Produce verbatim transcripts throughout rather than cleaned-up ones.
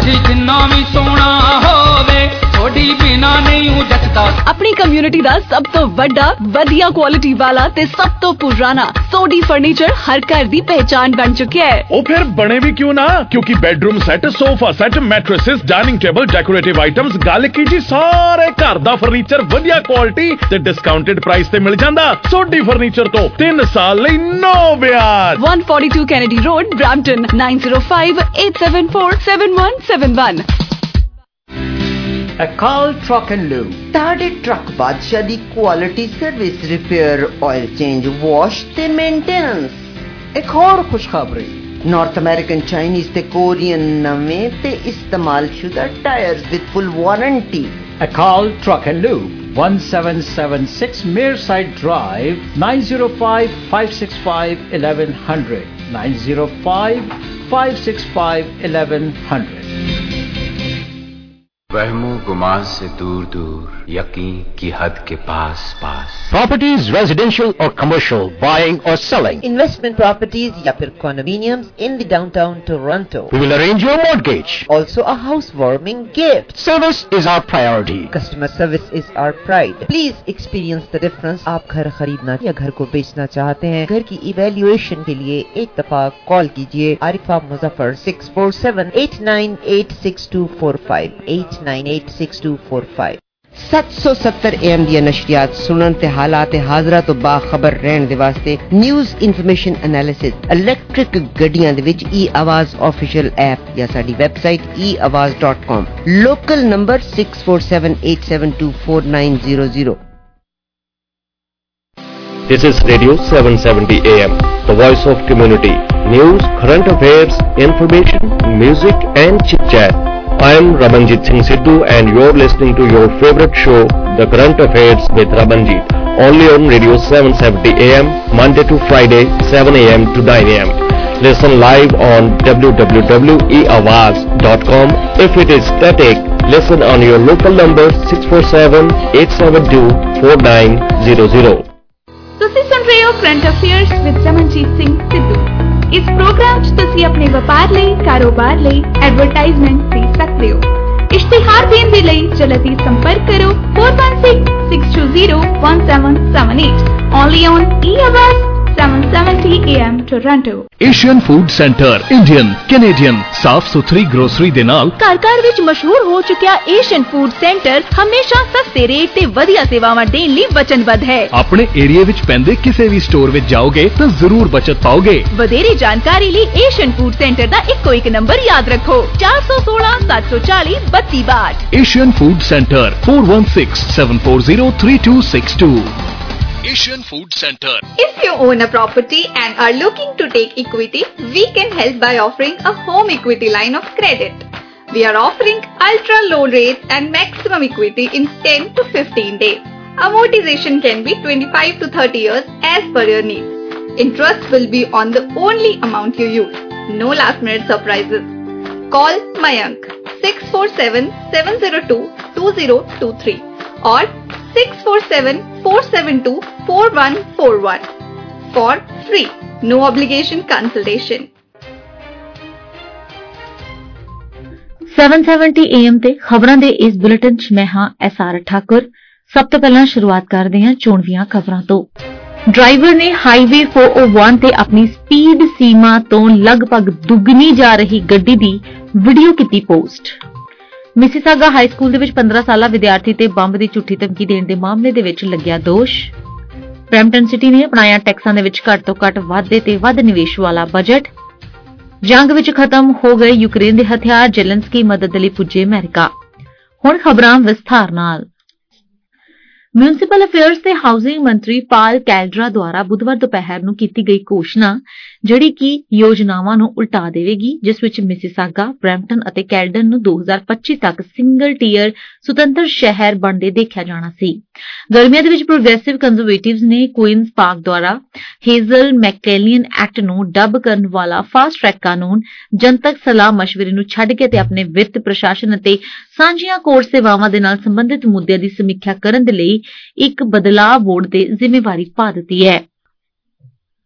ਭਾਜੀ ਜਿੰਨਾ ਵੀ ਸੋਹਣਾ ਹੋਵੇ ਥੋੜੀ ਬਿਨਾ ਨਹੀਂ ਹੂੰ ਜੱਟਦਾ। ਆਪਣੀ ਕਮਿਊਨਿਟੀ ਦਾ ਸਭ ਤੋਂ ਵੱਡਾ ਵਧੀਆ ਕੁਆਲਿਟੀ ਵਾਲਾ ਤੇ ਸਭ ਤੋਂ ਪੁਰਾਣਾ ਸੋਢੀ ਫਰਨੀਚਰ ਹਰ ਘਰ ਦੀ ਪਹਿਚਾਨ ਬਣ ਚੁੱਕਿਆ ਹੈ। ਉਹ ਫਿਰ ਬਣੇ ਵੀ ਕਿਉਂ ਨਾ, ਕਿਉਂਕਿ bedroom set, sofa set, mattresses, dining table, decorative items, ਗੱਲ ਕੀ ਜੀ ਸਾਰੇ ਘਰ ਦਾ ਫਰਨੀਚਰ ਵਧੀਆ ਕੁਆਲਿਟੀ ਤੇ ਡਿਸਕਾਊਂਟਡ ਪ੍ਰਾਈਸ ਤੇ ਮਿਲ ਜਾਂਦਾ। ਸੋਢੀ ਫਰਨੀਚਰ ਤੋਂ ਤਿੰਨ ਸਾਲ ਲਈ ਨੋ ਵਿਆਜ। one forty-two Kennedy Road, Brampton, nine zero five, eight seven four, seven one seven one। Akal Truck and Lube, ਤੁਹਾਡੇ ਟਰੱਕ ਬਾਦਸ਼ਾਹ ਦੀ quality service, repair, oil change, wash ਤੇ ਮੇਨਟੇਨੈਂਸ। ਇੱਕ ਹੋਰ ਖੁਸ਼ਖਬਰੀ, ਨਾਰਥ ਅਮਰੀਕਨ, ਚਾਈਨੀਜ਼ ਤੇ ਕੋਰੀਅਨ ਨਵੇਂ ਤੇ ਇਸਤੇਮਾਲਸ਼ੁਦਾ tyres with full warranty. Akal Truck and Lube, one seven seven six Mearside Drive, nine zero five, five six five, eleven hundred, nine zero five, five six five, eleven hundred। वहमो गुमान से दूर दूर, यकीन की हद के पास पास। Properties, residential or commercial, buying or selling. Investment properties या फिर condominiums in the downtown Toronto. We will arrange your mortgage. Also a housewarming gift. Service is our priority. Customer service is our pride. Please experience the difference. आप घर खरीदना या घर को बेचना चाहते हैं, घर की इवेल्युएशन के लिए एक दफा कॉल कीजिए Arifa Muzaffar six four seven, eight nine eight, six two four five, eight nine eight, six two four five। seven seventy A M ਦੀਆਂ ਨਸ਼ਰੀਆਤ ਸੁਣਨ ਤੇ ਹਾਲਾਤ ਹਾਜ਼ਰਾ ਤੋਂ ਬਾਖਬਰ ਰਹਿਣ ਦੇ ਵਾਸਤੇ ਨਿਊਜ਼ ਇਨਫੋਰਮੇਸ਼ਨ ਐਨਾਲਿਸਿਸ ਇਲੈਕਟ੍ਰਿਕ ਗੱਡੀਆਂ ਦੇ ਵਿੱਚ ਈ ਆਵਾਜ਼ ਆਫੀਸ਼ੀਅਲ ਐਪ ਜਾਂ ਸਾਡੀ website e awaz dot com। Local number six four seven, eight seven two, four nine zero zero। This is Radio seven seventy A M, the voice of community. News, current affairs, information, music and chit-chat. I am Ramanjit Singh Sidhu and you're listening to your favorite show, The Current Affairs with Ramanjit, only on Radio seven seventy A M, Monday to Friday, seven A M to nine A M. Listen live on w w w dot e awaz dot com. If it is static, listen on your local number six four seven, eight seven two, four nine zero zero. ਤੁਸੀਂ ਸੁਣ ਰਹੇ ਹੋ current affairs with Ramanjit Singh Sidhu. ਇਸ programme 'ਚ ਤੁਸੀਂ ਆਪਣੇ ਵਪਾਰ ਲਈ, ਕਾਰੋਬਾਰ ਲਈ ਐਡਵਰਟਾਈਜ਼ਮੈਂਟ ਦੇ ਸਕਦੇ ਹੋ। ਇਸ਼ਤਿਹਾਰ ਦੇਣ ਦੇ ਲਈ ਜਲਦੀ ਸੰਪਰਕ ਕਰੋ four one six, six two zero, one seven seven eight, only on E Awaz seven seventy A M Toronto। Asian food centre, Indian, Canadian, ਸਾਫ ਸੁਥਰੀ ਗਰੋਸਰੀ ਦੇ ਨਾਲ ਘਰ ਘਰ ਵਿੱਚ ਮਸ਼ਹੂਰ ਹੋ ਚੁੱਕਿਆ ਏਸ਼ੀਅਨ ਫੂਡ ਸੈਂਟਰ ਹਮੇਸ਼ਾ ਸਸਤੇ ਰੇਟ ਤੇ ਵਧੀਆ ਸੇਵਾਵਾਂ ਦੇਣ ਲਈ ਵਚਨਬੱਧ ਹੈ। ਆਪਣੇ ਏਰੀਆ ਵਿੱਚ ਪੈਂਦੇ ਕਿਸੇ ਵੀ ਸਟੋਰ ਵਿੱਚ ਜਾਓਗੇ ਤਾਂ ਜ਼ਰੂਰ ਬਚਤ ਪਾਓਗੇ। ਵਧੇਰੇ ਜਾਣਕਾਰੀ ਲਈ ਏਸ਼ੀਅਨ ਫੂਡ ਸੈਂਟਰ ਦਾ ਇੱਕੋ ਇੱਕ ਨੰਬਰ ਯਾਦ ਰੱਖੋ four one six, seven four zero, two two two two। Asian food centre four one six, seven four zero, three two six two। Asian Food Center. If you own a property and are looking to take equity, we can help by offering a home equity line of credit. We are offering ultra low rates and maximum equity in ten to fifteen days. Amortization can be twenty-five to thirty years as per your needs. Interest will be on the only amount you use. No last minute surprises. Call Mayank six four seven, seven zero two, two zero two three or six four seven, four seven two, four one four one for free, no obligation consultation। seven seventy A M ਤੇ ਖਬਰਾਂ ਦੇ ਇਸ bulletin 'ਚ ਮੈਂ ਹਾਂ SR Thakur. ਸਭ ਤੋਂ ਪਹਿਲਾਂ ਸ਼ੁਰੂਆਤ ਕਰਦੇ ਹਾਂ ਚੋਣਵੀਆਂ ਖਬਰਾਂ ਤੋਂ। ਡਰਾਈਵਰ ਨੇ ਹਾਈਵੇ four oh one ਤੇ ਆਪਣੀ ਸਪੀਡ ਸੀਮਾ ਤੋਂ ਲਗਭਗ ਦੁੱਗਣੀ ਜਾ ਰਹੀ ਗੱਡੀ ਦੀ ਵੀਡੀਓ ਕੀਤੀ ਪੋਸਟ। ਮਿਸੀਸਾਗਾ ਹਾਈ ਸਕੂਲ ਦੇ ਵਿੱਚ ਪੰਦਰਾਂ ਸਾਲਾ ਵਿਦਿਆਰਥੀ ਤੇ ਬੰਬ ਦੀ ਝੂਠੀ ਧਮਕੀ ਦੇਣ ਦੇ ਮਾਮਲੇ ਦੇ ਵਿੱਚ ਲੱਗਿਆ ਦੋਸ਼। ਬਰੈਂਪਟਨ ਸਿਟੀ ਨੇ ਅਪਣਾਇਆ ਟੈਕਸਾਂ ਦੇ ਵਿੱਚ ਘੱਟ ਤੋਂ ਘੱਟ ਵਾਧੇ ਤੇ ਵੱਧ ਨਿਵੇਸ਼ ਵਾਲਾ ਬਜਟ। ਜੰਗ ਵਿੱਚ ਖਤਮ ਹੋ ਗਏ ਯੂਕਰੇਨ ਦੇ ਹਥਿਆਰ, ਜ਼ੈਲੈਂਸਕੀ ਮਦਦ ਲਈ ਪੁੱਜੇ ਅਮਰੀਕਾ। ਹੁਣ ਖਬਰਾਂ ਵਿਸਥਾਰ ਨਾਲ। ਮਿਊਨਿਸਪਲ ਅਫੇਅਰਸ ਤੇ ਹਾਊਸਿੰਗ ਮੰਤਰੀ ਪਾਲ ਕੈਲਡਰਾ ਦੁਆਰਾ ਬੁੱਧਵਾਰ ਦੁਪਹਿਰ ਨੂੰ ਕੀਤੀ ਗਈ ਘੋਸ਼ਣਾ, ਜਿਹੜੀ ਕਿ ਯੋਜਨਾਵਾਂ ਨੂੰ ਉਲਟਾ ਦੇਵੇਗੀ, ਜਿਸ ਵਿੱਚ ਮਿਸੀਸਾਗਾ, ਬਰੈਂਪਟਨ ਅਤੇ ਕੈਲਡਨ ਨੂੰ ਦੋ ਹਜ਼ਾਰ ਪੱਚੀ ਤੱਕ ਸਿੰਗਲ ਟੀਅਰ ਸੁਤੰਤਰ ਸ਼ਹਿਰ ਬਣਦੇ ਦੇਖਿਆ ਜਾਣਾ ਸੀ। ਗਰਮੀਆਂ ਦੇ ਵਿੱਚ ਪ੍ਰੋਗਰੈਸਿਵ ਕੰਜ਼ਰਵੇਟਿਵਜ਼ ਨੇ ਕੁਈਨਜ਼ ਪਾਰਕ ਦੁਆਰਾ ਹੇਜ਼ਲ ਮੈਕਕੈਲੀਅਨ ਐਕਟ ਨੂੰ ਡੱਬ ਕਰਨ ਵਾਲਾ ਫਾਸਟ ਟਰੈਕ ਕਾਨੂੰਨ ਜਨਤਕ ਸਲਾਹ ਮਸ਼ਵਰੇ ਨੂੰ ਛੱਡ ਕੇ ਤੇ ਆਪਣੇ ਵਿੱਤ, ਪ੍ਰਸ਼ਾਸਨ ਅਤੇ ਸਾਂਝੀਆਂ ਕੋਰਟ ਸੇਵਾਵਾਂ ਦੇ ਨਾਲ ਸੰਬੰਧਿਤ ਮੁੱਦਿਆਂ ਦੀ ਸਮੀਖਿਆ ਕਰਨ ਦੇ ਲਈ ਇੱਕ ਬਦਲਾਅ ਬੋਰਡ ਤੇ ਜ਼ਿੰਮੇਵਾਰੀ ਪਾ ਦਿੱਤੀ ਹੈ।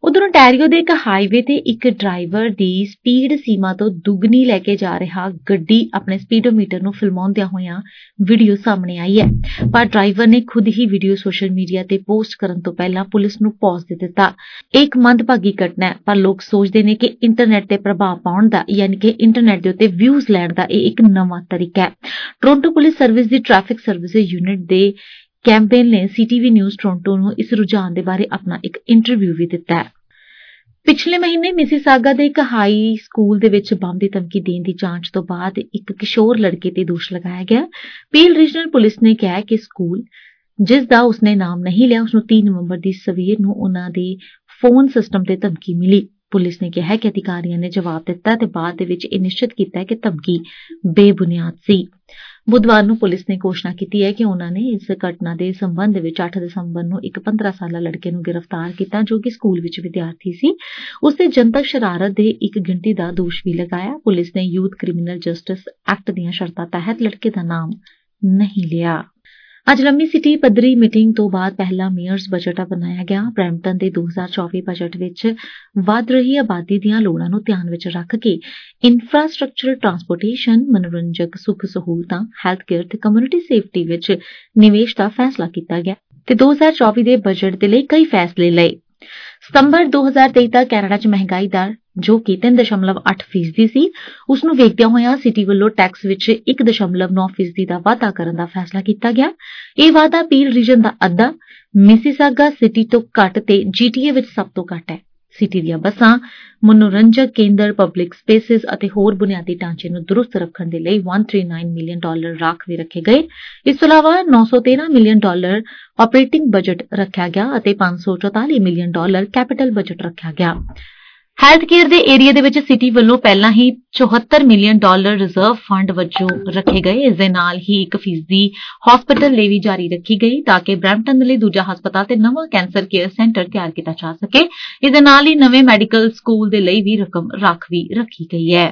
ਉਧਰ ontario ਦੇ ਇੱਕ ਹਾਈਵੇ ਤੇ ਇੱਕ ਡਰਾਈਵਰ ਦੀ ਸਪੀਡ ਸੀਮਾ ਤੋਂ ਦੁੱਗਣੀ ਲੈ ਕੇ ਜਾ ਰਿਹਾ ਗੱਡੀ ਆਪਣੇ ਸਪੀਡੋਮੀਟਰ ਨੂੰ ਫਿਲਮਾਉਂਦਿਆਂ ਹੋਇਆਂ ਵੀਡੀਓ ਸਾਹਮਣੇ ਆਈ ਹੈ, ਪਰ ਡਰਾਈਵਰ ਨੇ ਖੁਦ ਹੀ ਵੀਡੀਓ ਸੋਸ਼ਲ ਮੀਡੀਆ ਤੇ ਪੋਸਟ ਕਰਨ ਤੋਂ ਪਹਿਲਾਂ ਪੁਲਿਸ ਨੂੰ ਪੌਜ਼ ਦੇ ਦਿੱਤਾ। ਇਹ ਇੱਕ ਮੰਦਭਾਗੀ ਘਟਨਾ ਹੈ, ਪਰ ਲੋਕ ਸੋਚਦੇ ਨੇ ਕਿ ਇੰਟਰਨੈਟ ਤੇ ਪ੍ਰਭਾਵ ਪਾਉਣ ਦਾ ਯਾਨੀ ਕਿ ਇੰਟਰਨੈਟ ਦੇ ਉੱਤੇ ਵਿਊਜ਼ ਲੈਣ ਦਾ ਇਹ ਇੱਕ ਨਵਾਂ ਤਰੀਕਾ ਹੈ। ਟੋਰਾਂਟੋ ਪੁਲਿਸ ਸਰਵਿਸ ਦੀ ਟ੍ਰੈਫਿਕ ਸਰਵਿਸਿਜ਼ ਯੂਨਿਟ ਦੇ ਕੈਂਪੇਨ ਨੇ ਸੀਟੀਵੀ ਨਿਊਜ਼ ਟੋਰਾਂਟੋ ਨੂੰ ਇਸ ਰੁਝਾਨ ਦੇ ਬਾਰੇ ਆਪਣਾ ਇੱਕ ਇੰਟਰਵਿਊ ਵੀ ਦਿੱਤਾ ਹੈ। ਪਿਛਲੇ ਮਹੀਨੇ ਮਿਸੀਸਾਗਾ ਦੇ ਇੱਕ ਹਾਈ ਸਕੂਲ ਦੇ ਵਿੱਚ ਬੰਬ ਦੀ ਧਮਕੀ ਦੇਣ ਦੀ ਜਾਂਚ ਤੋਂ ਬਾਅਦ ਇੱਕ ਕਿਸ਼ੋਰ ਲੜਕੇ ਤੇ ਦੋਸ਼ ਲਗਾਇਆ ਗਿਆ। ਪੀਲ ਰੀਜਨਲ ਪੁਲਿਸ ਨੇ ਕਿਹਾ ਕਿ ਸਕੂਲ ਜਿਸ ਦਾ ਉਸਨੇ ਨਾਮ ਨਹੀਂ ਲਿਆ, ਉਸਨੂੰ ਤੀਨ ਨਵੰਬਰ ਦੀ ਸਵੇਰ ਨੂੰ ਉਹਨਾਂ ਦੇ ਫੋਨ ਸਿਸਟਮ ਤੇ ਧਮਕੀ ਮਿਲੀ। ਪੁਲਿਸ ਨੇ ਕਿਹਾ ਕਿ ਅਧਿਕਾਰੀਆਂ ਨੇ ਜਵਾਬ ਦਿੱਤਾ ਤੇ ਬਾਅਦ ਦੇ ਵਿੱਚ ਇਹ ਨਿਸ਼ਚਿਤ ਕੀਤਾ ਕਿ ਧਮਕੀ ਬੇਬੁਨਿਆਦ ਸੀ। ਬੁੱਧਵਾਰ ਨੂੰ ਪੁਲਿਸ ਨੇ ਘੋਸ਼ਣਾ ਕੀਤੀ ਹੈ ਕਿ ਉਹਨਾਂ ਨੇ ਇਸ ਘਟਨਾ ਦੇ ਸੰਬੰਧ ਵਿੱਚ ਅੱਠ ਦਸੰਬਰ ਨੂੰ ਇੱਕ ਪੰਦਰਾਂ ਸਾਲਾ ਲੜਕੇ ਨੂੰ ਗ੍ਰਿਫਤਾਰ ਕੀਤਾ ਜੋ ਕਿ ਸਕੂਲ ਵਿੱਚ ਵਿਦਿਆਰਥੀ ਸੀ। ਉਸ ਤੇ ਜਨਤਕ ਸ਼ਰਾਰਤ ਦੇ ਇੱਕ ਗਿਣਤੀ ਦਾ ਦੋਸ਼ ਵੀ ਲਗਾਇਆ। ਪੁਲਿਸ ਨੇ ਯੂਥ ਕ੍ਰਿਮੀਨਲ ਜਸਟਿਸ ਐਕਟ ਦੀਆਂ ਸ਼ਰਤਾਂ ਤਹਿਤ ਲੜਕੇ ਦਾ ਨਾਮ ਨਹੀਂ ਲਿਆ। ਅੱਜ ਲੰਮੀ ਸਿਟੀ ਪੱਧਰੀ ਮੀਟਿੰਗ ਤੋਂ ਬਾਅਦ ਪਹਿਲਾ ਮੇਅਰਜ਼ ਬਜਟ ਬਣਾਇਆ ਗਿਆ। ਬਰੈਂਪਟਨ ਦੇ ਦੋ ਹਜ਼ਾਰ ਚੌਵੀ ਬਜਟ ਵਿੱਚ ਵਧ ਰਹੀ ਆਬਾਦੀ ਦੀਆਂ ਲੋੜਾਂ ਨੂੰ ਧਿਆਨ ਵਿੱਚ ਰੱਖ ਕੇ ਇਨਫਰਾਸਟ੍ਰਕਚਰ, ਟਰਾਂਸਪੋਰਟੇਸ਼ਨ, ਮਨੋਰੰਜਕ ਸੁੱਖ ਸਹੂਲਤਾਂ, ਹੈਲਥ ਕੇਅਰ ਤੇ ਕਮਿਊਨਿਟੀ ਸੇਫਟੀ ਵਿੱਚ ਨਿਵੇਸ਼ ਦਾ ਫੈਸਲਾ ਕੀਤਾ ਗਿਆ ਤੇ ਦੋ ਹਜ਼ਾਰ ਚੌਵੀ ਦੇ ਬਜਟ ਦੇ ਲਈ ਕਈ ਫੈਸਲੇ ਲਏ। ਸਤੰਬਰ ਦੋ ਹਜ਼ਾਰ ਤੇਈ ਤੱਕ ਕੈਨੇਡਾ 'ਚ ਮਹਿੰਗਾਈ ਦਰ ਜੋ ਕਿ ਤਿੰਨ ਦਸ਼ਮਲਵ ਅੱਠ ਫੀਸਦੀ ਸੀ, ਉਸ ਨੂੰ ਵੇਖਦਿਆਂ ਹੋਇਆਂ ਸਿਟੀ ਵੱਲੋਂ ਟੈਕਸ ਵਿੱਚ ਇੱਕ ਦਸ਼ਮਲਵ ਨੌ ਫੀਸਦੀ ਦਾ ਵਾਧਾ ਕਰਨ ਦਾ ਫੈਸਲਾ ਕੀਤਾ ਗਿਆ। ਇਹ ਵਾਧਾ ਪੀਲ ਰੀਜਨ ਦਾ ਅੱਧਾ, ਮਿਸੀਸਾਗਾ ਸਿਟੀ ਤੋਂ ਘੱਟ ਤੇ ਜੀਟੀਏ ਵਿੱਚ ਸਭ ਤੋਂ ਘੱਟ ਹੈ। ਸਿਟੀ ਦੀਆਂ ਬੱਸਾਂ, ਮਨੋਰੰਜਕ ਕੇਂਦਰ, ਪਬਲਿਕ ਸਪੇਸਿਸ ਅਤੇ ਹੋਰ ਬੁਨਿਆਦੀ ਢਾਂਚੇ ਨੂੰ ਦਰੁਸਤ ਰੱਖਣ ਦੇ ਲਈ ਇੱਕ ਸੌ ਉਨਤਾਲੀ ਮਿਲੀਅਨ ਡਾਲਰ ਰਾਖਵੇ ਰੱਖੇ ਗਏ। ਇਸ ਤੋਂ ਇਲਾਵਾ ਨੌ ਸੌ ਤੇਰਾਂ ਮਿਲੀਅਨ ਡਾਲਰ ਆਪਰੇਟਿੰਗ ਬਜਟ ਰੱਖਿਆ ਗਿਆ ਅਤੇ ਪੰਜ ਸੌ ਚੌਤਾਲੀ ਮਿਲੀਅਨ ਡਾਲਰ ਕੈਪੀਟਲ ਬਜਟ ਰੱਖਿਆ ਗਿਆ। ਹੈਲਥ ਕੇਅਰ ਦੇ ਏਰੀਆ ਦੇ ਵਿੱਚ ਸਿਟੀ ਵੱਲੋਂ ਪਹਿਲਾਂ ਹੀ ਚੌਹੱਤਰ ਮਿਲੀਅਨ ਡਾਲਰ ਰਿਜ਼ਰਵ ਫੰਡ ਵਜੋਂ ਰੱਖੇ ਗਏ। ਇਸ ਦੇ ਨਾਲ ਹੀ ਇੱਕ ਫੀਸਦੀ ਹਸਪਤਾਲ ਲਈ ਵੀ ਜਾਰੀ ਰੱਖੀ ਗਈ ਤਾਂ ਕਿ ਬਰੈਂਪਟਨ ਦੇ ਲਈ ਦੂਜਾ ਹਸਪਤਾਲ ਤੇ ਨਵਾਂ ਕੈਂਸਰ ਕੇਅਰ ਸੈਂਟਰ ਤਿਆਰ ਕੀਤਾ ਜਾ ਸਕੇ। ਇਸ ਦੇ ਨਾਲ ਹੀ ਨਵੇਂ ਮੈਡੀਕਲ ਸਕੂਲ ਦੇ ਲਈ ਵੀ ਰਕਮ ਰਾਖਵੀ ਰੱਖੀ ਗਈ ਹੈ।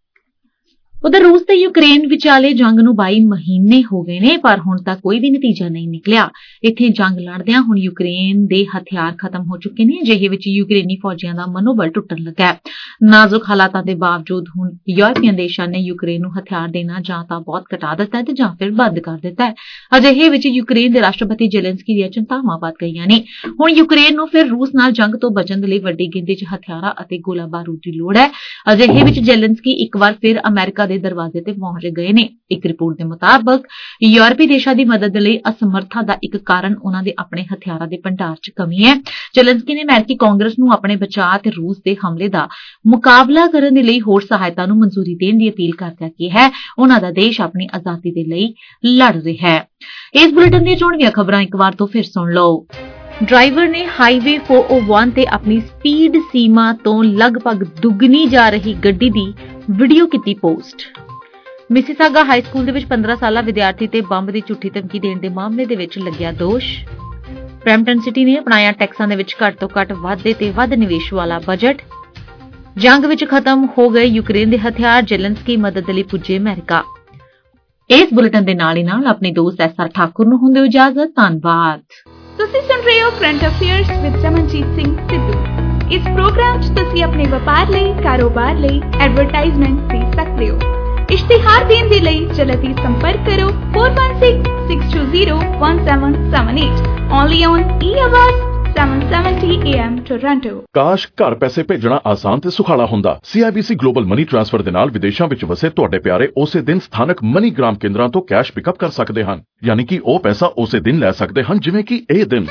ਉਧਰ ਰੂਸ ਤੇ ਯੂਕਰੇਨ ਵਿਚਾਲੇ ਜੰਗ ਨੂੰ ਬਾਈ ਮਹੀਨੇ ਹੋ ਗਏ ਨੇ, ਪਰ ਹੁਣ ਤੱਕ ਕੋਈ ਵੀ ਨਤੀਜਾ ਨਹੀਂ ਨਿਕਲਿਆ। ਇੱਥੇ ਜੰਗ ਲੜਦਿਆਂ ਹੁਣ ਯੂਕਰੇਨ ਦੇ ਹਥਿਆਰ ਖਤਮ ਹੋ ਚੁੱਕੇ ਨੇ। ਅਜਿਹੇ ਵਿੱਚ ਯੂਕਰੇਨੀ ਫੌਜੀਆਂ ਦਾ ਮਨੋਬਲ ਟੁੱਟਣ ਲੱਗਾ ਹੈ। ਨਾਜ਼ੁਕ ਹਾਲਾਤਾਂ ਦੇ ਬਾਵਜੂਦ ਹੁਣ ਯੂਰਪੀਅਨ ਦੇਸ਼ਾਂ ਨੇ ਯੂਕਰੇਨ ਨੂੰ ਹਥਿਆਰ ਦੇਣਾ ਜਾਂ ਤਾਂ ਬਹੁਤ ਘਟਾ ਦਿੱਤਾ ਹੈ ਤੇ ਜਾਂ ਫਿਰ ਬੰਦ ਕਰ ਦਿੱਤਾ ਹੈ। ਅਜਿਹੇ ਵਿੱਚ ਯੂਕਰੇਨ ਦੇ ਰਾਸ਼ਟਰਪਤੀ ਜ਼ੈਲੈਂਸਕੀ ਦੀਆਂ ਚਿੰਤਾਵਾਂ ਵੱਧ ਗਈਆਂ ਨੇ। ਹੁਣ ਯੂਕਰੇਨ ਨੂੰ ਫਿਰ ਰੂਸ ਨਾਲ ਜੰਗ ਤੋਂ ਬਚਣ ਦੇ ਲਈ ਵੱਡੀ ਗਿਣਤੀ 'ਚ ਹਥਿਆਰਾਂ ਅਤੇ ਗੋਲਾ ਬਾਰੂਦ ਦੀ ਲੋੜ ਹੈ। ਅਜਿਹੇ ਵਿੱਚ ਜ਼ੈਲੈਂਸਕੀ ਇੱਕ ਵਾਰ ਫਿਰ ਅਮਰੀਕਾ ਦੇ ਦਰਵਾਜ਼ੇ ਤੇ ਪਹੁੰਚ ਗਏ ਨੇ। ਇੱਕ ਰਿਪੋਰਟ ਦੇ ਮੁਤਾਬਕ ਯੂਰਪੀ ਦੇਸ਼ਾਂ ਦੀ ਮਦਦ ਲਈ ਅਸਮਰਥਾ ਦਾ ਇੱਕ ਕਾਰਨ ਉਹਨਾਂ ਦੇ ਆਪਣੇ ਹਥਿਆਰਾਂ ਦੇ ਭੰਡਾਰ 'ਚ ਕਮੀ ਹੈ। ਜ਼ੈਲੈਂਸਕੀ ਨੇ ਅਮਰੀਕੀ ਕਾਂਗਰਸ ਨੂੰ ਆਪਣੇ ਬਚਾਅ ਤੇ ਰੂਸ ਦੇ ਹਮਲੇ ਦਾ ਮੁਕਾਬਲਾ ਕਰਨ ਦੇ ਲਈ ਹੋਰ ਸਹਾਇਤਾ ਨੂੰ ਮਨਜ਼ੂਰੀ ਦੇਣ ਦੀ ਅਪੀਲ ਕਰਦਿਆਂ ਕਿਹਾ ਹੈ ਉਹਨਾਂ ਦਾ ਦੇਸ਼ ਆਪਣੀ ਆਜ਼ਾਦੀ ਦੇ ਲਈ ਲੜ ਰਿਹਾ ਹੈ। ਇਸ ਬੁਲੇਟਿਨ ਦੀਆਂ ਚੋਣਵੀਆਂ ਖਬਰਾਂ ਇੱਕ ਵਾਰ ਤੋਂ ਫਿਰ ਸੁਣ ਲਓ। ਡਰਾਈਵਰ ਨੇ ਹਾਈਵੇ ਚਾਰ ਸੌ ਇੱਕ ਤੇ ਆਪਣੀ ਸਪੀਡ ਸੀਮਾ ਤੋਂ ਲਗਭਗ ਦੁੱਗਣੀ ਜਾ ਰਹੀ ਗੱਡੀ ਦੀ ਵੀਡੀਓ ਕੀਤੀ ਪੋਸਟ। ਮਿਸੀਸਾਗਾ ਹਾਈ ਸਕੂਲ ਦੇ ਵਿੱਚ ਪੰਦਰਾਂ ਸਾਲਾ ਵਿਦਿਆਰਥੀ ਤੇ ਬੰਬ ਦੀ ਝੂਠੀ ਧਮਕੀ ਦੇਣ ਦੇ ਮਾਮਲੇ ਦੇ ਵਿੱਚ ਲੱਗਿਆ ਦੋਸ਼। ਬਰੈਂਪਟਨ ਸਿਟੀ ਨੇ ਅਪਣਾਇਆ ਟੈਕਸਾਂ ਦੇ ਵਿੱਚ ਘੱਟ ਤੋਂ ਘੱਟ ਵਾਧੇ ਤੇ ਵੱਧ ਨਿਵੇਸ਼ ਵਾਲਾ ਬਜਟ। ਜੰਗ ਵਿੱਚ ਖਤਮ ਹੋ ਗਏ ਯੂਕਰੇਨ ਦੇ ਹਥਿਆਰ, ਜ਼ੈਲੈਂਸਕੀ ਮਦਦ ਲਈ ਪੁੱਜੇ ਅਮਰੀਕਾ। ਇਸ ਬੁਲੇਟਿਨ ਦੇ ਨਾਲ ਹੀ ਨਾਲ ਆਪਣੇ ਦੋਸਤ ਐਸ ਆਰ ਠਾਕੁਰ ਨੂੰ ਹੁੰਦੇ ਇਜਾਜ਼ਤ। ਧੰਨਵਾਦ। ਤੁਸੀਂ ਸੁਣ ਰਹੇ ਹੋ current affairs with Ramanjit Singh Sidhu. ਇਸ ਪ੍ਰੋਗਰਾਮ 'ਚ ਤੁਸੀਂ ਆਪਣੇ ਵਪਾਰ ਲਈ, ਕਾਰੋਬਾਰ ਲਈ ਐਡਵਰਟਾਈਜ਼ਮੈਂਟ ਦੇ ਸਕਦੇ ਹੋ। ਇਸ਼ਤਿਹਾਰ ਦੇਣ ਦੇ ਲਈ ਜਲਦੀ ਸੰਪਰਕ ਕਰੋ four one six, six two zero, one seven seven eight only on E ਆਵਾਜ਼ seven seventy A M Toronto। ਕਾਸ਼ ਘਰ ਪੈਸੇ ਭੇਜਣਾ ਆਸਾਨ ਤੇ ਸੁਖਾਲਾ ਹੁੰਦਾ। C I B C global money transfer ਦੇ ਨਾਲ ਵਿਦੇਸ਼ਾਂ ਵਿੱਚ ਵਸੇ ਤੁਹਾਡੇ ਪਿਆਰੇ ਉਸੇ ਦਿਨ ਸਥਾਨਕ ਮਨੀਗ੍ਰਾਮ ਕੇਂਦਰਾਂ ਤੋਂ ਕੈਸ਼ ਪਿਕਅਪ ਕਰ ਸਕਦੇ ਹਨ। ਯਾਨੀ ਕਿ ਉਹ ਪੈਸਾ ਉਸੇ ਦਿਨ ਲੈ ਸਕਦੇ ਹਨ ਜਿਵੇਂ ਕਿ ਇਹ ਦਿਨ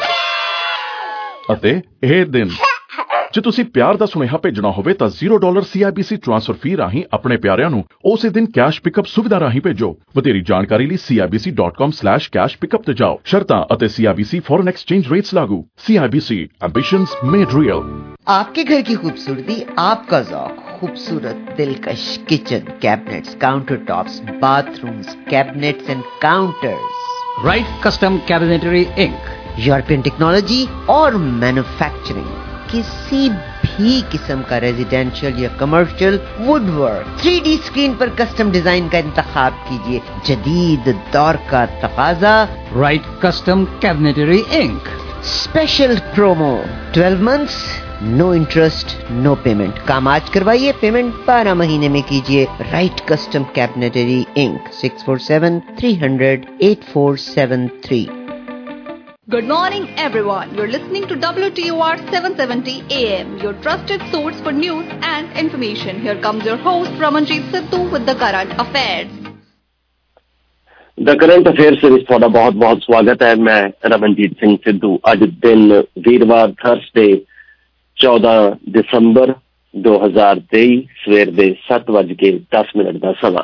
ਅਤੇ ਇਹ ਦਿਨ। ਜੇ ਤੁਸੀਂ ਪਿਆਰ ਦਾ ਸੁਨੇਹਾ ਭੇਜਣਾ ਹੋਵੇ ਤਾਂ zero dollar C I B C transfer fee ਰਾਹੀਂ ਆਪਣੇ ਪਿਆਰਿਆਂ ਨੂੰ ਉਸੇ ਦਿਨ ਕੈਸ਼ ਪਿਕਅਪ ਸੁਵਿਧਾ ਰਾਹੀਂ ਭੇਜੋ। ਵਧੇਰੀ ਜਾਣਕਾਰੀ ਲਈ C I B C dot com slash cash pickup ਤੇ ਜਾਓ। ਸ਼ਰਤਾਂ ਅਤੇ C I B C foreign exchange rates ਲਾਗੂ। C I B C ambitions made real। आपके घर की खूबसूरती, आपका ज़ौक़, खूबसूरत दिलकश kitchen cabinets, counter tops, bathrooms, cabinets and counters. Right Custom Cabinetry Inc. European technology और मैन्युफैक्चरिंग, किसी भी किस्म का रेजिडेंशियल या commercial woodwork, three D screen पर कस्टम डिजाइन का इंतखाब कीजिए। जदीद दौर का तकाजा। Right Custom Cabinetry Inc. Special promo, twelve months no interest no payment. काम आज करवाइए, पेमेंट बारह महीने में कीजिए। Right Custom Cabinetry Inc six four seven three hundred eight four seven three. Good morning everyone. You're listening to W T O R seven seventy A M, your trusted source for news and information. Here comes your host Ramanjeet Sidhu with the current affairs. The current affairs ਦੇ ਵਿੱਚ ਤੁਹਾਡਾ ਬਹੁਤ ਬਹੁਤ ਸਵਾਗਤ ਹੈ। ਮੈਂ ਰਮਨਜੀਤ ਸਿੰਘ ਸਿੱਧੂ। ਅੱਜ ਦਿਨ ਵੀਰਵਾਰ ਥਰਸਡੇ ਚੌਦਾਂ ਦਸੰਬਰ ਦੋ ਹਜ਼ਾਰ ਤੇਈ, ਸਵੇਰ ਦੇ ਸੱਤ ਵੱਜ ਕੇ ਦਸ ਮਿੰਟ ਦਾ ਸਮਾਂ।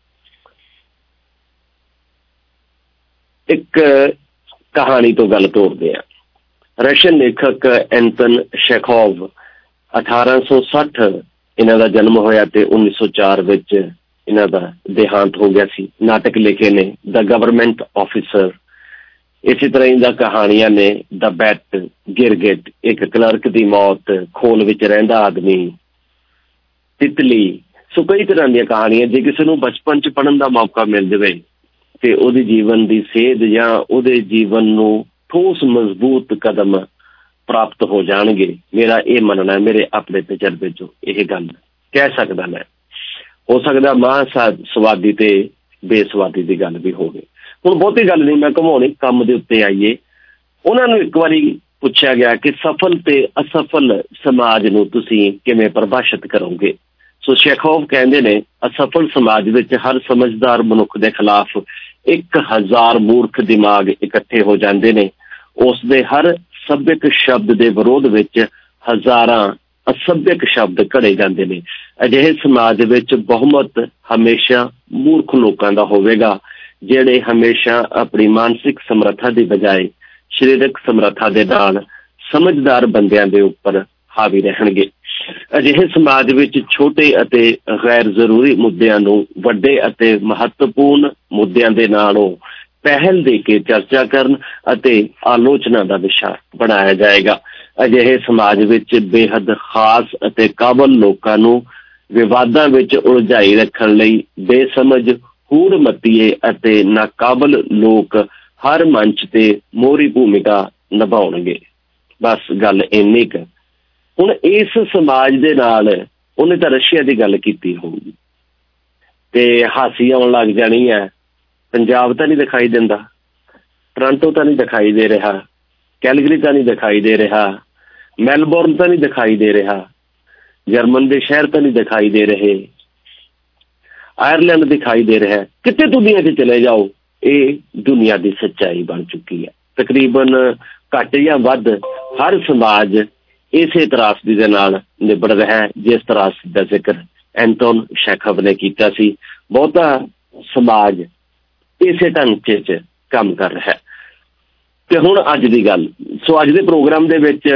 ਇੱਕ ਕਹਾਣੀ ਤੋਂ ਗੱਲ ਤੋਰਦੇ ਆ। ਰਸ਼ੀਅਨ ਲੇਖਕ ਐਂਟਨ ਚੈਖੋਵ, ਅਠਾਰਾਂ ਸੌ ਸੱਠ ਇਹਨਾਂ ਦਾ ਜਨਮ ਹੋਇਆ ਤੇ ਉੱਨੀ ਸੌ ਚਾਰ ਵਿੱਚ ਇਹਨਾਂ ਦਾ ਦੇਹਾਂਤ ਹੋ ਗਿਆ ਸੀ। ਨਾਟਕ ਲਿਖੇ ਨੇ ਦ ਗਵਰਨਮੈਂਟ ਆਫਿਸਰ, ਇਸੇ ਤਰ੍ਹਾਂ ਦਾ ਕਹਾਣੀਆਂ ਨੇ ਦ ਬੈਟ, ਗਿਰਗਿਟ, ਇੱਕ ਕਲਰਕ ਦੀ ਮੌਤ, ਖੋਲ ਵਿੱਚ ਰਹਿੰਦਾ ਆਦਮੀ, ਤਿਤਲੀ। ਸੋ ਕਈ ਤਰ੍ਹਾਂ ਦੀਆਂ ਕਹਾਣੀਆਂ। ਜੇ ਕਿਸੇ ਨੂੰ ਬਚਪਨ 'ਚ ਪੜ੍ਹਨ ਦਾ ਮੌਕਾ ਮਿਲ ਜਾਵੇ ਤੇ ਉਹਦੇ ਜੀਵਨ ਦੀ ਸੇਧ ਜਾਂ ਉਹਦੇ ਜੀਵਨ ਨੂੰ ਠੋਸ ਮਜ਼ਬੂਤ ਕਦਮ ਪ੍ਰਾਪਤ ਹੋ ਜਾਣਗੇ। ਮੇਰਾ ਇਹ ਮੰਨਣਾ, ਮੇਰੇ ਆਪਣੇ ਤਜਰਬੇ 'ਚੋਂ ਇਹ ਗੱਲ ਕਹਿ ਸਕਦਾ ਮੈਂ। ਹੋ ਸਕਦਾ ਮਾਂ ਸਵਾਦੀ ਤੇ ਬੇਸਵਾਦੀ ਦੀ ਗੱਲ ਵੀ ਹੋਵੇ। ਹੁਣ ਬਹੁਤੀ ਗੱਲ ਨਹੀਂ ਮੈਂ ਘੁਮਾਉਣੀ, ਕੰਮ ਦੇ ਉੱਤੇ ਆਈਏ। ਉਹਨਾਂ ਨੂੰ ਇੱਕ ਵਾਰੀ ਪੁੱਛਿਆ ਗਿਆ ਕਿ ਸਫਲ ਤੇ ਅਸਫਲ ਸਮਾਜ ਨੂੰ ਤੁਸੀਂ ਕਿਵੇਂ ਪਰਿਭਾਸ਼ਿਤ ਕਰੋਗੇ। ਸੋ ਚੈਖੋਵ ਕਹਿੰਦੇ ਨੇ, ਅਸਫਲ ਸਮਾਜ ਵਿੱਚ ਹਰ ਸਮਝਦਾਰ ਮਨੁੱਖ ਦੇ ਖਿਲਾਫ ਇੱਕ ਹਜ਼ਾਰ ਮੂਰਖ ਦਿਮਾਗ ਇਕੱਠੇ ਹੋ ਜਾਂਦੇ ਨੇ। ਉਸ ਦੇ ਹਰ ਸੱਭਿਅਕ ਸ਼ਬਦ ਦੇ ਵਿਰੋਧ ਵਿੱਚ ਹਜ਼ਾਰਾਂ ਅਸੱਭਿਅਕ ਸ਼ਬਦ ਘੜੇ ਜਾਂਦੇ ਨੇ। ਅਜਿਹੇ ਸਮਾਜ ਵਿੱਚ ਬਹੁਮਤ ਹਮੇਸ਼ਾ ਮੂਰਖ ਲੋਕਾਂ ਦਾ ਹੋਵੇਗਾ, ਜਿਹੜੇ ਹਮੇਸ਼ਾ ਆਪਣੀ ਮਾਨਸਿਕ ਸਮਰੱਥਾ ਦੀ ਬਜਾਏ ਸਰੀਰਕ ਸਮਰੱਥਾ ਦੇ ਨਾਲ ਸਮਝਦਾਰ ਬੰਦਿਆਂ ਦੇ ਉੱਪਰ ਹਾਵੀ ਰਹਿਣਗੇ। ਅਜਿਹੇ ਸਮਾਜ ਵਿੱਚ ਛੋਟੇ ਅਤੇ ਗੈਰ ਜ਼ਰੂਰੀ ਮੁੱਦਿਆਂ ਨੂੰ ਵੱਡੇ ਅਤੇ ਮਹੱਤਵਪੂਰਨ ਮੁੱਦਿਆਂ ਦੇ ਨਾਲੋਂ ਪਹਿਲ ਦੇ ਕੇ ਚਰਚਾ ਕਰਨ ਅਤੇ ਆਲੋਚਨਾ ਦਾ ਵਿਸ਼ਾ ਬਣਾਇਆ ਜਾਏਗਾ। ਅਜਿਹੇ ਸਮਾਜ ਵਿੱਚ ਬੇਹੱਦ ਖਾਸ ਅਤੇ ਕਾਬਲ ਲੋਕਾਂ ਨੂੰ ਵਿਵਾਦਾਂ ਵਿੱਚ ਉਲਝਾਈ ਰੱਖਣ ਲਈ ਬੇਸਮਝ, ਹੂੜਮੱਤੀਏ ਅਤੇ ਨਾਕਾਬਲ ਲੋਕ ਹਰ ਮੰਚ ਤੇ ਮੋਹਰੀ ਭੂਮਿਕਾ ਨਿਭਾਉਣਗੇ। ਬਸ ਗੱਲ ਇੰਨੀ ਕੁ। ਹੁਣ ਇਸ ਸਮਾਜ ਦੇ ਨਾਲ ਉਹਨੇ ਤਾਂ ਰਸ਼ੀਆ ਦੀ ਗੱਲ ਕੀਤੀ ਹੋਊਗੀ ਤੇ ਹਾਸੀ ਆਉਣ ਲੱਗ ਜਾਣੀ ਹੈ। ਪੰਜਾਬ ਤਾਂ ਨਹੀਂ ਦਿਖਾਈ ਦਿੰਦਾ, ਟੋਰਾਂਟੋ ਤਾਂ ਨਹੀਂ ਦਿਖਾਈ ਦੇ ਰਿਹਾ, ਕੈਲਗਰੀ ਤਾਂ ਨਹੀਂ ਦਿਖਾਈ ਦੇ ਰਿਹਾ, ਮੈਲਬੌਰਨ ਤਾਂ ਨਹੀਂ ਦਿਖਾਈ ਦੇ ਰਿਹਾ, ਜਰਮਨ ਦੇ ਸ਼ਹਿਰ ਤਾਂ ਨਹੀਂ ਦਿਖਾਈ ਦੇ ਰਹੇ, ਆਇਰਲੈਂਡ ਦਿਖਾਈ ਦੇ ਰਿਹਾ। ਕਿਤੇ ਦੁਨੀਆ 'ਚ ਚਲੇ ਜਾਓ, ਇਹ ਦੁਨੀਆ ਦੀ ਸੱਚਾਈ ਬਣ ਚੁੱਕੀ ਹੈ। ਤਕਰੀਬਨ ਘੱਟ ਜਾਂ ਵੱਧ ਹਰ ਸਮਾਜ ਇਸੇ ਤਰਾਸਦੀ ਦੇ ਨਾਲ ਨਿਬੜ ਰਿਹਾ, ਜਿਸ ਤਰਾਸਦੀ ਦਾ ਜ਼ਿਕਰ ਐਂਟਨ ਚੈਖੋਵ ਨੇ ਕੀਤਾ ਸੀ। ਬਹੁਤਾ ਸਮਾਜ ਇਸੇ ਢੰਗ 'ਚ ਕੰਮ ਕਰ ਰਿਹਾ। ਤੇ ਹੁਣ ਅੱਜ ਦੀ ਗੱਲ। ਸੋ ਅੱਜ ਦੇ ਪ੍ਰੋਗਰਾਮ ਦੇ ਵਿੱਚ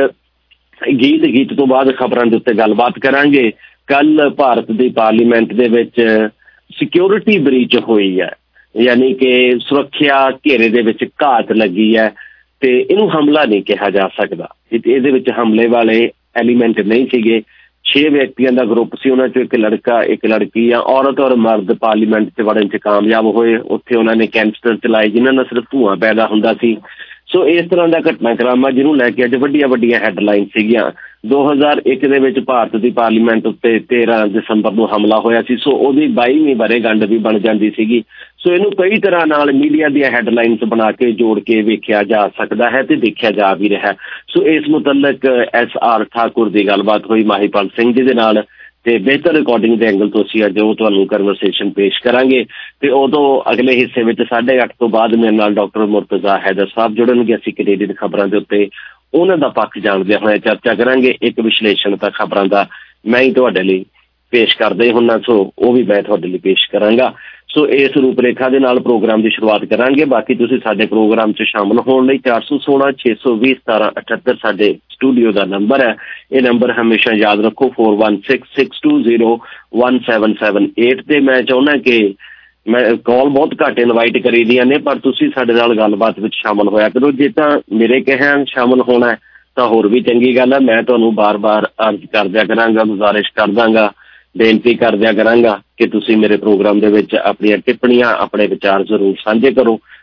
ਗੀਤ ਗੀਤ ਤੋਂ ਬਾਅਦ ਖਬਰਾਂ ਦੇ ਉੱਤੇ ਗੱਲਬਾਤ ਕਰਾਂਗੇ। ਕੱਲ ਭਾਰਤ ਦੀ ਪਾਰਲੀਮੈਂਟ ਦੇ ਵਿੱਚ ਸਿਕਿਉਰਿਟੀ ਬ੍ਰੀਚ ਹੋਈ ਹੈ, ਯਾਨੀ ਕਿ ਸੁਰੱਖਿਆ ਘੇਰੇ ਦੇ ਵਿੱਚ ਘਾਤ ਲੱਗੀ ਹੈ ਤੇ ਇਹਨੂੰ ਹਮਲਾ ਨਹੀਂ ਕਿਹਾ ਜਾ ਸਕਦਾ। ਇਹਦੇ ਵਿੱਚ ਹਮਲੇ ਵਾਲੇ ਐਲੀਮੈਂਟ ਨਹੀਂ ਸੀਗੇ। ਛੇ ਵਿਅਕਤੀਆਂ ਦਾ ਗਰੁੱਪ ਸੀ, ਉਹਨਾਂ 'ਚੋਂ ਇੱਕ ਲੜਕਾ, ਇੱਕ ਲੜਕੀ ਆ, ਔਰਤ ਔਰ ਮਰਦ ਪਾਰਲੀਮੈਂਟ 'ਚ ਵੜਨ 'ਚ ਕਾਮਯਾਬ ਹੋਏ। ਉੱਥੇ ਉਹਨਾਂ ਨੇ ਕੈਂਸਟਰ ਚਲਾਏ ਜਿਨ੍ਹਾਂ ਨਾਲ ਸਿਰਫ ਧੂੰਆਂ ਪੈਦਾ ਹੁੰਦਾ ਸੀ। ਸੋ ਇਸ ਤਰ੍ਹਾਂ ਦਾ ਘਟਨਾਕ੍ਰਮ ਆ ਜਿਹਨੂੰ ਲੈ ਕੇ ਅੱਜ ਵੱਡੀਆਂ ਵੱਡੀਆਂ ਹੈਡਲਾਈਨ ਸੀਗੀਆਂ। ਦੋ ਹਜ਼ਾਰ ਇੱਕ ਦੇ ਵਿੱਚ ਭਾਰਤ ਦੀ ਪਾਰਲੀਮੈਂਟ ਉੱਤੇ ਤੇਰਾਂ ਦਸੰਬਰ ਨੂੰ ਹਮਲਾ ਹੋਇਆ ਸੀ। ਸੋ ਉਹਦੀ ਬਾਈਵੀਂ ਵਰ੍ਹੇਗੰਢ ਵੀ ਬਣ ਜਾਂਦੀ ਸੀਗੀ। ਸੋ ਇਹਨੂੰ ਕਈ ਤਰ੍ਹਾਂ ਨਾਲ ਮੀਡੀਆ ਦੀਆਂ ਹੈਡਲਾਈਨਸ ਬਣਾ ਕੇ ਜੋੜ ਕੇ ਵੇਖਿਆ ਜਾ ਸਕਦਾ ਹੈ ਤੇ ਦੇਖਿਆ ਜਾ ਵੀ ਰਿਹਾ। ਸੋ ਇਸ ਮੁਤਲਕ ਐਸ ਆਰ ਠਾਕੁਰ ਦੀ ਗੱਲਬਾਤ ਹੋਈ ਮਾਹੀਪਾਲ ਸਿੰਘ ਜੀ ਦੇ ਨਾਲ ਤੇ ਬਿਹਤਰ ਰਿਕਾਰਡਿੰਗ ਦੇ ਐਂਗਲ ਤੋਂ ਅਸੀਂ ਅੱਜ ਉਹ ਤੁਹਾਨੂੰ ਕਨਵਰਸੇਸ਼ਨ ਪੇਸ਼ ਕਰਾਂਗੇ। ਤੇ ਉਦੋਂ ਅਗਲੇ ਹਿੱਸੇ ਵਿੱਚ ਸਾਢੇ ਅੱਠ ਤੋਂ ਬਾਅਦ ਮੇਰੇ ਨਾਲ ਡਾਕਟਰ ਮੁਰਤਜ਼ਾ ਹੈਦਰ ਸਾਹਿਬ ਜੁੜਨਗੇ। ਅਸੀਂ ਕੈਨੇਡੀਅਨ ਖਬਰਾਂ ਦੇ ਉੱਤੇ ਉਹਨਾਂ ਦਾ ਪੱਖ ਜਾਣਦਿਆਂ ਹੋਇਆ ਚਰਚਾ ਕਰਾਂਗੇ। ਇੱਕ ਵਿਸ਼ਲੇਸ਼ਣ ਤਾਂ ਖਬਰਾਂ ਦਾ ਮੈਂ ਹੀ ਤੁਹਾਡੇ ਲਈ ਪੇਸ਼ ਕਰਦੇ ਹੁੰਨਾ, ਸੋ ਉਹ ਵੀ ਮੈਂ ਤੁਹਾਡੇ ਲਈ ਪੇਸ਼ ਕਰਾਂਗਾ। ਸੋ ਇਸ ਰੂਪਰੇਖਾ ਦੇ ਨਾਲ ਪ੍ਰੋਗਰਾਮ ਦੀ ਸ਼ੁਰੂਆਤ ਕਰਾਂਗੇ। ਬਾਕੀ ਤੁਸੀਂ ਸਾਡੇ ਪ੍ਰੋਗਰਾਮ 'ਚ ਸ਼ਾਮਲ ਹੋਣ ਲਈ ਚਾਰ ਸੌ ਸੋਲਾਂ ਛੇ ਸੌ ਵੀਹ ਸਤਾਰਾਂ ਅਠੱਤਰ ਸਾਡੇ ਸਟੂਡੀਓ ਦਾ ਨੰਬਰ ਹੈ। ਇਹ ਨੰਬਰ ਹਮੇਸ਼ਾ ਯਾਦ ਰੱਖੋ, four one six six two zero one seven seven eight. ਤੇ ਮੈਂ ਚਾਹੁੰਦਾ ਕਿ ਮੈਂ ਕਾਲ ਬਹੁਤ ਘੱਟ ਇਨਵਾਈਟ ਕਰੀ ਦੀਆਂ ਨੇ, ਪਰ ਤੁਸੀਂ ਸਾਡੇ ਨਾਲ ਗੱਲਬਾਤ ਵਿੱਚ ਸ਼ਾਮਲ ਹੋਇਆ ਕਰੋ। ਜੇ ਤਾਂ ਮੇਰੇ ਕਹਿਣ ਸ਼ਾਮਲ ਹੋਣਾ ਤਾਂ ਹੋਰ ਵੀ ਚੰਗੀ ਗੱਲ ਹੈ। ਮੈਂ ਤੁਹਾਨੂੰ ਬਾਰ-ਬਾਰ ਅਰਜ਼ ਕਰ ਦਿਆ ਕਰਾਂਗਾ, ਗੁਜ਼ਾਰਿਸ਼ ਕਰ ਦਾਂਗਾ, ਬੇਨਤੀ ਕਰਦਿਆਂ ਕਰਾਂਗਾ ਕਿ ਤੁਸੀਂ ਮੇਰੇ ਪ੍ਰੋਗਰਾਮ ਦੇ ਵਿੱਚ ਆਪਣੀਆਂ ਟਿੱਪਣੀਆਂ, ਆਪਣੇ ਵਿਚਾਰ ਜ਼ਰੂਰ ਸਾਂਝੇ ਕਰੋ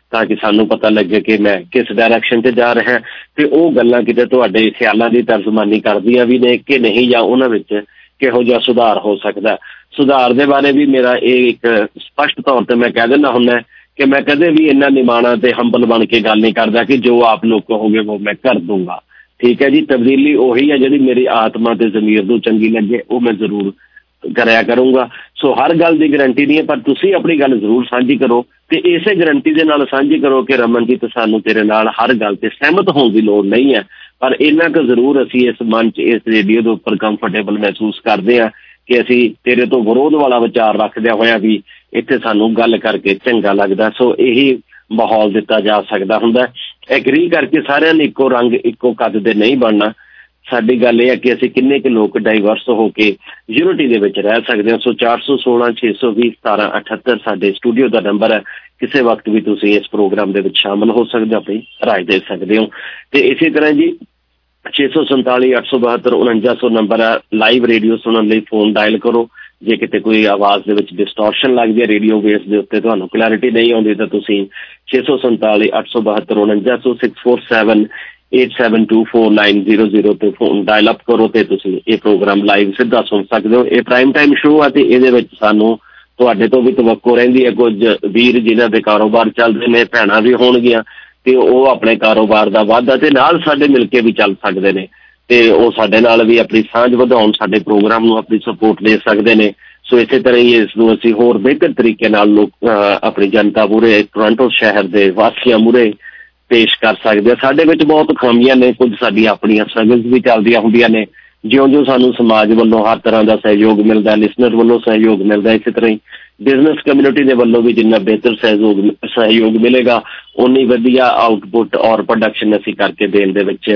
ਤਾਂ ਕਿ ਸਾਨੂੰ ਪਤਾ ਲੱਗੇ ਕਿ ਮੈਂ ਕਿਸ ਡਾਇਰੈਕਸ਼ਨ 'ਚ ਜਾ ਰਿਹਾ ਤੇ ਉਹ ਗੱਲਾਂ ਕਿਤੇ ਤੁਹਾਡੇ ਖਿਆਲਾਂ ਦੀ ਤਰਜਮਾਨੀ ਕਰਦੀਆਂ ਵੀ ਨੇ ਕਿ ਨਹੀਂ, ਜਾਂ ਉਹਨਾਂ ਵਿੱਚ ਕਿਹੋ ਜਿਹਾ ਸੁਧਾਰ ਹੋ ਸਕਦਾ। ਸੁਧਾਰ ਦੇ ਬਾਰੇ ਵੀ ਮੇਰਾ ਇਹ ਇੱਕ ਸਪਸ਼ਟ ਤੌਰ ਤੇ ਮੈਂ ਕਹਿ ਦਿੰਦਾ ਹੁੰਦਾ ਕਿ ਮੈਂ ਕਦੇ ਵੀ ਇੰਨਾ ਨਿਮਾਣਾ ਤੇ ਹੰਬਲ ਬਣ ਕੇ ਗੱਲ ਨਹੀਂ ਕਰਦਾ ਕਿ ਜੋ ਆਪ ਲੋਕ ਕਹੋਗੇ ਉਹ ਮੈਂ ਕਰ ਦੂੰਗਾ। ਠੀਕ ਹੈ ਜੀ, ਤਬਦੀਲੀ ਉਹੀ ਹੈ ਜਿਹੜੀ ਮੇਰੀ ਆਤਮਾ ਤੇ ਜ਼ਮੀਰ ਨੂੰ ਚੰਗੀ ਲੱਗੇ, ਉਹ ਮੈਂ ਜ਼ਰੂਰ ਕਰਿਆ ਕਰੂੰਗਾ। ਸੋ ਹਰ ਗੱਲ ਦੀ ਗਰੰਟੀ ਨਹੀਂ ਹੈ, ਪਰ ਤੁਸੀਂ ਆਪਣੀ ਗੱਲ ਜ਼ਰੂਰ ਸਾਂਝੀ ਕਰੋ ਤੇ ਇਸੇ ਗਰੰਟੀ ਦੇ ਨਾਲ ਸਾਂਝੀ ਕਰੋ ਕਿ ਰਮਨਜੀਤ ਸਾਨੂੰ ਤੇਰੇ ਨਾਲ ਹਰ ਗੱਲ ਤੇ ਸਹਿਮਤ ਹੋਣ ਦੀ ਲੋੜ ਨਹੀਂ ਹੈ, ਪਰ ਇੰਨਾ ਕੁ ਜ਼ਰੂਰ ਅਸੀਂ ਇਸ ਮੰਚ ਇਸ ਰੇਡੀਓ ਦੇ ਉੱਪਰ ਕੰਫਰਟੇਬਲ ਮਹਿਸੂਸ ਕਰਦੇ ਹਾਂ ਕਿ ਅਸੀਂ ਤੇਰੇ ਤੋਂ ਵਿਰੋਧ ਵਾਲਾ ਵਿਚਾਰ ਰੱਖਦਿਆਂ ਹੋਇਆ ਵੀ ਇੱਥੇ ਸਾਨੂੰ ਗੱਲ ਕਰਕੇ ਚੰਗਾ ਲੱਗਦਾ। ਸੋ ਇਹੀ ਮਾਹੌਲ ਦਿੱਤਾ ਜਾ ਸਕਦਾ ਹੁੰਦਾ। ਐਗਰੀ ਕਰਕੇ ਸਾਰਿਆਂ ਨੇ ਇੱਕੋ ਰੰਗ ਇੱਕੋ ਕੱਦ ਦੇ ਨਹੀਂ ਬਣਨਾ। ਸਾਡੀ ਗੱਲ ਇਹ ਹੈ ਕਿ ਅਸੀਂ ਕਿੰਨੇ ਕੁ ਲੋਕ ਡਾਈਵਰਸ ਹੋ ਕੇ ਯੂਨਿਟੀ ਦੇ ਵਿੱਚ ਰਹਿ ਸਕਦੇ ਹਾਂ। ਸੋ ਚਾਰ ਸੌ ਸੋਲਾਂ ਛੇ ਸੌ ਵੀਹ ਸਤਾਰਾਂ ਅਠੱਤਰ ਸਾਡੇ ਸਟੂਡੀਓ ਦਾ ਨੰਬਰ ਹੈ। ਕਿਸੇ ਵਕਤ ਵੀ ਤੁਸੀਂ ਇਸ ਪ੍ਰੋਗਰਾਮ ਦੇ ਵਿੱਚ ਸ਼ਾਮਲ ਹੋ ਸਕਦੇ ਹੋ, ਆਪਣੀ ਰਾਏ ਦੇ ਸਕਦੇ ਹੋ। ਤੇ ਇਸੇ ਤਰ੍ਹਾਂ ਜੀ ਛੇ ਸੌ ਸੰਤਾਲੀ ਅੱਠ ਸੌ ਬਹੱਤਰ ਉਣੰਜਾ ਸੌ ਨੰਬਰ ਹੈ। ਲਾਈਵ ਰੇਡੀਓ ਸੁਣਨ ਲਈ ਫੋਨ ਡਾਇਲ ਕਰੋ। ਜੇ ਕਿਤੇ ਕੋਈ ਆਵਾਜ਼ ਦੇ ਵਿੱਚ ਡਿਸਟੋਰਸ਼ਨ ਲੱਗਦੀ ਹੈ, ਰੇਡੀਓ ਵੇਵਸ ਦੇ ਉੱਤੇ ਤੁਹਾਨੂੰ ਕਲੈਰਿਟੀ ਨਹੀਂ ਆਉਂਦੀ, ਤਾਂ ਤੁਸੀਂ ਛੇ ਸੌ ਸੰਤਾਲੀ ਅੱਠ ਸੌ ਬਹੱਤਰ ਉਣੰਜਾ ਸੌ six four seven eight seven two four nine zero zero ਤੇ ਫੋਨ ਡਾਇਲ ਅਪ ਕਰੋ ਤੇ ਤੁਸੀਂ ਇਹ ਪ੍ਰੋਗਰਾਮ ਲਾਈਵ ਸਿੱਧਾ ਸੁਣ ਸਕਦੇ ਹੋ। ਇਹ ਪ੍ਰਾਈਮ ਟਾਈਮ ਸ਼ੋਅ ਹੈ ਤੇ ਇਹਦੇ ਵਿੱਚ ਸਾਨੂੰ ਤੁਹਾਡੇ ਤੋਂ ਵੀ ਤਵੱਕੋ ਰਹਿੰਦੀ ਹੈ। ਕੁਝ ਵੀਰ ਜਿਨ੍ਹਾਂ ਦੇ ਕਾਰੋਬਾਰ ਚੱਲਦੇ ਨੇ, ਭੈਣਾਂ ਵੀ ਹੋਣਗੀਆਂ ਤੇ ਉਹ ਆਪਣੇ ਕਾਰੋਬਾਰ ਦਾ ਵਾਧਾ ਤੇ ਨਾਲ ਸਾਡੇ ਮਿਲ ਕੇ ਵੀ ਚੱਲ ਸਕਦੇ ਨੇ ਤੇ ਉਹ ਸਾਡੇ ਨਾਲ ਵੀ ਆਪਣੀ ਸਾਂਝ ਵਧਾਉਣ, ਸਾਡੇ ਪ੍ਰੋਗਰਾਮ ਨੂੰ ਆਪਣੀ ਸਪੋਰਟ ਦੇ ਸਕਦੇ ਨੇ। ਸੋ ਇਸੇ ਤਰ੍ਹਾਂ ਹੀ ਇਸ ਨੂੰ ਅਸੀਂ ਹੋਰ ਬਿਹਤਰ ਤਰੀਕੇ ਨਾਲ ਲੋਕ ਆਪਣੀ ਜਨਤਾ ਮੂਹਰੇ, ਟੋਰਾਂਟੋ ਸ਼ਹਿਰ ਦੇ ਵਾਸੀਆਂ ਮੂਹਰੇ ਪੇਸ਼ ਕਰ ਸਕਦੇ ਆ। ਸਾਡੇ ਵਿੱਚ ਬਹੁਤ ਖਾਮੀਆਂ ਨੇ, ਕੁਝ ਸਾਡੀਆਂ ਆਪਣੀਆਂ ਸਟਰਗਲਸ ਵੀ ਚੱਲਦੀਆਂ ਹੁੰਦੀਆਂ ਨੇ। ਜਿਉਂ ਜਿਉਂ ਸਾਨੂੰ ਸਮਾਜ ਵੱਲੋਂ ਹਰ ਤਰ੍ਹਾਂ ਦਾ ਸਹਿਯੋਗ ਮਿਲਦਾ, ਲਿਸਨਰ ਵੱਲੋਂ ਸਹਿਯੋਗ ਮਿਲਦਾ, ਇਸੇ ਤਰ੍ਹਾਂ ਹੀ ਬਿਜ਼ਨਸ ਕਮਿਊਨਿਟੀ ਦੇ ਵੱਲੋਂ ਵੀ ਜਿੰਨਾ ਬਿਹਤਰ ਸਹਿਯੋਗ ਸਹਿਯੋਗ ਮਿਲੇਗਾ ਉਨੀ ਵਧੀਆ ਆਊਟਪੁੱਟ ਔਰ ਪ੍ਰੋਡਕਸ਼ਨ ਅਸੀਂ ਕਰਕੇ ਦੇਣ ਦੇ ਵਿੱਚ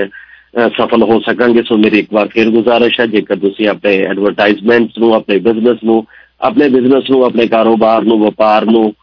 ਸਫਲ ਹੋ ਸਕਾਂਗੇ। ਸੋ ਮੇਰੀ ਇੱਕ ਵਾਰ ਫਿਰ ਗੁਜ਼ਾਰਿਸ਼ ਹੈ, ਜੇਕਰ ਤੁਸੀਂ ਆਪਣੇ ਐਡਵਰਟਾਈਜ਼ਮੈਂਟਸ ਨੂੰ, ਆਪਣੇ ਬਿਜ਼ਨਸ ਨੂੰ, ਆਪਣੇ ਬਿਜ਼ਨਸ ਨੂੰ, ਆਪਣੇ ਕਾਰੋਬਾਰ ਨੂੰ, ਵਪਾਰ ਨੂੰ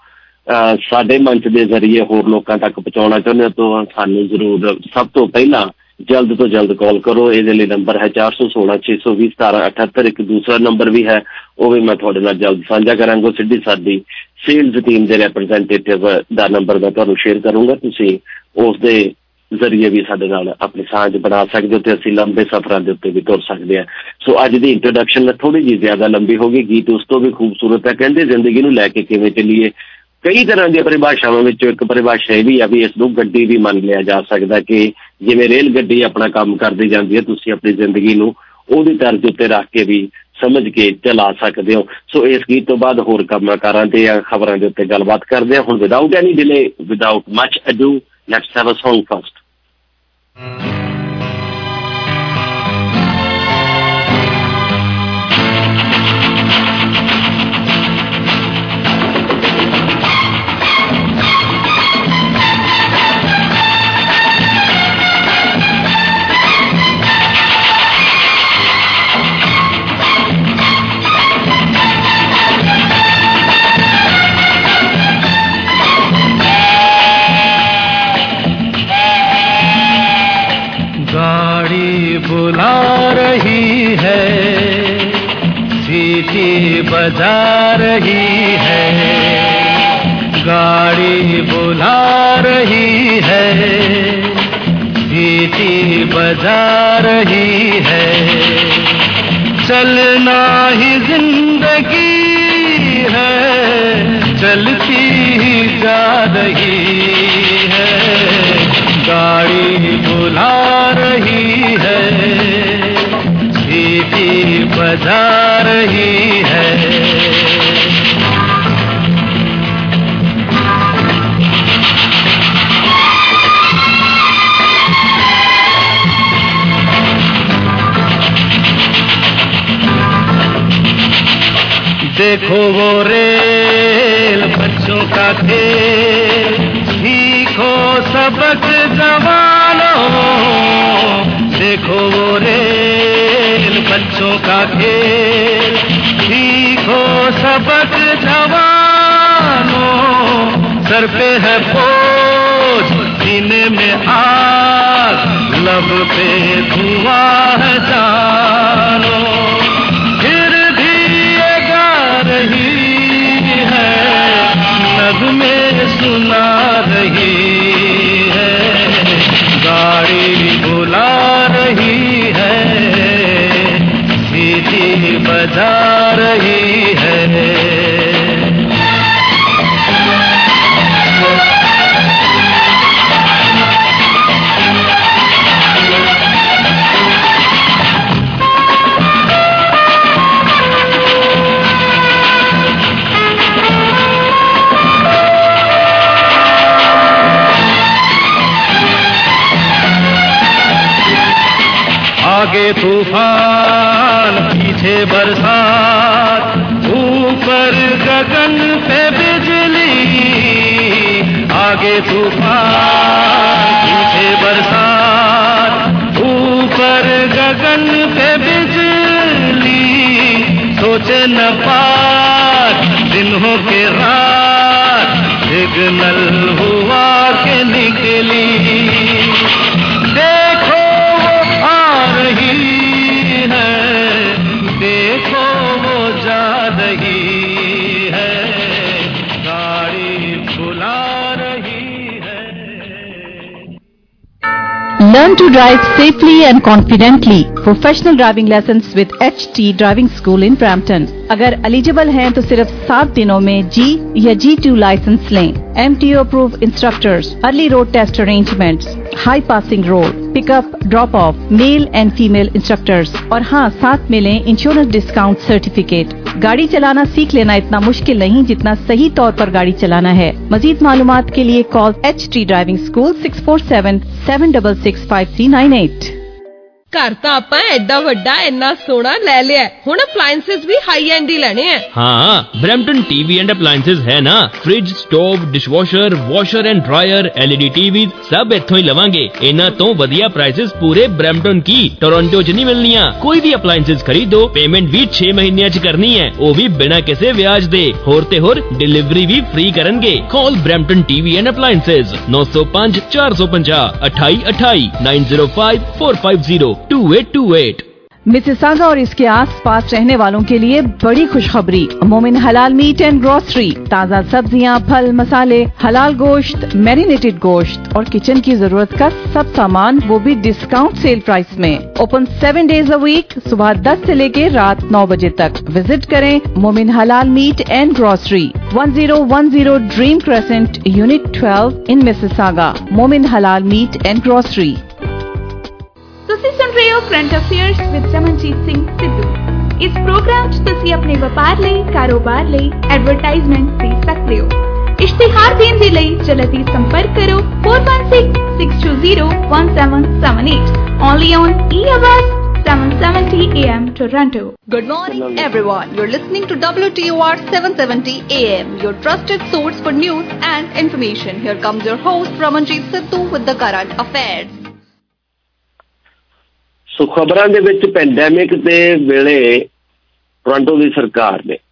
ਸਾਡੇ ਮੰਚ ਦੇ ਜ਼ਰੀਏ ਹੋਰ ਲੋਕਾਂ ਤੱਕ ਪਹੁੰਚਾਉਣਾ ਚਾਹੁੰਦੇ ਹੋ ਤਾਂ ਸਾਨੂੰ ਜ਼ਰੂਰ ਸਭ ਤੋਂ ਪਹਿਲਾਂ ਜਲਦ ਤੋਂ ਜਲਦ ਕਾਲ ਕਰੋ। ਇਹਦੇ ਲਈ ਨੰਬਰ ਹੈ ਚਾਰ ਸੌ ਸੋਲਾਂ ਛੇ ਸੌ ਵੀਹ ਸਤਾਰਾਂ ਅਠੱਤਰ। ਇੱਕ ਦੂਸਰਾ ਨੰਬਰ ਵੀ ਹੈ, ਉਹ ਵੀ ਮੈਂ ਤੁਹਾਡੇ ਨਾਲ ਜਲਦ ਸਾਂਝਾ ਕਰਾਂਗਾ। ਸਿੱਧੀ ਸਾਡੀ ਸੇਲਜ਼ ਟੀਮ ਦੇ ਰੈਪਰਜੈਂਟੇਟਿਵ ਦਾ ਨੰਬਰ ਮੈਂ ਤੁਹਾਨੂੰ ਸ਼ੇਅਰ ਕਰੂੰਗਾ। ਤੁਸੀਂ ਉਸ ਦੇ ਜ਼ਰੀਏ ਵੀ ਸਾਡੇ ਨਾਲ ਆਪਣੀ ਸਾਂਝ ਬਣਾ ਸਕਦੇ ਹੋ ਤੇ ਅਸੀਂ ਲੰਬੇ ਸਫ਼ਰਾਂ ਦੇ ਉੱਤੇ ਵੀ ਤੁਰ ਸਕਦੇ ਹਾਂ। ਸੋ ਅੱਜ ਦੀ ਇੰਟਰੋਡਕਸ਼ਨ ਥੋੜ੍ਹੀ ਜਿਹੀ ਜ਼ਿਆਦਾ ਲੰਬੀ ਹੋ ਗਈ। ਗੀਤ ਉਸ ਤੋਂ ਵੀ ਖੂਬਸੂਰਤ ਹੈ। ਕਹਿੰਦੇ ਜ਼ਿੰਦਗੀ ਨੂੰ ਲੈ ਕੇ ਕਿਵੇਂ ਚੱਲੀਏ। ਕਈ ਤਰ੍ਹਾਂ ਦੀਆਂ ਪਰਿਭਾਸ਼ਾਵਾਂ ਵਿੱਚੋਂ ਇੱਕ ਪਰਿਭਾਸ਼ਾ ਇਹ ਵੀ ਆ ਵੀ ਇਸ ਨੂੰ ਗੱਡੀ ਵੀ ਮੰਨ ਲਿਆ ਜਾ ਸਕਦਾ ਕਿ ਜਿਵੇਂ ਰੇਲ ਗੱਡੀ ਆਪਣਾ ਕੰਮ ਕਰਦੀ ਜਾਂਦੀ ਹੈ, ਤੁਸੀਂ ਆਪਣੀ ਜ਼ਿੰਦਗੀ ਨੂੰ ਉਹਦੀ ਤਰਜ਼ ਉੱਤੇ ਰੱਖ ਕੇ ਵੀ ਸਮਝ ਕੇ ਚਲਾ ਸਕਦੇ ਹੋ। ਸੋ ਇਸ ਗੀਤ ਤੋਂ ਬਾਅਦ ਹੋਰ ਕੰਮਕਾਰਾਂ ਤੇ ਜਾਂ ਖਬਰਾਂ ਦੇ ਉੱਤੇ ਗੱਲਬਾਤ ਕਰਦੇ ਹਾਂ। ਹੁਣ without any delay, without much ado, let's have a song first. बुला रही है, सीटी बजा रही है, गाड़ी बुला रही है, सीटी बजा रही है। चलना ही जिंदगी है, चलती ही जा रही है, गाड़ी बुला रही है, सीटी बजा रही है। देखो वो रेल बच्चों का खेल, सीखो सबक जवानों। देखो वो रेल बच्चों का खेल, सीखो सबक जवानों। सर पे है बोझ, सीने में आग, लब पे धुआं है जानो। रही है नगमे सुना रही है, गाड़ी बुला रही है, सीटी बजा रही है। आगे तूफान पीछे बरसात, ऊपर गगन पे बिजली। आगे तूफान पीछे बरसात, ऊपर गगन पे बिजली। सोचे न पार दिन हो के रात, सिग्नल हुआ के निकली। देखो रही है, देखो वो जा रही है, गाड़ी बुला रही है। Learn to drive safely and confidently. Professional driving lessons with H T Driving School in Brampton. अगर एलिजिबल हैं तो सिर्फ सात दिनों में जी या जी टू लाइसेंस लें। M T O approved instructors, early road test arrangements, high passing road, pickup drop off, male and female instructors और हाँ साथ मिलें इंश्योरेंस डिस्काउंट सर्टिफिकेट। गाड़ी चलाना सीख लेना इतना मुश्किल नहीं जितना सही तौर पर गाड़ी चलाना है। मजीद मालूमात के लिए call H T driving school six four seven seven double six five three nine eight. घर तो आप एडा वड्डा इन्ना सोना ले लिया, हुण अप्लायंसेस भी हाई एंड ही लेने हैं। हाँ, ब्रैम्पटन टीवी एंड अप्लायंसेस है ना। Fridge, stove, dishwasher, washer and dryer, LED TV सब इत्थों ही लवांगे। इन्हां तो वधिया प्राइसेस पूरे ब्रैम्पटन की टोरंटो च नहीं मिलनियां। कोई भी अप्लायंसेस खरीदो, पेमेंट भी छह महीने च करनी है, वो भी बिना किसी ब्याज दे। होर ते होर डिलीवरी भी फ्री करनगे। Call Brampton TV and appliances नौ सौ पांच चार सौ पंजाह अठाई अठाई nine zero five four five zero two eight two eight. Mississauga और इसके आसपास रहने वालों के लिए बड़ी खुशखबरी। मोमिन हलाल मीट एंड ग्रोसरी, ताज़ा सब्जियां, फल, मसाले, हलाल गोश्त, मैरिनेटेड गोश्त और किचन की जरूरत का सब सामान, वो भी डिस्काउंट सेल प्राइस में। Open seven days a week, सुबह दस से लेके रात नौ बजे तक। विजिट करें Momin halal meat and grocery, one zero one zero Dream Crescent, unit twelve in Mississauga. Momin halal meat and grocery. ਤੁਸੀਂ ਸੁਣ ਰਹੇ ਹੋ current affairs with Ramanjit Singh Sidhu. ਇਸ ਪ੍ਰੋਗਰਾਮ 'ਚ ਤੁਸੀਂ ਆਪਣੇ ਵਪਾਰ ਲਈ, ਕਾਰੋਬਾਰ ਲਈ ਐਡਵਰਟਾਈਜ਼ਮੈਂਟ ਦੇ ਸਕਦੇ ਹੋ। ਇਸ਼ਤਿਹਾਰ ਦੇਣ ਦੇ ਲਈ ਜਲਦੀ ਸੰਪਰਕ ਕਰੋ four one six six two zero one seven seven eight, only on E Awaaz seven seventy A M Toronto. Good morning everyone. You're listening to W T O R seven seventy A M, your trusted source for news and information. Here comes your host Ramanjeet Sidhu with the current affairs. ਸੋ ਖਬਰਾਂ ਦੇ ਵਿੱਚ pandemic ਦੇ ਵੇਲੇ Toronto ਦੀ ਸਰਕਾਰ ਨੇ,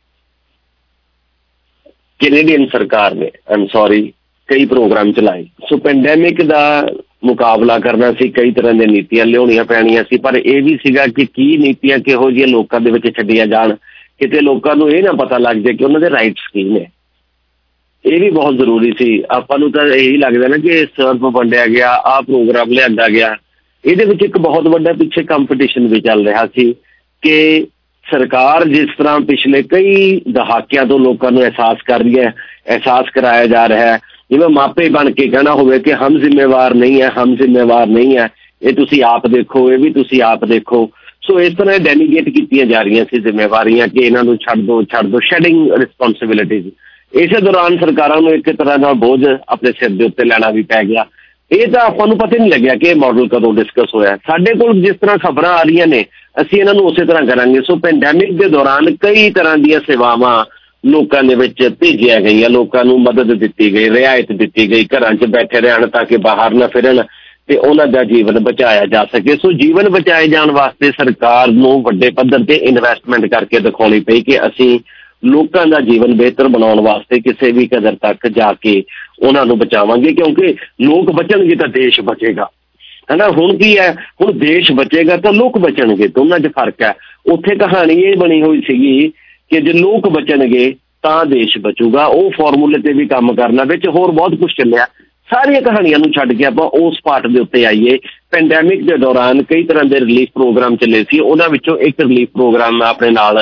Canadian ਸਰਕਾਰ ਨੇ ਆਮ sorry ਕਈ ਪ੍ਰੋਗਰਾਮ ਚਲਾਏ। ਸੋ ਪੈਂਡੈਮਿਕ ਦਾ ਮੁਕਾਬਲਾ ਕਰਨਾ ਸੀ, ਕਈ ਤਰ੍ਹਾਂ ਦੀਆਂ ਨੀਤੀਆਂ ਲਿਆਉਣੀਆਂ ਪੈਣੀਆਂ ਸੀ, ਪਰ ਇਹ ਵੀ ਸੀਗਾ ਕਿ ਕੀ ਨੀਤੀਆਂ ਕਿਹੋ ਜਿਹੀਆਂ ਲੋਕਾਂ ਦੇ ਵਿੱਚ ਛੱਡੀਆਂ ਜਾਣ, ਕਿਤੇ ਲੋਕਾਂ ਨੂੰ ਇਹ ਨਾ ਪਤਾ ਲੱਗ ਜਾਏ ਕਿ ਉਹਨਾਂ ਦੇ ਰਾਈਟਸ ਕੀ ਨੇ। ਇਹ ਵੀ ਬਹੁਤ ਜ਼ਰੂਰੀ ਸੀ। ਆਪਾਂ ਨੂੰ ਤਾਂ ਇਹੀ ਲੱਗਦਾ ਨਾ ਕਿ ਸਰਵ ਵੰਡਿਆ ਗਿਆ, ਆਹ ਪ੍ਰੋਗਰਾਮ ਲਿਆਂਦਾ ਗਿਆ। ਇਹਦੇ ਵਿੱਚ ਇੱਕ ਬਹੁਤ ਵੱਡਾ ਪਿੱਛੇ ਕੰਪੀਟੀਸ਼ਨ ਵੀ ਚੱਲ ਰਿਹਾ ਸੀ ਕਿ ਸਰਕਾਰ ਜਿਸ ਤਰ੍ਹਾਂ ਪਿਛਲੇ ਕਈ ਦਹਾਕਿਆਂ ਤੋਂ ਲੋਕਾਂ ਨੂੰ ਅਹਿਸਾਸ ਕਰ ਰਹੀ ਹੈ, ਅਹਿਸਾਸ ਕਰਾਇਆ ਜਾ ਰਿਹਾ ਹੈ ਜਿਵੇਂ ਮਾਪੇ ਬਣ ਕੇ ਕਹਿਣਾ ਹੋਵੇ ਕਿ ਹਮ ਜ਼ਿੰਮੇਵਾਰ ਨਹੀਂ ਹੈ, ਹਮ ਜ਼ਿੰਮੇਵਾਰ ਨਹੀਂ ਹੈ, ਇਹ ਤੁਸੀਂ ਆਪ ਦੇਖੋ, ਇਹ ਵੀ ਤੁਸੀਂ ਆਪ ਦੇਖੋ। ਸੋ ਇਸ ਤਰ੍ਹਾਂ ਡੈਲੀਗੇਟ ਕੀਤੀਆਂ ਜਾ ਰਹੀਆਂ ਸੀ ਜ਼ਿੰਮੇਵਾਰੀਆਂ ਕਿ ਇਹਨਾਂ ਨੂੰ ਛੱਡ ਦਿਓ ਛੱਡ ਦਿਓ ਸ਼ੈਡਿੰਗ ਰਿਸਪੌਂਸਿਬਿਲਿਟੀਜ਼। ਇਸੇ ਦੌਰਾਨ ਸਰਕਾਰਾਂ ਨੂੰ ਇੱਕ ਤਰ੍ਹਾਂ ਦਾ ਬੋਝ ਆਪਣੇ ਸਿਰ ਦੇ ਉੱਤੇ ਲੈਣਾ ਵੀ ਪੈ ਗਿਆ। ਇਹ ਤਾਂ ਆਪਾਂ ਨੂੰ ਪਤਾ ਨਹੀਂ ਲੱਗਿਆ ਕਿ ਇਹ ਮਾਡਲ ਕਦੋਂ ਡਿਸਕਸ ਹੋਇਆ। ਸਾਡੇ ਕੋਲ ਜਿਸ ਤਰ੍ਹਾਂ ਖਬਰਾਂ ਆ ਰਹੀਆਂ ਨੇ ਅਸੀਂ ਇਹਨਾਂ ਨੂੰ ਉਸੇ ਤਰ੍ਹਾਂ ਕਰਾਂਗੇ। ਸੋ ਪੈਂਡੈਮਿਕ ਦੇ ਦੌਰਾਨ ਕਈ ਤਰ੍ਹਾਂ ਦੀਆਂ ਸੇਵਾਵਾਂ ਲੋਕਾਂ ਦੇ ਵਿੱਚ ਭੇਜੀਆਂ ਗਈਆਂ, ਲੋਕਾਂ ਨੂੰ ਮਦਦ ਦਿੱਤੀ ਗਈ, ਰਿਆਇਤ ਦਿੱਤੀ ਗਈ, ਘਰਾਂ 'ਚ ਬੈਠੇ ਰਹਿਣ ਤਾਂ ਕਿ ਬਾਹਰ ਨਾ ਫਿਰਨ ਤੇ ਉਹਨਾਂ ਦਾ ਜੀਵਨ ਬਚਾਇਆ ਜਾ ਸਕੇ। ਸੋ ਜੀਵਨ ਬਚਾਏ ਜਾਣ ਵਾਸਤੇ ਸਰਕਾਰ ਨੂੰ ਵੱਡੇ ਪੱਧਰ ਤੇ ਇਨਵੈਸਟਮੈਂਟ ਕਰਕੇ ਦਿਖਾਉਣੀ ਪਈ ਕਿ ਅਸੀਂ ਲੋਕਾਂ ਦਾ ਜੀਵਨ ਬਿਹਤਰ ਬਣਾਉਣ ਵਾਸਤੇ ਕਿਸੇ ਵੀ ਕਦਰ ਤੱਕ ਜਾ ਕੇ ਉਹਨਾਂ ਨੂੰ ਬਚਾਵਾਂਗੇ, ਕਿਉਂਕਿ ਲੋਕ ਬਚਣਗੇ ਤਾਂ ਦੇਸ਼ ਬਚੇਗਾ, ਹੈ ਨਾ। ਹੁਣ ਕੀ ਹੈ, ਹੁਣ ਦੇਸ਼ ਬਚੇਗਾ ਤਾਂ ਲੋਕ ਬਚਣਗੇ, ਦੋਨਾਂ 'ਚ ਫਰਕ ਹੈ। ਉੱਥੇ ਕਹਾਣੀ ਇਹ ਬਣੀ ਹੋਈ ਸੀਗੀ ਕਿ ਜੇ ਲੋਕ ਬਚਣਗੇ ਤਾਂ ਦੇਸ਼ ਬਚੂਗਾ। ਉਹ ਫਾਰਮੂਲੇ ਤੇ ਵੀ ਕੰਮ ਕਰਨਾ, ਵਿੱਚ ਹੋਰ ਬਹੁਤ ਕੁਛ ਚੱਲਿਆ। ਸਾਰੀਆਂ ਕਹਾਣੀਆਂ ਨੂੰ ਛੱਡ ਕੇ ਆਪਾਂ ਉਸ ਪਾਰਟ ਦੇ ਉੱਤੇ ਆਈਏ। ਪੈਂਡੈਮਿਕ ਦੇ ਦੌਰਾਨ ਕਈ ਤਰ੍ਹਾਂ ਦੇ ਰਿਲੀਫ ਪ੍ਰੋਗਰਾਮ ਚੱਲੇ ਸੀ, ਉਹਨਾਂ ਵਿੱਚੋਂ ਇੱਕ ਰਿਲੀਫ ਪ੍ਰੋਗਰਾਮ ਮੈਂ ਆਪਣੇ ਨਾਲ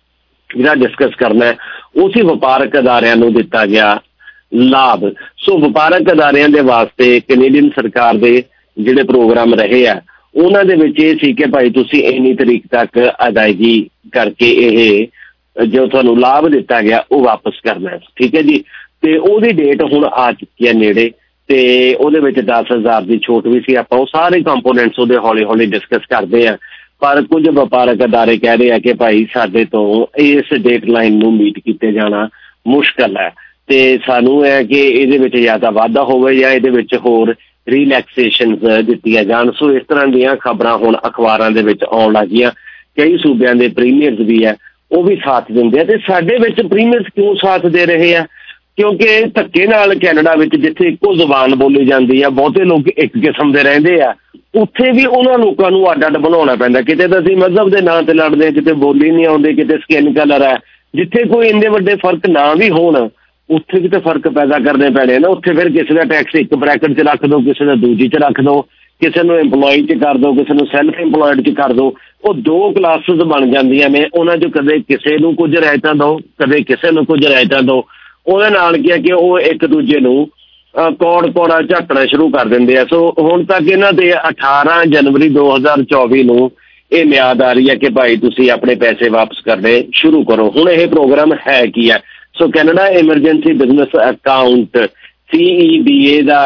ਜਿਹੜਾ ਡਿਸਕਸ ਕਰਨਾ ਉਹ ਸੀ ਵਪਾਰਕ ਅਦਾਰਿਆਂ ਨੂੰ ਦਿੱਤਾ ਗਿਆ ਲਾਭ। ਸੋ ਵਪਾਰਕ ਅਦਾਰਿਆਂ ਦੇ ਵਾਸਤੇ ਕੈਨੇਡੀਅਨ ਸਰਕਾਰ ਦੇ ਜਿਹੜੇ ਪ੍ਰੋਗਰਾਮ ਰਹੇ ਆ ਉਹਨਾਂ ਦੇ ਵਿੱਚ ਇਹ ਸੀ ਕਿ ਭਾਈ ਤੁਸੀਂ ਇੰਨੀ ਤਰੀਕ ਤੱਕ ਅਦਾਇਗੀ ਕਰਕੇ ਇਹ ਜੋ ਤੁਹਾਨੂੰ ਲਾਭ ਦਿੱਤਾ ਗਿਆ ਉਹ ਵਾਪਸ ਕਰਨਾ, ਠੀਕ ਹੈ ਜੀ। ਤੇ ਉਹਦੀ ਡੇਟ ਹੁਣ ਆ ਚੁੱਕੀ ਹੈ ਨੇੜੇ, ਤੇ ਉਹਦੇ ਵਿੱਚ ਦਸ ਹਜ਼ਾਰ ਦੀ ਛੋਟ ਵੀ ਸੀ। ਆਪਾਂ ਉਹ ਸਾਰੇ ਕੰਪੋਨੈਂਟਸ ਉਹਦੇ ਹੌਲੀ ਹੌਲੀ ਡਿਸਕਸ ਕਰਦੇ ਆ, ਪਰ ਕੁਝ ਵਪਾਰਕ ਅਦਾਰੇ ਕਹਿ ਰਹੇ ਆ ਕਿ ਭਾਈ ਸਾਡੇ ਤੋਂ ਇਸ ਡੇਟ ਲਾਈਨ ਨੂੰ ਮੀਟ ਕੀਤੇ ਜਾਣਾ ਮੁਸ਼ਕਲ ਹੈ, ਤੇ ਸਾਨੂੰ ਹੈ ਕਿ ਇਹਦੇ ਵਿੱਚ ਜਾਂ ਤਾਂ ਵਾਧਾ ਹੋਵੇ ਜਾਂ ਇਹਦੇ ਵਿੱਚ ਹੋਰ ਰਿਲੈਕਸੇਸ਼ਨਸ ਦਿੱਤੀਆਂ ਜਾਣ। ਸੋ ਇਸ ਤਰ੍ਹਾਂ ਦੀਆਂ ਖਬਰਾਂ ਹੁਣ ਅਖਬਾਰਾਂ ਦੇ ਵਿੱਚ ਆਉਣ ਲੱਗ ਗਈਆਂ। ਕਈ ਸੂਬਿਆਂ ਦੇ ਪ੍ਰੀਮੀਅਰਸ ਵੀ ਹੈ ਉਹ ਵੀ ਸਾਥ ਦਿੰਦੇ ਆ, ਤੇ ਸਾਡੇ ਵਿੱਚ ਪ੍ਰੀਮੀਅਰਸ ਕਿਉਂ ਸਾਥ ਦੇ ਰਹੇ ਆ? ਕਿਉਂਕਿ ਧੱਕੇ ਨਾਲ ਕੈਨੇਡਾ ਵਿੱਚ ਜਿੱਥੇ ਇੱਕੋ ਜ਼ੁਬਾਨ ਬੋਲੀ ਜਾਂਦੀ ਆ, ਬਹੁਤੇ ਲੋਕ ਇੱਕ ਕਿਸਮ ਦੇ ਰਹਿੰਦੇ ਆ, ਉੱਥੇ ਵੀ ਉਹਨਾਂ ਲੋਕਾਂ ਨੂੰ ਅੱਡ ਅੱਡ ਬਣਾਉਣਾ ਪੈਂਦਾ। ਕਿਤੇ ਤਾਂ ਅਸੀਂ ਮਜ਼ਹਬ ਦੇ ਨਾਂ ਤੇ ਲੜਦੇ ਹਾਂ, ਕਿਤੇ ਬੋਲੀ ਨਹੀਂ ਆਉਂਦੀ, ਕਿਤੇ ਸਕਿਨ ਕਲਰ ਹੈ। ਜਿੱਥੇ ਕੋਈ ਇੰਨੇ ਵੱਡੇ ਫਰਕ ਨਾ ਵੀ ਹੋਣ ਉੱਥੇ ਵੀ ਤਾਂ ਫਰਕ ਪੈਦਾ ਕਰਨੇ ਪੈਣੇ ਨਾ। ਉੱਥੇ ਫਿਰ ਕਿਸੇ ਦਾ ਟੈਕਸ ਇੱਕ ਬ੍ਰੈਕਟ 'ਚ ਰੱਖ ਦਿਓ, ਕਿਸੇ ਦਾ ਦੂਜੀ 'ਚ ਰੱਖ ਦਿਓ, ਕਿਸੇ ਨੂੰ ਇੰਪਲੋਈ 'ਚ ਕਰ ਦਿਓ, ਕਿਸੇ ਨੂੰ ਸੈਲਫ ਇੰਪਲੋਇਡ 'ਚ ਕਰ ਦਿਓ। ਉਹ ਦੋ ਕਲਾਸਿਸ ਬਣ ਜਾਂਦੀਆਂ ਨੇ, ਉਹਨਾਂ 'ਚ ਕਦੇ ਕਿਸੇ ਨੂੰ ਕੁਝ ਰਿਆਇਤਾਂ ਦਿਓ, ਕਦੇ ਕਿਸੇ ਨੂੰ ਕੁਝ ਰਿਆਇਤਾਂ ਦਿਓ। ਉਹਦੇ ਨਾਲ ਕੀ ਹੈ ਕਿ ਉਹ ਇੱਕ ਦੂਜੇ ਨੂੰ ਕੌੜ ਕੌੜਾ ਝਾਕਣਾ ਸ਼ੁਰੂ ਕਰ ਦਿੰਦੇ ਆ। ਸੋ ਹੁਣ ਤੱਕ ਇਹਨਾਂ ਦੇ ਅਠਾਰਾਂ ਜਨਵਰੀ ਦੋ ਹਜ਼ਾਰ ਚੌਵੀ ਨੂੰ ਇਹ ਮਿਆਦ ਆ ਰਹੀ ਹੈ ਕਿ ਭਾਈ ਤੁਸੀਂ ਆਪਣੇ ਪੈਸੇ ਵਾਪਸ ਕਰਨੇ ਸ਼ੁਰੂ ਕਰੋ। ਹੁਣ ਇਹ ਪ੍ਰੋਗਰਾਮ ਹੈ ਕੀ ਹੈ? So Canada emergency business account C E B A ਦਾ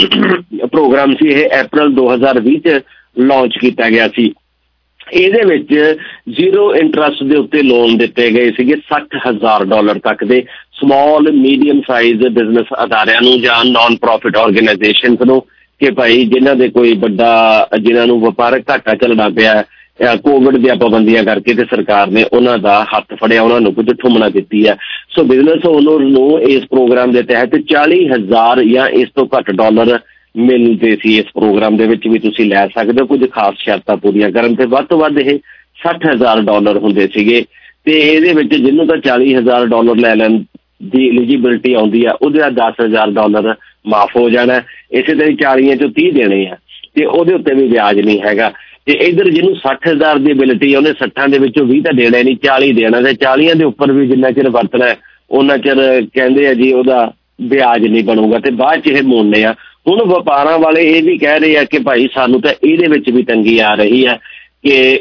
ਪ੍ਰੋਗਰਾਮ ਸੀ। ਇਹ ਅਪ੍ਰੈਲ ਦੋ ਹਜ਼ਾਰ ਵੀਹ 'ਚ ਲਾਂਚ ਕੀਤਾ ਗਿਆ ਸੀ। ਇਹਦੇ ਵਿੱਚ ਜ਼ੀਰੋ ਇੰਟਰਸਟ ਦੇ ਉੱਤੇ ਲੋਨ ਦਿੱਤੇ ਗਏ ਸੀਗੇ ਸੱਠ ਹਜ਼ਾਰ ਡਾਲਰ ਤੱਕ ਦੇ ਸਮਾਲ ਮੀਡੀਅਮ ਸਾਈਜ਼ ਬਿਜ਼ਨਸ ਅਦਾਰਿਆਂ ਨੂੰ ਜਾਂ ਨਾਨ ਪ੍ਰੋਫਿਟ ਆਰਗੇਨਾਈਜੇਸ਼ਨਸ ਨੂੰ, ਕਿ ਭਾਈ ਜਿਨ੍ਹਾਂ ਦੇ ਕੋਈ ਵੱਡਾ ਜਿਨ੍ਹਾਂ ਨੂੰ ਵਪਾਰਕ ਘਾਟਾ ਚੱਲਣਾ ਪਿਆ ਕੋਵਿਡ ਦੀਆਂ ਪਾਬੰਦੀਆਂ ਕਰਕੇ, ਤੇ ਸਰਕਾਰ ਨੇ ਉਹਨਾਂ ਦਾ ਹੱਥ ਫੜਿਆ, ਉਹਨਾਂ ਨੂੰ ਕੁਝ ਠੁੰਮਣਾ ਦਿੱਤੀ ਹੈ। ਸੋ ਬਿਜ਼ਨਸ ਓਨਰ ਨੂੰ ਇਸ ਪ੍ਰੋਗਰਾਮ ਦੇ ਤਹਿਤ ਚਾਲੀ ਹਜ਼ਾਰ ਜਾਂ ਇਸ ਤੋਂ ਘੱਟ ਡਾਲਰ ਮਿਲਦੇ ਸੀ। ਇਸ ਪ੍ਰੋਗਰਾਮ ਦੇ ਵਿੱਚ ਵੀ ਤੁਸੀਂ ਲੈ ਸਕਦੇ ਹੋ, ਕੁਝ ਖਾਸ ਸ਼ਰਤਾਂ ਪੂਰੀਆਂ ਕਰਨ ਤੇ ਵੱਧ ਤੋਂ ਵੱਧ ਇਹ ਸੱਠ ਹਜ਼ਾਰ ਡਾਲਰ ਹੁੰਦੇ ਸੀਗੇ। ਤੇ ਇਹਦੇ ਵਿੱਚ ਜਿਹਨੂੰ ਤਾਂ ਚਾਲੀ ਹਜ਼ਾਰ ਡਾਲਰ ਲੈ ਲੈਣ ਦੀ ਐਲੀਜੀਬਿਲਿਟੀ ਆਉਂਦੀ ਆ, ਉਹਦੇ ਦਸ ਹਜ਼ਾਰ ਡਾਲਰ ਮਾਫ ਹੋ ਜਾਣਾ। ਇਸੇ ਤਰ੍ਹਾਂ ਚਾਲੀਆਂ ਚੋਂ ਤੀਹ ਦੇਣੇ ਆ, ਤੇ ਉਹਦੇ ਉੱਤੇ ਵੀ ਵਿਆਜ ਨਹੀਂ ਹੈਗਾ। ਤੇ ਇੱਧਰ ਜਿਹਨੂੰ ਸੱਠ ਹਜ਼ਾਰ ਦੀ ਐਬਿਲਿਟੀ ਆ, ਉਹਨੇ ਸੱਠਾਂ ਦੇ ਵਿੱਚੋਂ ਵੀਹ ਤਾਂ ਦੇਣਾ ਨਹੀਂ, ਚਾਲੀ ਦੇਣਾ, ਤੇ ਚਾਲੀਆਂ ਦੇ ਉੱਪਰ ਵੀ ਜਿੰਨਾ ਚਿਰ ਵਰਤਣਾ ਉਹਨਾਂ ਚਿਰ ਕਹਿੰਦੇ ਆ ਜੀ ਉਹਦਾ ਵਿਆਜ ਨਹੀਂ ਬਣੂਗਾ, ਤੇ ਬਾਅਦ 'ਚ ਇਹ ਮੋੜਨੇ ਆ। ਹੁਣ ਵਪਾਰਾਂ ਵਾਲੇ ਇਹ ਵੀ ਕਹਿ ਰਹੇ ਆ ਕਿ ਭਾਈ ਸਾਨੂੰ ਤਾਂ ਇਹਦੇ ਵਿੱਚ ਵੀ ਤੰਗੀ ਆ ਰਹੀ ਹੈ ਕਿ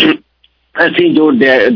ਅਸੀਂ ਜੋ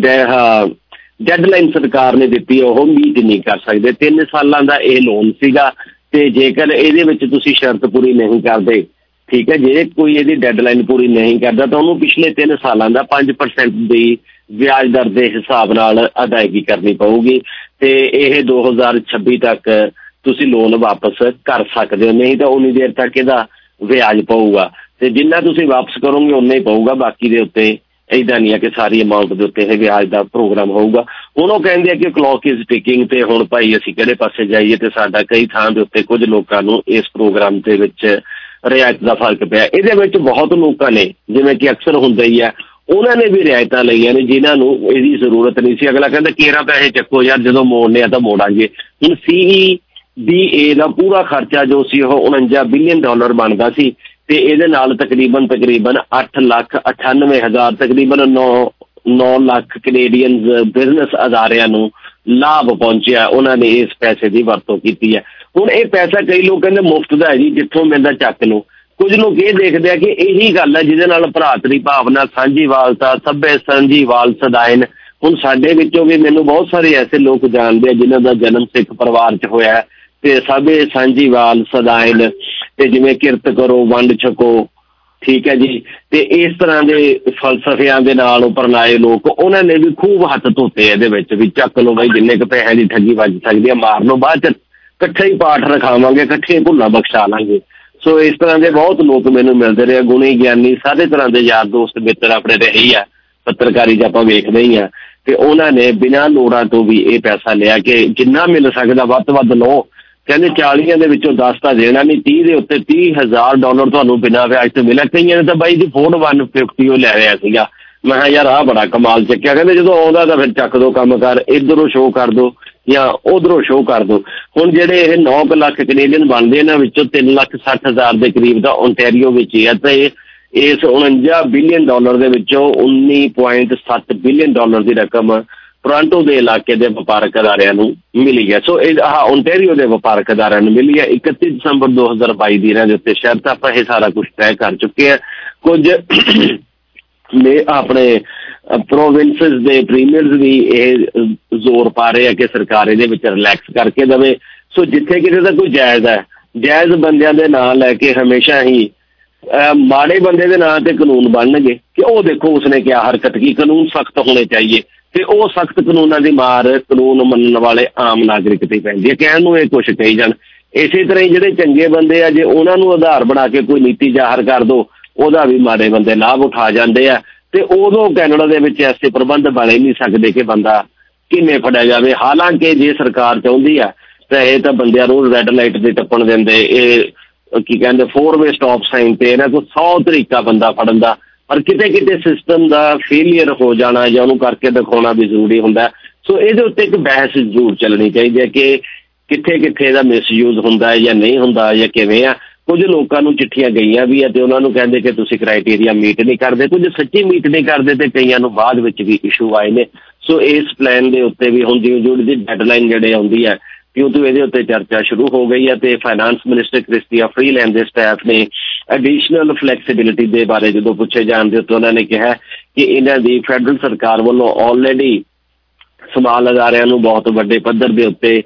ਡੈਡਲਾਈਨ ਸਰਕਾਰ ਨੇ ਦਿੱਤੀ ਉਹ ਮੀਟ ਨਹੀਂ ਕਰ ਸਕਦੇ। ਤਿੰਨ ਸਾਲਾਂ ਦਾ ਇਹ ਲੋਨ ਸੀਗਾ, ਤੇ ਜੇਕਰ ਇਹਦੇ ਵਿੱਚ ਤੁਸੀਂ ਸ਼ਰਤ ਪੂਰੀ ਨਹੀਂ ਕਰਦੇ, ਠੀਕ ਹੈ, ਜੇ ਕੋਈ ਇਹਦੀ ਡੈਡਲਾਈਨ ਪੂਰੀ ਨਹੀਂ ਕਰਦਾ ਤਾਂ ਉਹਨੂੰ ਪਿਛਲੇ ਤਿੰਨ ਸਾਲਾਂ ਦਾ ਪੰਜ ਪਰਸੈਂਟ ਦੀ ਵਿਆਜ ਦਰ ਦੇ ਹਿਸਾਬ ਨਾਲ ਅਦਾਇਗੀ ਕਰਨੀ ਪਊਗੀ, ਤੇ ਇਹ ਦੋ ਹਜ਼ਾਰ ਛੱਬੀ ਤੱਕ ਤੁਸੀਂ ਲੋਨ ਵਾਪਸ ਕਰ ਸਕਦੇ ਹੋ। ਨਹੀਂ ਤਾਂ ਉਨੀ ਦੇਰ ਤੱਕ ਇਹਦਾ ਵਿਆਜ ਪਊਗਾ, ਤੇ ਜਿੰਨਾ ਤੁਸੀਂ ਵਾਪਸ ਕਰੋਗੇ ਉਨਾ ਹੀ ਪਊਗਾ, ਬਾਕੀ ਦੇ ਉੱਤੇ ਇੱਦਾਂ ਨਹੀਂ ਹੈ ਕਿ ਸਾਰੀ ਅਮਾਊਂਟ ਦੇ ਉੱਤੇ ਇਹ ਵਿਆਜ ਦਾ ਪ੍ਰੋਗਰਾਮ ਹੋਊਗਾ। ਹੁਣ ਉਹ ਕਹਿੰਦੇ ਆ ਕਿ ਕਲੌਕ ਇਜ਼ ਟਿਕਿੰਗ, ਤੇ ਹੁਣ ਭਾਈ ਅਸੀਂ ਕਿਹੜੇ ਪਾਸੇ ਜਾਈਏ, ਤੇ ਸਾਡਾ ਕਈ ਥਾਂ ਦੇ ਉੱਤੇ ਕੁਝ ਲੋਕਾਂ ਨੂੰ ਇਸ ਪ੍ਰੋਗਰਾਮ ਦੇ ਵਿੱਚ ਰਿਆਇਤ ਦਾ ਫਰਕ ਪਿਆ। ਇਹਦੇ ਵਿੱਚ ਬਹੁਤ ਲੋਕਾਂ ਨੇ, ਜਿਵੇਂ ਕਿ ਅਕਸਰ ਹੁੰਦਾ ਹੀ ਹੈ, ਉਹਨਾਂ ਨੇ ਵੀ ਰਿਆਇਤਾਂ ਲਈਆਂ ਨੇ ਜਿਨ੍ਹਾਂ ਨੂੰ ਇਹਦੀ ਜ਼ਰੂਰਤ ਨਹੀਂ ਸੀ। ਅਗਲਾ ਕਹਿੰਦਾ ਕੇਰਾਂ ਪੈਸੇ ਚੱਕੋ ਯਾਰ, ਜਦੋਂ ਮੋੜਨੇ ਆ ਤਾਂ ਮੋੜਾਂਗੇ। ਹੁਣ ਸੀ ਈ ਬੀ ਏ ਦਾ ਪੂਰਾ ਖਰਚਾ ਜੋ ਸੀ ਉਹ ਉਣੰਜਾ ਬਿਲੀਅਨ ਡਾਲਰ ਬਣਦਾ ਸੀ, ਤੇ ਇਹਦੇ ਨਾਲ ਤਕਰੀਬਨ ਤਕਰੀਬਨ ਅੱਠ ਲੱਖ ਅਠਾਨਵੇਂ ਹਜ਼ਾਰ ਤਕਰੀਬਨ ਨੌ ਨੌ ਲੱਖ ਕੈਨੇਡੀਅਨਸ ਬਿਜ਼ਨਸ ਅਦਾਰਿਆਂ ਨੂੰ ਲਾਭ ਪਹੁੰਚਿਆ। ਉਹਨਾਂ ਨੇ ਇਸ ਪੈਸੇ ਦੀ ਵਰਤੋਂ ਕੀਤੀ ਹੈ। ਹੁਣ ਇਹ ਪੈਸਾ ਕਈ ਲੋਕ ਕਹਿੰਦੇ ਮੁਫਤ ਦਾ ਹੈ ਜੀ, ਜਿੱਥੋਂ ਮਿਲਦਾ ਚੱਕ ਲਓ। ਕੁਝ ਲੋਕ ਇਹ ਦੇਖਦੇ ਆ ਕਿ ਇਹੀ ਗੱਲ ਹੈ ਜਿਹਦੇ ਨਾਲ ਭਰਾਤਰੀ ਭਾਵਨਾ, ਸਾਂਝੀਵਾਲਤਾ, ਸਭੇ ਸਾਂਝੀਵਾਲ ਸਦਾਇਨ। ਹੁਣ ਸਾਡੇ ਵਿੱਚੋਂ ਵੀ ਮੈਨੂੰ ਬਹੁਤ ਸਾਰੇ ਐਸੇ ਲੋਕ ਜਾਣਦੇ ਆ ਜਿਨ੍ਹਾਂ ਦਾ ਜਨਮ ਸਿੱਖ ਪਰਿਵਾਰ 'ਚ ਹੋਇਆ, ਤੇ ਸਭੇ ਸਾਂਝੀਵਾਲ ਸਦਾਇਨ, ਤੇ ਜਿਵੇਂ ਕਿਰਤ ਕਰੋ ਵੰਡ ਛਕੋ, ਠੀਕ ਹੈ ਜੀ। ਤੇ ਇਸ ਤਰ੍ਹਾਂ ਦੇ ਫਲਸਫਿਆਂ ਦੇ ਨਾਲ ਉਪਰਨਾਏ ਲੋਕ, ਉਹਨਾਂ ਨੇ ਵੀ ਖੂਬ ਹੱਥ ਧੋਤੇ ਇਹਦੇ ਵਿੱਚ ਵੀ ਚੱਕ ਲਓ ਬਾਈ, ਜਿੰਨੇ ਕੁ ਪੈਸੇ ਦੀ ਠੱਗੀ ਵੱਜ ਸਕਦੀ ਆ ਮਾਰ ਲਓ, ਬਾਅਦ 'ਚ ਇਕੱਠੇ ਹੀ ਪਾਠ ਰਖਾਵਾਂਗੇ, ਇਕੱਠੇ ਭੁੱਲਾਂ ਬਖਸ਼ਾ ਲਾਂਗੇ। ਸੋ ਇਸ ਤਰ੍ਹਾਂ ਦੇ ਬਹੁਤ ਲੋਕ ਮੈਨੂੰ ਮਿਲਦੇ ਰਹੇ, ਗੁਣੀ ਗਿਆਨੀ, ਸਾਰੇ ਤਰ੍ਹਾਂ ਦੇ ਯਾਰ ਦੋਸਤ ਮਿੱਤਰ ਆਪਣੇ ਰਹੇ ਹੀ ਆ, ਪੱਤਰਕਾਰੀ 'ਚ ਆਪਾਂ ਵੇਖਦੇ ਹੀ ਆ। ਤੇ ਉਹਨਾਂ ਨੇ ਬਿਨਾਂ ਲੋੜਾਂ ਤੋਂ ਵੀ ਇਹ ਪੈਸਾ ਲਿਆ ਕਿ ਜਿੰਨਾ ਮਿਲ ਸਕਦਾ ਵੱਧ ਤੋਂ ਵੱਧ ਲਓ। ਕਹਿੰਦੇ ਚਾਲੀਆਂ ਦੇ ਵਿੱਚੋਂ ਦਸ ਤਾਂ ਦੇਣਾ ਨਹੀਂ, ਤੀਹ ਦੇ ਉੱਤੇ ਤੀਹ ਹਜ਼ਾਰ ਡਾਲਰ ਤੁਹਾਨੂੰ ਬਿਨਾਂ ਵਿਆਜ ਤੋਂ ਮਿਲਿਆ। ਕਈਆਂ ਨੇ ਤਾਂ ਬਾਈ ਜੀ ਫੋਰਡ ਵਨ ਫਿਫਟੀ ਉਹ ਲੈ ਰਿਹਾ ਸੀਗਾ। ਮੈਂ ਕਿਹਾ ਯਾਰ ਆਹ ਬੜਾ ਕਮਾਲ ਚੱਕਿਆ। ਕਹਿੰਦੇ ਜਦੋਂ ਆਉਂਦਾ ਤਾਂ ਫਿਰ ਚੱਕ ਦੋ ਕੰਮ ਕਰ, ਇੱਧਰੋਂ ਸ਼ੋਅ ਕਰ ਦੋ ਜਾਂ ਉਧਰੋਂ ਸ਼ੋਅ ਕਰ ਦਿਓ। ਹੁਣ ਜਿਹੜੇ ਇਹ ਨੌ ਕੁ ਲੱਖ ਕੈਨੇਡੀਅਨ ਬਣਦੇ ਇਹਨਾਂ ਵਿੱਚੋਂ ਤਿੰਨ ਲੱਖ ਸੱਠ ਹਜ਼ਾਰ ਦੇ ਕਰੀਬ ਦਾ ਓਨਟਾਰੀਓ ਵਿੱਚ ਹੀ ਹੈ, ਤੇ ਇਸ ਉਣੰਜਾ ਬਿਲੀਅਨ ਡਾਲਰ ਦੇ ਵਿੱਚੋਂ ਉੱਨੀ ਪੁਆਇੰਟ ਸੱਤ ਬਿਲੀਅਨ ਡਾਲਰ ਦੀ ਰਕਮ ਟੋਰਾਂਟੋ ਦੇ ਇਲਾਕੇ ਦੇ ਵਪਾਰਕ ਅਦਾਰਿਆਂ ਨੂੰ ਮਿਲੀ ਹੈ। ਸੋ ਇਹ ਆਹ ਓਨਟਾਰੀਓ ਦੇ ਵਪਾਰਕ ਅਦਾਰਿਆਂ ਨੂੰ ਮਿਲੀ ਹੈ। ਇਕੱਤੀ ਦਸੰਬਰ ਦੋ ਹਜ਼ਾਰ ਬਾਈ ਦੀ ਇਹਨਾਂ ਦੇ ਉੱਤੇ ਸ਼ਰਤ ਆਪਾਂ ਇਹ ਸਾਰਾ ਕੁਛ ਤੈਅ ਕਰ ਚੁੱਕੇ ਹਾਂ। ਕੁਝ ਨੇ ਆਪਣੇ ਪ੍ਰੋਵਿੰਸਿਸ ਦੇ ਪ੍ਰੀਮੀਅਰਸ ਵੀ ਇਹ ਜ਼ੋਰ ਪਾ ਰਹੇ ਆ ਕਿ ਸਰਕਾਰ ਇਹਦੇ ਵਿੱਚ ਰਿਲੈਕਸ ਕਰਕੇ ਦੇਵੇ। ਸੋ ਜਿੱਥੇ ਕਿਤੇ ਦਾ ਕੋਈ ਜਾਇਜ਼ ਹੈ, ਜਾਇਜ਼ ਬੰਦਿਆਂ ਦੇ ਨਾਂ ਲੈ ਕੇ ਹਮੇਸ਼ਾ ਹੀ ਮਾੜੇ ਬੰਦੇ ਦੇ ਨਾਂ ਤੇ ਕਾਨੂੰਨ ਬਣਨਗੇ ਕਿ ਉਹ ਦੇਖੋ ਉਸਨੇ ਕਿਆ ਹਰਕਤ ਕੀ, ਕਾਨੂੰਨ ਸਖਤ ਹੋਣੇ ਚਾਹੀਏ, ਤੇ ਉਹ ਸਖਤ ਕਾਨੂੰਨਾਂ ਦੀ ਮਾਰ ਕਾਨੂੰਨ ਮੰਨਣ ਵਾਲੇ ਆਮ ਨਾਗਰਿਕ ਤੇ ਪੈਂਦੀ ਹੈ। ਕਹਿਣ ਨੂੰ ਇਹ ਕੁਛ ਕਹੀ ਜਾਣ। ਇਸੇ ਤਰ੍ਹਾਂ ਹੀ ਜਿਹੜੇ ਚੰਗੇ ਬੰਦੇ ਆ, ਜੇ ਉਹਨਾਂ ਨੂੰ ਆਧਾਰ ਬਣਾ ਕੇ ਕੋਈ ਨੀਤੀ ਜ਼ਾਹਰ ਕਰ ਦੋ, ਉਹਦਾ ਵੀ ਮਾੜੇ ਬੰਦੇ ਲਾਭ ਉਠਾ ਜਾਂਦੇ ਆ, ਤੇ ਉਦੋਂ ਕੈਨੇਡਾ ਦੇ ਵਿੱਚ ਐਸੇ ਪ੍ਰਬੰਧ ਬਣੇ ਨਹੀਂ ਸਕਦੇ ਕਿ ਬੰਦਾ ਕਿਵੇਂ ਫੜਿਆ ਜਾਵੇ। ਹਾਲਾਂਕਿ ਜੇ ਸਰਕਾਰ ਚਾਹੁੰਦੀ ਆ ਤਾਂ ਇਹ ਤਾਂ ਬੰਦਿਆਂ ਨੂੰ ਰੈੱਡ ਲਾਈਟ ਦੇ ਟੱਪਣ ਦਿੰਦੇ, ਇਹ ਕੀ ਕਹਿੰਦੇ ਫੋਰ ਵੇ ਸਟਾਪ ਸਾਈਨ ਤੇ ਇਹਨਾਂ ਕੋਲ ਸੌ ਤਰੀਕਾ ਬੰਦਾ ਫੜਨ ਦਾ, ਪਰ ਕਿਤੇ ਕਿਤੇ ਸਿਸਟਮ ਦਾ ਫੇਲੀਅਰ ਹੋ ਜਾਣਾ ਜਾਂ ਉਹਨੂੰ ਕਰਕੇ ਦਿਖਾਉਣਾ ਵੀ ਜ਼ਰੂਰੀ ਹੁੰਦਾ। ਸੋ ਇਹਦੇ ਉੱਤੇ ਇੱਕ ਬਹਿਸ ਜ਼ਰੂਰ ਚੱਲਣੀ ਚਾਹੀਦੀ ਹੈ ਕਿ ਕਿੱਥੇ ਕਿੱਥੇ ਇਹਦਾ ਮਿਸਯੂਜ਼ ਹੁੰਦਾ ਹੈ ਜਾਂ ਨਹੀਂ ਹੁੰਦਾ ਜਾਂ ਕਿਵੇਂ ਆ। ਕੁਝ ਲੋਕਾਂ ਨੂੰ ਚਿੱਠੀਆਂ ਗਈਆਂ ਵੀ ਆ ਤੇ ਉਹਨਾਂ ਨੂੰ ਕਹਿੰਦੇ ਕਿ ਤੁਸੀਂ ਕ੍ਰਾਈਟੇਰੀਆ ਮੀਟ ਨਹੀਂ ਕਰਦੇ, ਕੁਝ ਸੱਚੀ ਮੀਟ ਨਹੀਂ ਕਰਦੇ, ਤੇ ਕਈਆਂ ਨੂੰ ਬਾਅਦ ਵਿੱਚ ਵੀ ਇਸ਼ੂ ਆਏ ਨੇ। ਸੋ ਇਸ ਪਲਾਨ ਦੇ ਉੱਤੇ ਵੀ ਹੁਣ ਜਿਉਂ ਜਿਉਂ ਦੀ ਡੈਡਲਾਈਨ ਜਿਹੜੇ ਆਉਂਦੀ ਹੈ ਕਿਉਂ ਤੋਂ ਇਹਦੇ ਉੱਤੇ ਚਰਚਾ ਸ਼ੁਰੂ ਹੋ ਗਈ ਹੈ। ਤੇ ਫਾਈਨਾਂਸ ਮਿਨਿਸਟਰ ਕ੍ਰਿਸਟੀਆ ਫਰੀਲੈਂਡ ਦੇ ਸਟਾਫ ਨੇ ਐਡੀਸ਼ਨਲ ਫਲੈਕਸੀਬਿਲਿਟੀ ਦੇ ਬਾਰੇ ਜਦੋਂ ਪੁੱਛੇ ਜਾਣ ਦੇ ਉੱਤੇ ਉਹਨਾਂ ਨੇ ਕਿਹਾ ਕਿ ਇਹਨਾਂ ਦੀ ਫੈਡਰਲ ਸਰਕਾਰ ਵੱਲੋਂ ਆਲਰੇਡੀ ਸਮਾਲ ਅਦਾਰਿਆਂ ਨੂੰ ਬਹੁਤ ਵੱਡੇ ਪੱਧਰ ਦੇ ਉੱਤੇ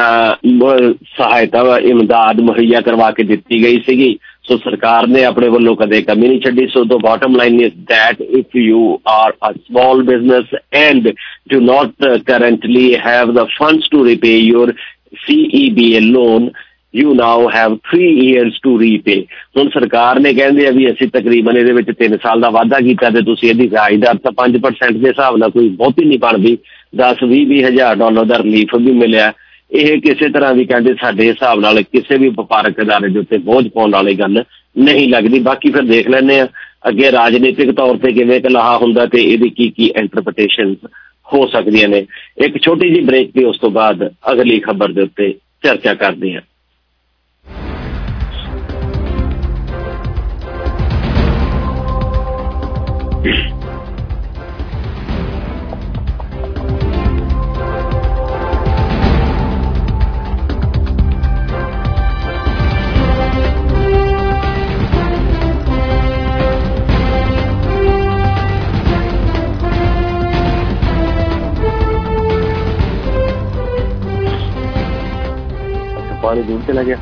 ਸਹਾਇਤਾ ਇਮਦਾਦ ਮੁਹੱਈਆ ਕਰਵਾ ਕੇ ਦਿੱਤੀ ਗਈ ਸੀਗੀ। ਸੋ ਸਰਕਾਰ ਨੇ ਆਪਣੇ ਵੱਲੋਂ ਕਦੇ ਕਮੀ ਨਹੀਂ ਛੱਡੀ। ਸੋ the bottom line is that if you are a small business and do not uh, currently have the funds to repay your C E B A loan, you now have three years to repay। ਹੁਣ ਸਰਕਾਰ ਨੇ ਕਹਿੰਦੇ ਆ ਵੀ ਅਸੀਂ ਤਕਰੀਬਨ ਇਹਦੇ ਵਿੱਚ ਤਿੰਨ ਸਾਲ ਦਾ ਵਾਅਦਾ ਕੀਤਾ ਤੇ ਤੁਸੀਂ ਇਹਦੀ ਵਿਆਜ ਦਰ ਤਾਂ ਪੰਜ ਪਰਸੈਂਟ ਦੇ ਹਿਸਾਬ ਨਾਲ ਕੋਈ ਬਹੁਤੀ ਨਹੀਂ ਬਣਦੀ, ਦਸ ਵੀਹ ਵੀਹ ਹਜ਼ਾਰ ਡਾਲਰ ਦਾ ਰਿਲੀਫ ਵੀ ਮਿਲਿਆ। ਇਹ ਕਿਸੇ ਤਰ੍ਹਾਂ ਵੀ ਕਹਿੰਦੇ ਸਾਡੇ ਹਿਸਾਬ ਨਾਲ ਕਿਸੇ ਵੀ ਵਪਾਰਕ ਅਦਾਰੇ ਦੇ ਉੱਤੇ ਬੋਝ ਪਾਉਣ ਵਾਲੀ ਗੱਲ ਨਹੀਂ ਲੱਗਦੀ। ਬਾਕੀ ਫਿਰ ਦੇਖ ਲੈਂਦੇ ਹਾਂ ਅੱਗੇ ਰਾਜਨੀਤਿਕ ਤੌਰ ਤੇ ਕਿਵੇਂ ਕਲਾਹਾ ਹੁੰਦਾ ਤੇ ਇਹਦੀ ਕੀ ਕੀ ਇੰਟਰਪ੍ਰੀਟੇਸ਼ਨ ਹੋ ਸਕਦੀਆਂ ਨੇ। ਇੱਕ ਛੋਟੀ ਜਿਹੀ ਬ੍ਰੇਕ ਤੇ ਉਸ ਤੋਂ ਬਾਅਦ ਅਗਲੀ ਖਬਰ ਦੇ ਉੱਤੇ ਚਰਚਾ ਕਰਦੇ ਹਾਂ। पानी दूर चला गया।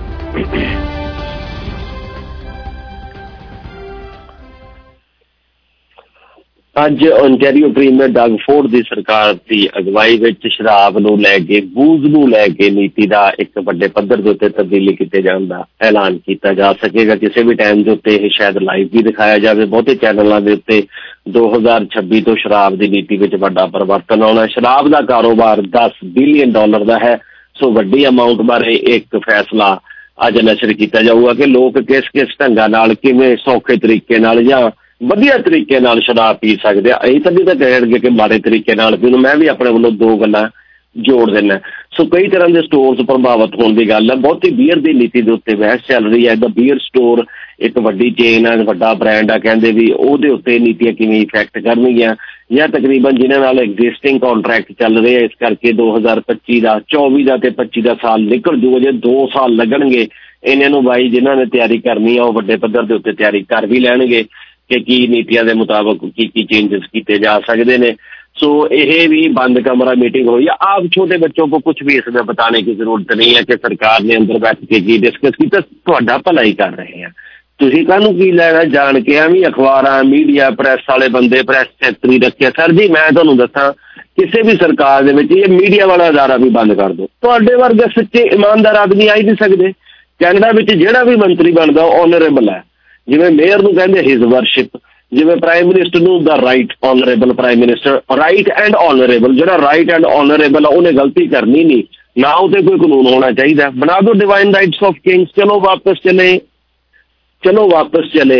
ਅੱਜ ਓਨਟਾਰੀਓ ਪ੍ਰੀਮੀਅਰ ਡਗ ਫੋਰਡ ਦੀ ਸਰਕਾਰ ਦੀ ਅਗਵਾਈ ਵਿੱਚ ਸ਼ਰਾਬ ਨੂੰ ਲੈ ਕੇ ਬੂਜ਼ ਨੂੰ ਲੈ ਕੇ ਨੀਤੀ ਦਾ ਇੱਕ ਵੱਡੇ ਪੱਧਰ ਦੇ ਉੱਤੇ ਤਬਦੀਲੀ ਕੀਤੇ ਜਾਣ ਦਾ ਐਲਾਨ ਕੀਤਾ ਜਾ ਸਕੇਗਾ। ਕਿਸੇ ਵੀ ਟਾਈਮ ਦੇ ਉੱਤੇ ਇਹ ਸ਼ਾਇਦ ਲਾਈਵ ਵੀ ਦਿਖਾਇਆ ਜਾਵੇ। ਬਹੁਤੇ ਚੈਨਲਾਂ ਦੇ ਉੱਤੇ ਦੋ ਹਜ਼ਾਰ ਛੱਬੀ ਤੋਂ ਸ਼ਰਾਬ ਦੀ ਨੀਤੀ ਵਿੱਚ ਵੱਡਾ ਪਰਿਵਰਤਨ ਆਉਣਾ। ਸ਼ਰਾਬ ਦਾ ਕਾਰੋਬਾਰ ਦਸ ਬਿਲੀਅਨ ਡਾਲਰ ਦਾ ਹੈ। ਸੋ ਵੱਡੀ ਅਮਾਊਂਟ ਬਾਰੇ ਇੱਕ ਫੈਸਲਾ ਅੱਜ ਨਸ਼ਰ ਕੀਤਾ ਜਾਊਗਾ ਕਿ ਲੋਕ ਕਿਸ ਕਿਸ ਢੰਗਾਂ ਨਾਲ ਕਿਵੇਂ ਸੌਖੇ ਤਰੀਕੇ ਨਾਲ ਜਾਂ ਵਧੀਆ ਤਰੀਕੇ ਨਾਲ ਸ਼ਰਾਬ ਪੀ ਸਕਦੇ ਆ। ਇਹ ਤਾਂ ਨਹੀਂ ਤਾਂ ਕਹਿਣਗੇ ਕਿ ਮਾੜੇ ਤਰੀਕੇ ਨਾਲ ਪੀਣ। ਮੈਂ ਵੀ ਆਪਣੇ ਵੱਲੋਂ ਦੋ ਗੱਲਾਂ ਜੋੜ ਦਿੰਦਾ। ਸੋ ਕਈ ਤਰ੍ਹਾਂ ਦੇ ਸਟੋਰਸ ਪ੍ਰਭਾਵਿਤ ਹੋਣ ਦੀ ਗੱਲ ਹੈ। ਬਹੁਤੀ ਬੀਅਰ ਦੀ ਨੀਤੀ ਦੇ ਉੱਤੇ ਬਹਿਸ ਚੱਲ ਰਹੀ ਹੈ। ਦਾ ਬੀਅਰ ਸਟੋਰ ਇੱਕ ਵੱਡੀ ਚੇਨ ਹੈ, ਵੱਡਾ ਬ੍ਰਾਂਡ ਆ, ਕਹਿੰਦੇ ਵੀ ਉਹਦੇ ਉੱਤੇ ਨੀਤੀਆਂ ਕਿਵੇਂ ਇਫੈਕਟ ਕਰਨਗੀਆਂ ਜਾਂ ਤਕਰੀਬਨ ਜਿਨ੍ਹਾਂ ਨਾਲ ਐਗਜ਼ਿਸਟਿੰਗ ਕੰਟਰੈਕਟ ਚੱਲ ਰਹੇ ਆ। ਇਸ ਕਰਕੇ ਦੋ ਹਜ਼ਾਰ ਪੱਚੀ ਦਾ ਚੌਵੀ ਦਾ ਤੇ ਪੱਚੀ ਦਾ ਸਾਲ ਨਿਕਲ ਜੂਗਾ। ਜੇ ਦੋ ਸਾਲ ਲੱਗਣਗੇ ਇਹਨਾਂ ਨੂੰ ਬਾਈ ਜਿਨ੍ਹਾਂ ਨੇ ਤਿਆਰੀ ਕਰਨੀ ਆ ਉਹ ਵੱਡੇ ਪੱਧਰ ਦੇ ਉੱਤੇ ਤਿਆਰੀ ਕਰ ਵੀ ਲੈਣਗੇ ਕਿ ਕੀ ਨੀਤੀਆਂ ਦੇ ਮੁਤਾਬਕ ਕੀ ਕੀ ਚੇਂजेस ਕੀਤੇ जा सकते हैं। सो ये भी बंद कमरा मीटिंग हुई। आप छोटे बच्चों को कुछ भी इसमें बताने की जरूरत नहीं है कि सरकार ने अंदर बैठ के की डिस्कस की, तो भला ही कर रहे हैं। तुसीं काहनूं की लैना जान के एवं अखबारां मीडिया प्रैस वाले बंदे प्रैस सैकटरी रखे। सर जी मैं तुहानूं दसां किसी भी सरकार दे विच ये मीडिया वाला अदारा भी बंद कर दो। तुहाडे वर्गे सच्चे ईमानदार आदमी आ ही नहीं सकदे। कैनेडा विच जिहड़ा भी मंत्री बनदा ऑनरेबल है। जिवें मेयर नूं कहंदे हिज वर्शिप, जिवें प्राइम मिनिस्टर नूं the right honourable prime minister, right and honourable. जिहड़ा राइट एंड ऑनरेबल आ उहने गलती करनी नहीं ना, उते कोई कानून होना चाहिए। बना दो डिवाइन राइट्स ऑफ किंग्स। चलो वापस चले चलो वापस चले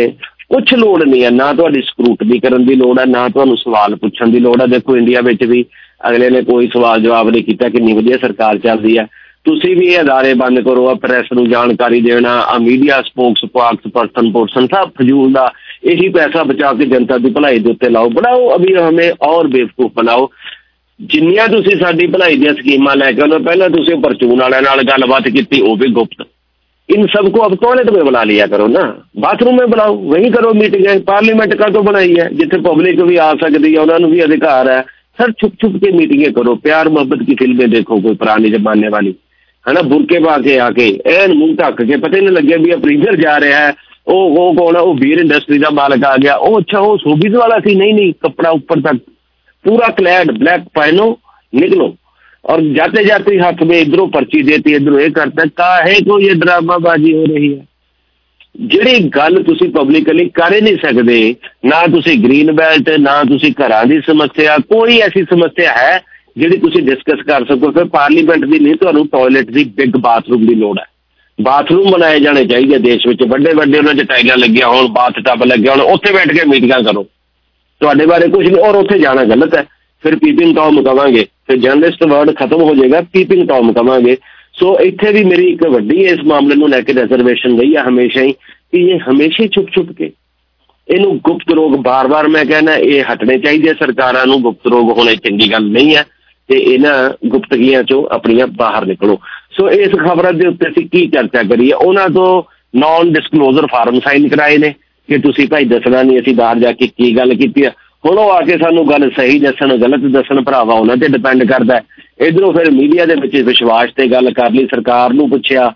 ਕੁਛ ਲੋੜ ਨਹੀਂ ਹੈ, ਨਾ ਤੁਹਾਡੀ ਸਕਰੂਟਨੀ ਕਰਨ ਦੀ ਲੋੜ ਹੈ, ਨਾ ਤੁਹਾਨੂੰ ਸਵਾਲ ਪੁੱਛਣ ਦੀ ਲੋੜ ਹੈ। ਦੇਖੋ ਇੰਡੀਆ ਵਿੱਚ ਵੀ ਅਗਲੇ ਨੇ ਕੋਈ ਸਵਾਲ ਜਵਾਬ ਨਹੀਂ ਕੀਤਾ, ਕਿੰਨੀ ਵਧੀਆ ਸਰਕਾਰ ਚੱਲਦੀ ਹੈ। ਤੁਸੀਂ ਵੀ ਇਹ ਅਦਾਰੇ ਬੰਦ ਕਰੋ, ਆ ਪ੍ਰੈਸ ਨੂੰ ਜਾਣਕਾਰੀ ਦੇਣਾ, ਆ ਮੀਡੀਆ ਸਪੋਕਸ ਪਾਕਸ ਪਰਸਨ ਪਰਸਨ ਸਭ ਫਜ਼ੂਲ ਦਾ। ਇਹੀ ਪੈਸਾ ਬਚਾ ਕੇ ਜਨਤਾ ਦੀ ਭਲਾਈ ਦੇ ਉੱਤੇ ਲਾਓ, ਬਣਾਓ ਅਭੀ ਹਮੇ ਔਰ ਬੇਵਕੂਫ ਬਣਾਓ। ਜਿੰਨੀਆਂ ਤੁਸੀਂ ਸਾਡੀ ਭਲਾਈ ਦੀਆਂ ਸਕੀਮਾਂ ਲੈ ਕੇ ਆਉਣਾ, ਪਹਿਲਾਂ ਤੁਸੀਂ ਪਰਚੂਨ ਵਾਲਿਆਂ ਨਾਲ ਗੱਲਬਾਤ ਕੀਤੀ, ਉਹ ਵੀ ਗੁਪਤ। इन सबको अब टॉयलेट में बुला लिया करो ना, बाथरूम में बुलाओ, वहीं करो मीटिंग। पार्लियामेंट का तो बनाई है जिथे पब्लिक भी आ सकती है, उन्होंने भी अधिकार है। सर छुप छुप के मीटिंगें करो, प्यार मोहब्बत की फिल्में देखो कोई पुराने जमाने वाली, है ना, बुरके पा के आके एन मुंह ढक के, पता ही नहीं लगे भी अप्रीजर जा रहा है, वो वो कौन है, वो बीयर इंडस्ट्री का मालिक आ गया, वो अच्छा वो शोबीज वाला सी, नहीं नहीं कपड़ा ऊपर तक पूरा क्लैड ब्लैक पहनो निकलो। और जाते जाते हाथ में इधरों पर्ची देती, इधरों ये करता है, काहे को ये ड्रामाबाजी हो रही है। ਜਿਹੜੀ ਗੱਲ ਤੁਸੀਂ ਪਬਲਿਕਲੀ ਕਰ ਹੀ ਨਹੀਂ ਸਕਦੇ, ਨਾ ਤੁਸੀਂ ਗ੍ਰੀਨ ਬੈਲਟ, ਨਾ ਤੁਸੀਂ ਘਰਾਂ ਦੀ ਸਮੱਸਿਆ, ਕੋਈ ਐਸੀ ਸਮੱਸਿਆ ਹੈ ਜਿਹੜੀ ਤੁਸੀਂ ਡਿਸਕਸ ਕਰ ਸਕੋ। ਫਿਰ ਪਾਰਲੀਮੈਂਟ ਦੀ ਨਹੀਂ, ਤੁਹਾਨੂੰ ਟਾਇਲਟ ਦੀ, ਬਿਗ ਬਾਥਰੂਮ ਦੀ ਲੋੜ ਹੈ। ਬਾਥਰੂਮ ਬਣਾਏ ਜਾਣੇ ਚਾਹੀਦੇ ਦੇਸ਼ ਵਿੱਚ, ਵੱਡੇ ਵੱਡੇ ਉਹਨਾਂ 'ਚ ਟਾਈਲਾਂ ਲੱਗੀਆਂ ਹੋਣ, ਬਾਥ ਟੱਬ ਲੱਗਿਆ ਹੋਣ, ਉੱਥੇ ਬੈਠ ਕੇ ਮੀਟਿੰਗਾਂ ਕਰੋ। ਤੁਹਾਡੇ ਬਾਰੇ ਕੁਝ ਨਹੀਂ, ਔਰ ਉੱਥੇ ਜਾਣਾ ਗਲਤ ਹੈ। ਫਿਰ ਪੀਪਿੰਗ ਟੌਮ ਕਵਾਂਗੇ, ਫਿਰ ਜਰਨਲਿਸਟ ਵਰਡ ਖਤਮ ਹੋ ਜਾਏਗਾ, ਪੀਪਿੰਗ ਟੌਮ ਕਵਾਂਗੇ। ਸੋ ਇੱਥੇ ਵੀ ਮੇਰੀ ਇੱਕ ਵੱਡੀ ਇਸ ਮਾਮਲੇ ਨੂੰ ਲੈ ਕੇ ਰਿਜ਼ਰਵੇਸ਼ਨ ਰਹੀ ਹੈ ਹਮੇਸ਼ਾ ਹੀ, ਕਿ ਇਹ ਹਮੇਸ਼ਾ ਹੀ ਛੁਪ ਛੁਪ ਕੇ ਇਹਨੂੰ ਗੁਪਤ ਰੋਗ, ਬਾਰ ਬਾਰ ਮੈਂ ਕਹਿਣਾ ਇਹ ਹਟਣੇ ਚਾਹੀਦੇ ਸਰਕਾਰਾਂ ਨੂੰ। ਗੁਪਤ ਰੋਗ ਹੋਣੇ ਚੰਗੀ ਗੱਲ ਨਹੀਂ ਹੈ, ਤੇ ਇਹਨਾਂ ਗੁਪਤਗੀਆਂ ਚੋਂ ਆਪਣੀਆਂ ਬਾਹਰ ਨਿਕਲੋ। ਸੋ ਇਸ ਖਬਰਾਂ ਦੇ ਉੱਤੇ ਅਸੀਂ ਕੀ ਚਰਚਾ ਕਰੀਏ? ਉਹਨਾਂ ਤੋਂ ਨੌਨ ਡਿਸਕਲੋਜ਼ਰ ਫਾਰਮ ਸਾਈਨ ਕਰਾਏ ਨੇ ਕਿ ਤੁਸੀਂ ਭਾਈ ਦੱਸਣਾ ਨਹੀਂ ਅਸੀਂ ਬਾਹਰ ਜਾ ਕੇ ਕੀ ਗੱਲ ਕੀਤੀ ਆ। ਹੁਣ ਉਹ ਆ ਕੇ ਸਾਨੂੰ ਗੱਲ ਸਹੀ ਦੱਸਣ ਗਲਤ ਦੱਸਣ, ਭਰਾਵਾ ਉਹਨਾਂ ਤੇ ਡਿਪੈਂਡ ਕਰਦਾ। ਇੱਧਰੋਂ ਫਿਰ ਮੀਡੀਆ ਦੇ ਵਿੱਚ ਵਿਸ਼ਵਾਸ ਤੇ ਗੱਲ ਕਰ ਲਈ, ਸਰਕਾਰ ਨੂੰ ਪੁੱਛਿਆ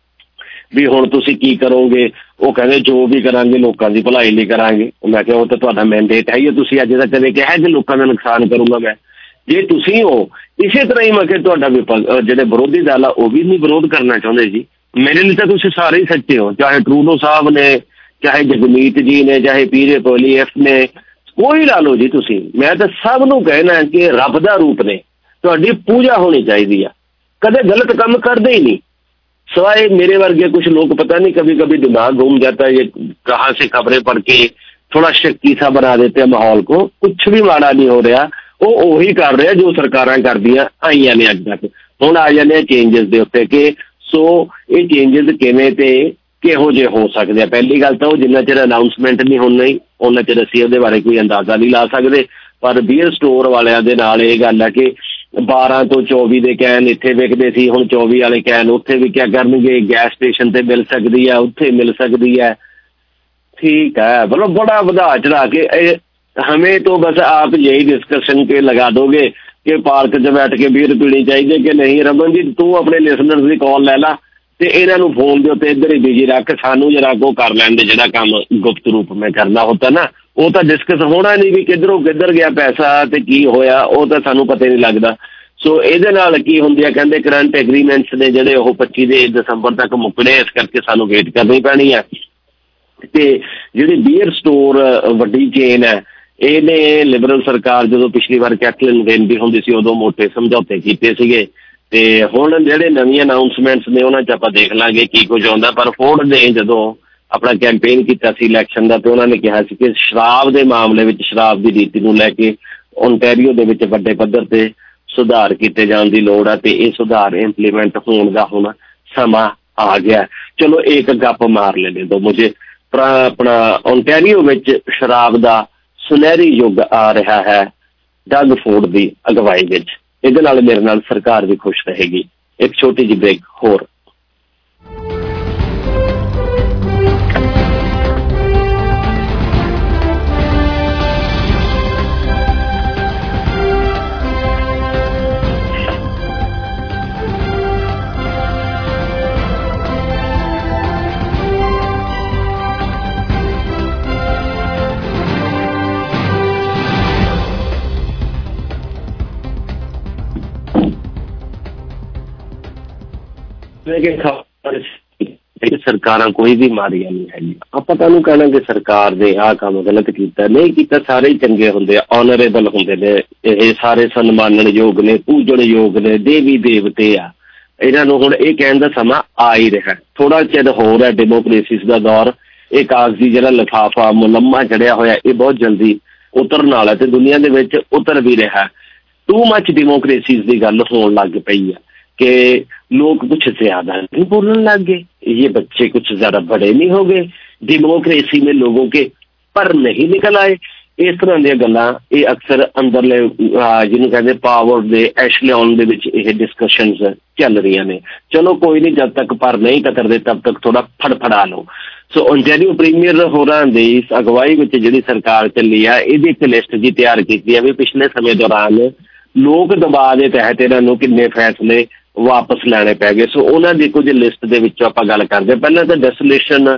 ਵੀ ਹੁਣ ਤੁਸੀਂ ਕੀ ਕਰੋਗੇ? ਉਹ ਕਹਿੰਦੇ ਜੋ ਵੀ ਕਰਾਂਗੇ ਲੋਕਾਂ ਦੀ ਭਲਾਈ ਲਈ ਕਰਾਂਗੇ। ਮੈਂ ਕਿਹਾ ਉਹ ਤਾਂ ਤੁਹਾਡਾ ਮੈਂਡੇਟ ਹੈ ਹੀ, ਤੁਸੀਂ ਅੱਜ ਤੱਕ ਕਦੇ ਕਿਹਾ ਕਿ ਲੋਕਾਂ ਦਾ ਨੁਕਸਾਨ ਕਰੂੰਗਾ ਮੈਂ? ਜੇ ਤੁਸੀਂ ਹੋ ਇਸੇ ਤਰ੍ਹਾਂ ਹੀ, ਮੈਂ ਕਿਹਾ ਤੁਹਾਡਾ ਵਿਪਕ ਜਿਹੜੇ ਵਿਰੋਧੀ ਦਲ ਆ ਉਹ ਵੀ ਨਹੀਂ ਵਿਰੋਧ ਕਰਨਾ ਚਾਹੁੰਦੇ ਜੀ। ਮੇਰੇ ਲਈ ਤਾਂ ਤੁਸੀਂ ਸਾਰੇ ਹੀ ਸੱਚੇ ਹੋ, ਚਾਹੇ ਟਰੂਡੋ ਸਾਹਿਬ ਨੇ, ਚਾਹੇ ਜਗਮੀਤ ਜੀ ਨੇ, ਚਾਹੇ ਪੀਰੇ ਪੋਲੀਐਫ ਨੇ, ਕੋਈ ਲਾ ਲਓ ਜੀ ਤੁਸੀਂ। ਮੈਂ ਤਾਂ ਸਭ ਨੂੰ ਕਹਿਣਾ ਕਿ ਰੱਬ ਦਾ ਰੂਪ ਨੇ, ਤੁਹਾਡੀ ਪੂਜਾ ਹੋਣੀ ਚਾਹੀਦੀ ਆ। ਕਦੇ ਗਲਤ ਕੰਮ ਕਰਦੇ ही नहीं, सिवाय मेरे वर्गे कुछ लोग पता नहीं कभी कभी दिमाग घूम जाता है, ये कहाँ से खबरें पढ़ के थोड़ा शक्की सा बना देते हैं माहौल को। कुछ भी माड़ा नहीं हो रहा, वो ਉਹੀ ਕਰ ਰਿਹਾ ਜੋ ਸਰਕਾਰਾਂ ਕਰਦੀਆਂ ਆਈਆਂ ਨੇ ਅੱਜ ਤੱਕ। ਹੁਣ ਆ ਜਾਂਦੇ ਆ ਚੇਂਜਸ ਦੇ ਉੱਤੇ ਕਿ ਸੋ ਇਹ ਚੇਂਜਸ ਕਿਵੇਂ ਤੇ ਕਿਹੋ ਜਿਹੇ ਹੋ ਸਕਦੇ ਆ। ਪਹਿਲੀ ਗੱਲ ਤਾਂ ਉਹ ਜਿੰਨਾ ਚਿਰ ਅਨਾਊਂਸਮੈਂਟ ਨਹੀਂ ਹੋਣੀ ਉਹਨਾਂ ਚਿਰ ਅਸੀਂ ਉਹਦੇ ਬਾਰੇ ਕੋਈ ਅੰਦਾਜ਼ਾ ਨਹੀਂ ਲਾ ਸਕਦੇ। ਪਰ ਬੀਅਰ ਸਟੋਰ ਵਾਲਿਆਂ ਦੇ ਨਾਲ ਇਹ ਗੱਲ ਹੈ ਕਿ ਬਾਰਾਂ ਤੋਂ ਚੌਵੀ ਦੇ ਕੈਨ ਇੱਥੇ ਵਿਕਦੇ ਸੀ, ਹੁਣ ਚੌਵੀ ਵਾਲੇ ਕੈਨ ਉੱਥੇ ਵੀ ਕਿਆ ਕਰਨਗੇ? ਗੈਸ ਸਟੇਸ਼ਨ ਤੇ ਮਿਲ ਸਕਦੀ ਹੈ, ਉੱਥੇ ਮਿਲ ਸਕਦੀ ਹੈ। ठीक है, मतलब बड़ा बढ़ा चढ़ा के हमें तो बस आप यही डिस्कशन के लगा दोगे कि पार्क च बैठ के बीयर पीनी चाहिए कि नहीं। रमन जी तू अपने लिसनर्स की कॉल लै ला ते इन्हां नूं फोन दे उत्ते इधर ही बिजी रख, सानू जरा को कर लैंदे जिहड़ा काम गुप्त रूप में करना होता ना, वो तो डिस्कस होना नहीं भी किधरों किधर गया पैसा ते की होया, वो तो सानू पता नहीं लगता। सो इहदे नाल की हुंदी है, कहंदे करंट एग्रीमेंट्स ने जिहड़े ओह पच्ची दे दसंबर तक मुकणे, इस करके सानू वेट करनी पैनी है। ਤੇ ਜਿਹੜੀ ਬੀਅਰ ਸਟੋਰ ਵੱਡੀ ਚੇਨ ਹੈ, ਇਹਨੇ ਲਿਬਰਲ ਸਰਕਾਰ ਜਦੋਂ ਪਿਛਲੀ ਵਾਰ ਕੈਟਲਿਨ ਦੇਂਦੀ ਹੁੰਦੀ ਸੀ ਉਦੋਂ ਮੋਟੇ ਸਮਝੌਤੇ ਕੀਤੇ ਸੀਗੇ। ਤੇ ਹੁਣ ਜਿਹੜੇ ਨਵੀਆਂ ਅਨਾਊਂਸਮੈਂਟਸ ਨੇ ਉਹਨਾਂ 'ਚ ਆਪਾਂ ਦੇਖ ਲਾਂਗੇ ਕੀ ਕੁਝ ਆਉਂਦਾ। ਪਰ ਫੋਰਡ ਨੇ ਜਦੋਂ ਆਪਣਾ ਕੈਂਪੇਨ ਕੀਤਾ ਸੀ ਇਲੈਕਸ਼ਨ ਦਾ, ਤੇ ਉਹਨਾਂ ਨੇ ਕਿਹਾ ਸੀ ਕਿ ਸ਼ਰਾਬ ਦੇ ਮਾਮਲੇ ਵਿੱਚ ਸ਼ਰਾਬ ਦੀ ਨੀਤੀ ਨੂੰ ਲੈ ਕੇ ਓਨਟਾਰੀਓ ਦੇ ਵਿੱਚ ਵੱਡੇ ਪੱਧਰ ਤੇ ਸੁਧਾਰ ਕੀਤੇ ਜਾਣ ਦੀ ਲੋੜ ਹੈ ਤੇ ਇਹ ਸੁਧਾਰ ਇੰਪਲੀਮੈਂਟ ਹੋਣ ਦਾ ਹੁਣ ਸਮਾਂ ਆ ਗਿਆ। ਚਲੋ ਇੱਕ ਗੱਪ ਮਾਰ ਲੈਣੇ ਦੋ ਮੁਝੇ। अपना ओनटारियो विच शराब का सुनहरी युग आ रहा है डग फोर्ड की अगवाई विच। इहदे नाल मेरे नाल सरकार भी खुश रहेगी। एक छोटी जी ब्रेक होर। सरकार कोई भी माड़ियां नहीं है, आप तुहानूं कहना कि सरकार ने आह काम गलत किया नहीं किया, सारे ही चंगे हुंदे, ऑनरेबल हुंदे ने, ये सारे सन्मानण योग ने, पूजण योग ने, देवी देवते आ। इन्हां नूं हुण इह कहण दा समां आ ही रहा। थोड़ा चिर हो रहा डेमोक्रेसी का दौर, ਇਹ ਕਾਗਜ਼ੀ ਜਿਹੜਾ ਲਿਫਾਫਾ ਮੁਲੰਮਾ ਚੜਿਆ ਹੋਇਆ ਇਹ ਬਹੁਤ ਜਲਦੀ ਉਤਰਨ ਵਾਲਾ ਤੇ ਦੁਨੀਆ ਦੇ ਵਿੱਚ ਉਤਰ ਵੀ ਰਿਹਾ। ਟੂ ਮੱਚ ਡੈਮੋਕ੍ਰੇਸੀਜ਼ ਦੀ ਗੱਲ ਹੋਣ ਲੱਗ ਪਈ ਆ कि लोग कुछ ज्यादा नहीं बोलने लग गए, ये बच्चे कुछ ज्यादा बड़े नहीं हो गए, डेमोक्रेसी में लोगों के पर नहीं निकल आए। इस तरह ਦੀਆਂ ਗੱਲਾਂ ਇਹ ਅਕਸਰ ਅੰਦਰਲੇ ਜਿਹਨੂੰ ਕਹਿੰਦੇ ਪਾਵਰ ਦੇ ਐਸ਼ਲੀਅਨ ਦੇ ਵਿੱਚ ਇਹ ਡਿਸਕਸ਼ਨਸ ਚੱਲ ਰਹੀਆਂ ਨੇ। ਚਲੋ ਕੋਈ ਨਹੀਂ, ਜਦ ਤੱਕ ਪਰ ਨਹੀਂ ਕਤਰਦੇ ਤਬ ਤੱਕ ਥੋੜਾ ਫੜਫੜਾ ਲਓ। ਸੋ ਓਨਟਾਰੀਓ ਪ੍ਰੀਮੀਅਰ ਹੋਰਾਂ ਦੀ ਇਸ ਅਗਵਾਈ ਵਿੱਚ ਜਿਹੜੀ ਸਰਕਾਰ ਚੱਲੀ ਆ ਇਹਦੀ ਇੱਕ ਲਿਸਟ ਜੀ ਤਿਆਰ ਕੀਤੀ ਆ ਵੀ ਪਿਛਲੇ ਸਮੇਂ ਦੌਰਾਨ ਲੋਕ ਦਬਾਅ ਦੇ ਤਹਿਤ ਇਹਨਾਂ ਨੂੰ ਕਿੰਨੇ ਫੈਸਲੇ ਵਾਪਸ ਲੈਣੇ ਪੈ ਗਏ। ਸੋ ਉਹਨਾਂ ਦੀ ਕੁਝ ਲਿਸਟ ਦੇ ਵਿੱਚੋਂ ਆਪਾਂ ਗੱਲ ਕਰਦੇ। ਪਹਿਲਾਂ ਤਾਂ desolation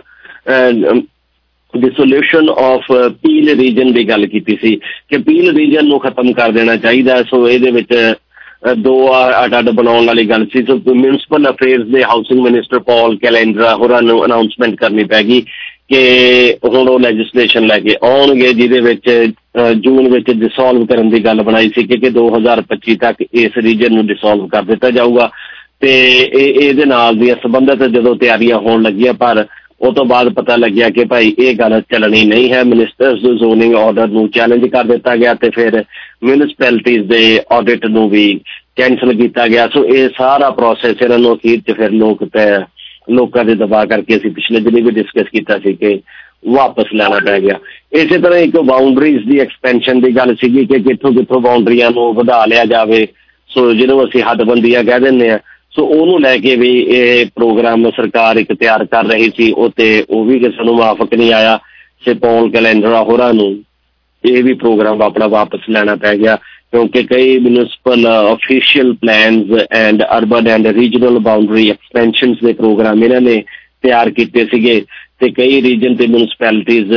dissolution of Peel Region ਦੀ ਗੱਲ ਕੀਤੀ ਸੀ ਕਿ ਪੀਲ ਰੀਜਨ ਨੂੰ ਖਤਮ ਕਰ ਦੇਣਾ ਚਾਹੀਦਾ। ਸੋ ਇਹਦੇ ਵਿੱਚ ਦੋ ਅੱਡ ਅੱਡ ਬਣਾਉਣ ਵਾਲੀ ਗੱਲ ਸੀ। ਸੋ ਮਿਊਨਿਸਪਲ ਅਫੇਅਰਸ ਦੇ ਹਾਊਸਿੰਗ ਮਿਨਿਸਟਰ ਪੌਲ ਕੈਲੈਂਡਰਾ ਹੋਰਾਂ ਨੂੰ ਅਨਾਊਂਸਮੈਂਟ ਕਰਨੀ ਪੈ ਗਈ ਕਿ ਹੁਣ ਉਹ ਲੈਜਿਸਲੇਸ਼ਨ ਲੈ ਕੇ ਆਉਣਗੇ ਜਿਹਦੇ ਵਿੱਚ ਜੂਨ ਵਿੱਚ ਡਿਸੋਲਵ ਕਰਨ ਦੀ ਗੱਲ ਬਣਾਈ ਸੀ ਕਿ ਦੋ ਹਜ਼ਾਰ ਪੱਚੀ ਤੱਕ ਇਸ ਰੀਜਨ ਨੂੰ ਡਿਸੋਲਵ ਕਰ ਦਿੱਤਾ ਜਾਊਗਾ। ਤੇ ਇਹ ਇਹਦੇ ਨਾਲ ਦੀਆਂ ਸੰਬੰਧਿਤ ਜਦੋਂ ਤਿਆਰੀਆਂ ਹੋਣ ਲੱਗੀਆਂ, ਪਰ ਉਹ ਤੋਂ ਬਾਅਦ ਪਤਾ ਲੱਗਿਆ ਕਿ ਭਾਈ ਇਹ ਗੱਲ ਚੱਲਣੀ ਨਹੀਂ ਹੈ। ਮਿਨਿਸਟਰਸ ਜ਼ੋਨਿੰਗ ਆਰਡਰ ਨੂੰ ਚੈਲੰਜ ਕਰ ਦਿੱਤਾ ਗਿਆ ਤੇ ਫਿਰ ਮਿਊਨਿਸਪੈਲਿਟੀਜ਼ ਦੇ ਆਡਿਟ ਨੂੰ ਵੀ ਕੈਂਸਲ ਕੀਤਾ ਗਿਆ। ਸੋ ਇਹ ਸਾਰਾ ਪ੍ਰੋਸੈਸ ਇਹਨਾਂ ਨੂੰ ਅਖੀਰ 'ਚ ਫਿਰ ਲੋਕ ਤੇ ਲੋਕਾਂ ਦੇ ਦਬਾਅ ਕਰਕੇ ਅਸੀਂ ਪਿਛਲੇ ਦਿਨ ਵੀ ਡਿਸਕਸ ਕੀਤਾ ਸੀ ਕਿ ਵਾਪਸ ਲੈਣਾ ਪੈ ਗਿਆ। ਇਸੇ ਤਰ੍ਹਾਂ ਇੱਕ ਬਾਉਂਡਰੀਜ਼ ਦੀ ਐਕਸਪੈਂਸ਼ਨ ਦੀ ਗੱਲ ਸੀਗੀ ਕਿ ਕਿੱਥੋਂ ਕਿੱਥੋਂ ਬਾਉਂਡਰੀਆਂ ਨੂੰ ਵਧਾ ਲਿਆ ਜਾਵੇ। ਸੋ ਜਿਹਨੂੰ ਅਸੀਂ ਹੱਦਬੰਦੀਆਂ ਕਹਿ ਦਿੰਦੇ ਹਾਂ, ਸੋ ਉਹਨੂੰ ਲੈ ਕੇ ਵੀ ਇਹ ਪ੍ਰੋਗਰਾਮ ਸਰਕਾਰ ਇੱਕ ਤਿਆਰ ਕਰ ਰਹੀ ਸੀ। ਉਹ ਤੇ ਉਹ ਵੀ ਕਿਸੇ ਨੂੰ ਮੁਆਫਕ ਨਹੀਂ ਆਇਆ। ਸੇ ਪੌਲ ਕੈਲੈਂਡਰਾ ਹੋਰਾਂ ਨੂੰ ਇਹ ਵੀ ਪ੍ਰੋਗਰਾਮ ਆਪਣਾ ਵਾਪਸ ਲੈਣਾ ਪੈ ਗਿਆ ਕਿਉਂਕਿ ਕਈ municipal official plans and urban and regional boundary expansions ਦੇ ਪ੍ਰੋਗਰਾਮ ਇਹਨਾਂ ਨੇ ਤਿਆਰ ਕੀਤੇ ਸੀਗੇ ਤੇ ਕਈ ਰੀਜਨ ਤੇ municipalities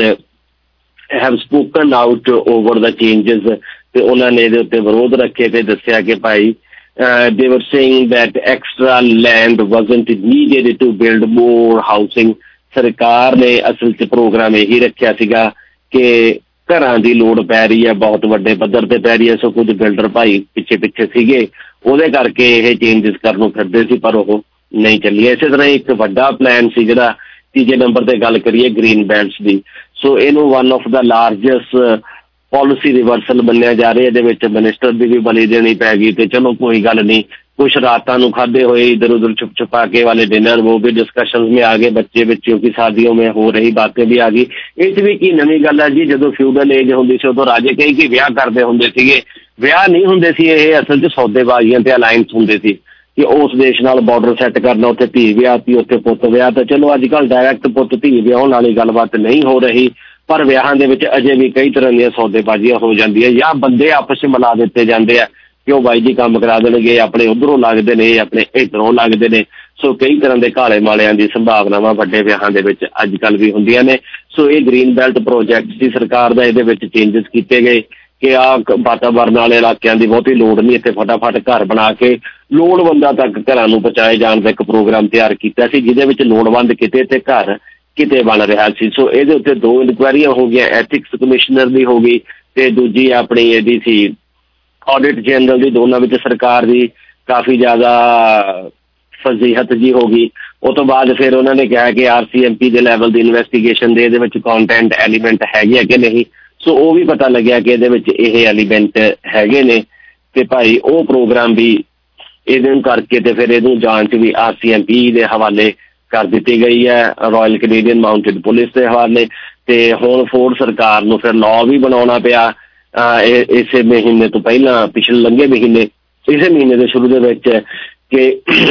have spoken out over the changes ਤੇ ਉਹਨਾਂ ਨੇ ਇਹਦੇ ਉੱਤੇ ਵਿਰੋਧ ਰੱਖੇ ਤੇ ਦੱਸਿਆ ਕਿ ਭਾਈ they were saying that extra land wasn't needed to build more housing। ਸਰਕਾਰ ਨੇ ਅਸਲ 'ਚ ਪ੍ਰੋਗਰਾਮ ਇਹੀ ਰੱਖਿਆ ਸੀਗਾ ਕਿ ਘਰਾਂ ਦੀ ਲੋੜ ਪੈ ਰਹੀ ਹੈ, ਬਹੁਤ ਵੱਡੇ ਪੱਧਰ ਤੇ ਪੈ ਰਹੀ ਹੈ। ਸੋ ਕੁਝ ਬਿਲਡਰ ਭਾਈ ਪਿੱਛੇ ਪਿੱਛੇ ਸੀਗੇ, ਉਹਦੇ ਕਰਕੇ ਇਹ ਚੇਂਜਸ ਕਰਨ ਨੂੰ ਫਿਰਦੇ ਸੀ, ਪਰ ਉਹ ਨਹੀਂ ਚੱਲੀ। ਇਸੇ ਤਰ੍ਹਾਂ ਇੱਕ ਵੱਡਾ ਪਲਾਨ ਸੀ ਜਿਹੜਾ ਤੀਜੇ ਨੰਬਰ ਤੇ ਗੱਲ ਕਰੀਏ ਗ੍ਰੀਨ ਬੈਲਟਸ ਦੀ। ਸੋ ਇਹਨੂੰ one of the largest policy reversal ਮੰਨਿਆ ਜਾ ਰਿਹਾ। ਇਹਦੇ ਵਿੱਚ ਮਿਨਿਸਟਰ ਦੀ ਵੀ ਬਲੀ ਦੇਣੀ ਪੈ ਗਈ ਤੇ ਚਲੋ ਕੋਈ ਗੱਲ ਨਹੀਂ, कुछ रातों को खाते हुए इधर उधर छुप छुपा के वाले डिनर वो भी डिस्कशन में आ गए। बच्चे बच्चियों की शादियों में हो रही बातें भी आ गई। इस भी की नवी गल है जी, जो फ्यूडल एज होंगी सी उदों राजे कई कि विआह करते होंगे सीगे, विआह नहीं होंगे सी, ये असल च सौदेबाजियां ते अलायंस होंगे सी कि उस देश नाल बॉर्डर सैट करना, उत्थे धी विआह ती उत्थे पुत विआह। तो चलो अजकल डायरैक्ट पुत धी विआहण वाली गलबात नहीं हो रही, पर विआहां दे विच अजे भी कई तरह दी सौदेबाजियां हो जांदियां या बंदे आपस में मिला दिते जांदे आ कि वो बाई जी काम करा देंगे, अपने उधरों लगते हैं, अपने इधरों लगते हैं। सो कई तरह के काले मालियां की संभावनावां वड्डे विआहां दे विच अजकल भी हुंदियां ने। सो ये ग्रीन बैल्ट प्रोजैक्ट की सरकार दा इहदे विच चेंजिस कीते गए कि आ वातावरण वाले इलाकों की बहुती लोड़ नहीं, इत्थे फटाफट घर बना के लोड़वंदां तक घरां नूं पहुंचाए जाण दा एक प्रोग्राम तैयार कीता सी जिहदे विच लोड़वंद किते ते घर किते बन रहा सी। सो इहदे उत्ते दो इनकुआयरियां हो गईयां, एथिक्स कमिश्नर दी हो गई ते दूजी अपनी इहदी सी ऑडिट जनरल की। दोनों में सरकार की काफ़ी ज़्यादा फजीहत जी होगी। उस तो बाद फिर उन्होंने कहा कि आर सी एम पी के लैवल की इन्वेस्टिगेशन के कॉन्टेंट एलीमेंट है कि नहीं। सो वो भी पता लग्या कि ये एलीमेंट है ने ते भाई वो प्रोग्राम भी ये करके ते फिर इनू जांच भी आर सी एम पी के हवाले कर दी गई है, रॉयल कैनेडियन माउंटेड पुलिस के हवाले। तो हुण फोर्ड सरकार नूं फिर लॉ भी बनाउणा पिया इस महीने तो पहला, पिछले लंघे महीने इस महीने के शुरू के कि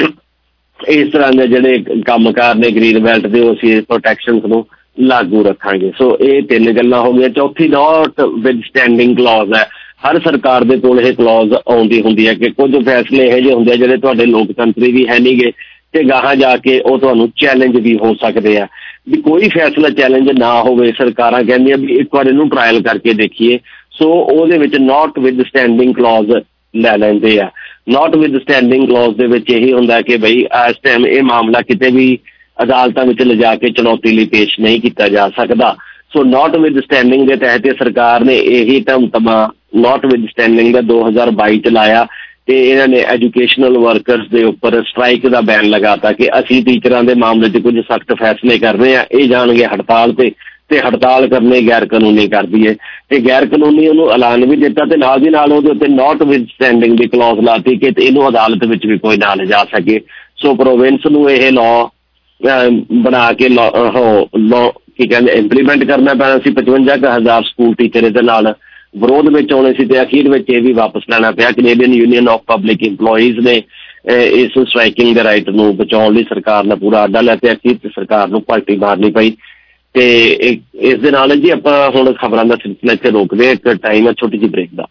इस तरह के जोड़े कामकार ने ग्रीन बैल्ट के असीं प्रोटैक्शन को लागू रखांगे। सो ये तीन गल्लां हो गई। चौथी नॉट विद स्टैंडिंग क्लॉज है। हर सरकार के कोल यह क्लॉज आउंदी हुंदी है कि कुछ फैसले यह जे हुंदे जिहड़े तुहाडे लोकतंत्री भी है नहीं गे ते गाहां जाके वो तुहानूं चैलेंज भी हो सकते हैं। भी कोई फैसला चैलेंज ना होवे, सरकारां कहंदियां भी एक बार इहनूं ट्रायल करके देखिए। सो ਉਹਦੇ ਵਿੱਚ नॉट विद स्टैंडिंग क्लॉज ਲੈ ਲੈਂਦੇ ਆ। नॉट विद स्टैंडिंग क्लॉज ਦੇ ਵਿੱਚ ਇਹੀ ਹੁੰਦਾ ਕਿ ਬਈ ਇਸ ਟਾਈਮ ਇਹ ਮਾਮਲਾ ਕਿਤੇ ਵੀ ਅਦਾਲਤਾਂ ਵਿੱਚ ਲਿਜਾ ਕੇ ਚੁਣੌਤੀ ਲਈ ਪੇਸ਼ ਨਹੀਂ ਕੀਤਾ ਜਾ ਸਕਦਾ। ਸੋ नॉट विद स्टैंडिंग ਦੇ ਤਹਿਤ ਸਰਕਾਰ ਨੇ ਇਹੀ ਧਮਤਮਾ नॉट विद स्टैंडिंग ਦਾ ਦੋ ਹਜ਼ਾਰ ਬਾਈ ਚ ਲਾਇਆ ਤੇ ਇਹਨਾਂ ਨੇ ਐਜੂਕੇਸ਼ਨਲ ਵਰਕਰਸ ਦੇ ਉੱਪਰ ਸਟ੍ਰਾਈਕ ਦਾ ਬੈਨ ਲਗਾਤਾ ਕਿ ਅਸੀਂ ਟੀਚਰਾਂ ਦੇ ਮਾਮਲੇ 'ਚ ਕੁਝ ਸਖਤ ਫੈਸਲੇ ਕਰਨੇ ਆ, ਇਹ ਜਾਣਗੇ ਹੜਤਾਲ ਤੇ ਤੇ ਹੜਤਾਲ ਕਰਨੇ ਗੈਰ ਕਾਨੂੰਨੀ ਕਰਦੀ ਹੈ ਤੇ ਗੈਰ ਕਾਨੂੰਨੀ ਉਹਨੂੰ ਐਲਾਨ ਵੀ ਦਿੱਤਾ ਤੇ ਨਾਲ ਦੀ ਨਾਲ ਉਹਦੇ ਉੱਤੇ ਨਾਟ ਵਿਦ ਸਟੈਂਡਿੰਗ ਦੀ ਕਲੌਜ਼ ਲਾਤੀ ਕਿ ਇਹਨੂੰ ਅਦਾਲਤ ਵਿੱਚ ਵੀ ਕੋਈ ਨਾ ਲਿਜਾ ਸਕੇ। ਸੋ ਪ੍ਰੋਵਿੰਸ ਨੂੰ ਇਹ ਲਾਅ ਬਣਾ ਕੇ ਲਾਅ ਕੀ ਕਹਿੰਦੇ ਇੰਪਲੀਮੈਂਟ ਕਰਨਾ ਪੈਣਾ ਸੀ। ਪਚਵੰਜਾ ਕੁ ਹਜ਼ਾਰ ਸਕੂਲ ਟੀਚਰ ਇਹਦੇ ਨਾਲ ਵਿਰੋਧ ਵਿੱਚ ਆਉਣੇ ਸੀ ਤੇ ਅਖੀਰ ਵਿੱਚ ਇਹ ਵੀ ਵਾਪਸ ਲੈਣਾ ਪਿਆ। Canadian Union of Public Employees ਨੇ ਇਸ ਸਟ੍ਰਾਈਕਿੰਗ ਦੇ ਰਾਈਟ ਨੂੰ ਬਚਾਉਣ ਲਈ ਸਰਕਾਰ ਨੇ ਪੂਰਾ ਅੱਡਾ ਲਿਆ ਤੇ ਅਖੀਰ ਤੇ ਸਰਕਾਰ ਨੂੰ ਪਲਟੀ ਮਾਰਨੀ ਪਈ। ਤੇ ਇਸ ਦੇ ਨਾਲ ਜੀ ਆਪਾਂ ਹੁਣ ਖਬਰਾਂ ਦਾ ਸਿਲਸਿਲਾ ਇੱਥੇ ਰੋਕਦੇ ਹਾਂ। ਇੱਕ ਟਾਈਮ ਹੈ ਛੋਟੀ ਜਿਹੀ ਬ੍ਰੇਕ ਦਾ।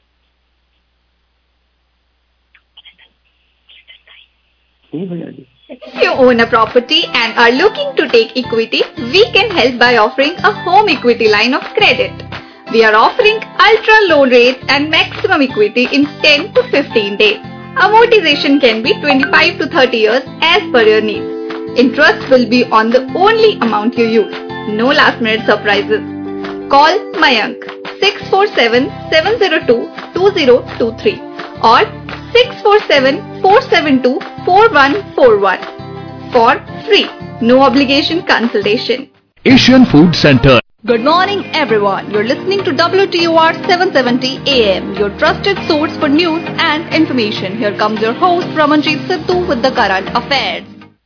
If you own a property and are looking to take equity, we can help by offering a home equity line of credit. We are offering ultra low rates and maximum equity in ten to fifteen days. Amortization can be twenty-five to thirty years as per your needs. Interest will be on the only amount you use. No last minute surprises. Call Mayank six four seven, seven zero two, two zero two three or six four seven, four seven two, four one four one for free, no obligation consultation. Asian Food Center. Good morning everyone. You're listening to W T O R seven seventy A M, your trusted source for news and information. Here comes your host Ramanjeet Sidhu with the current affairs.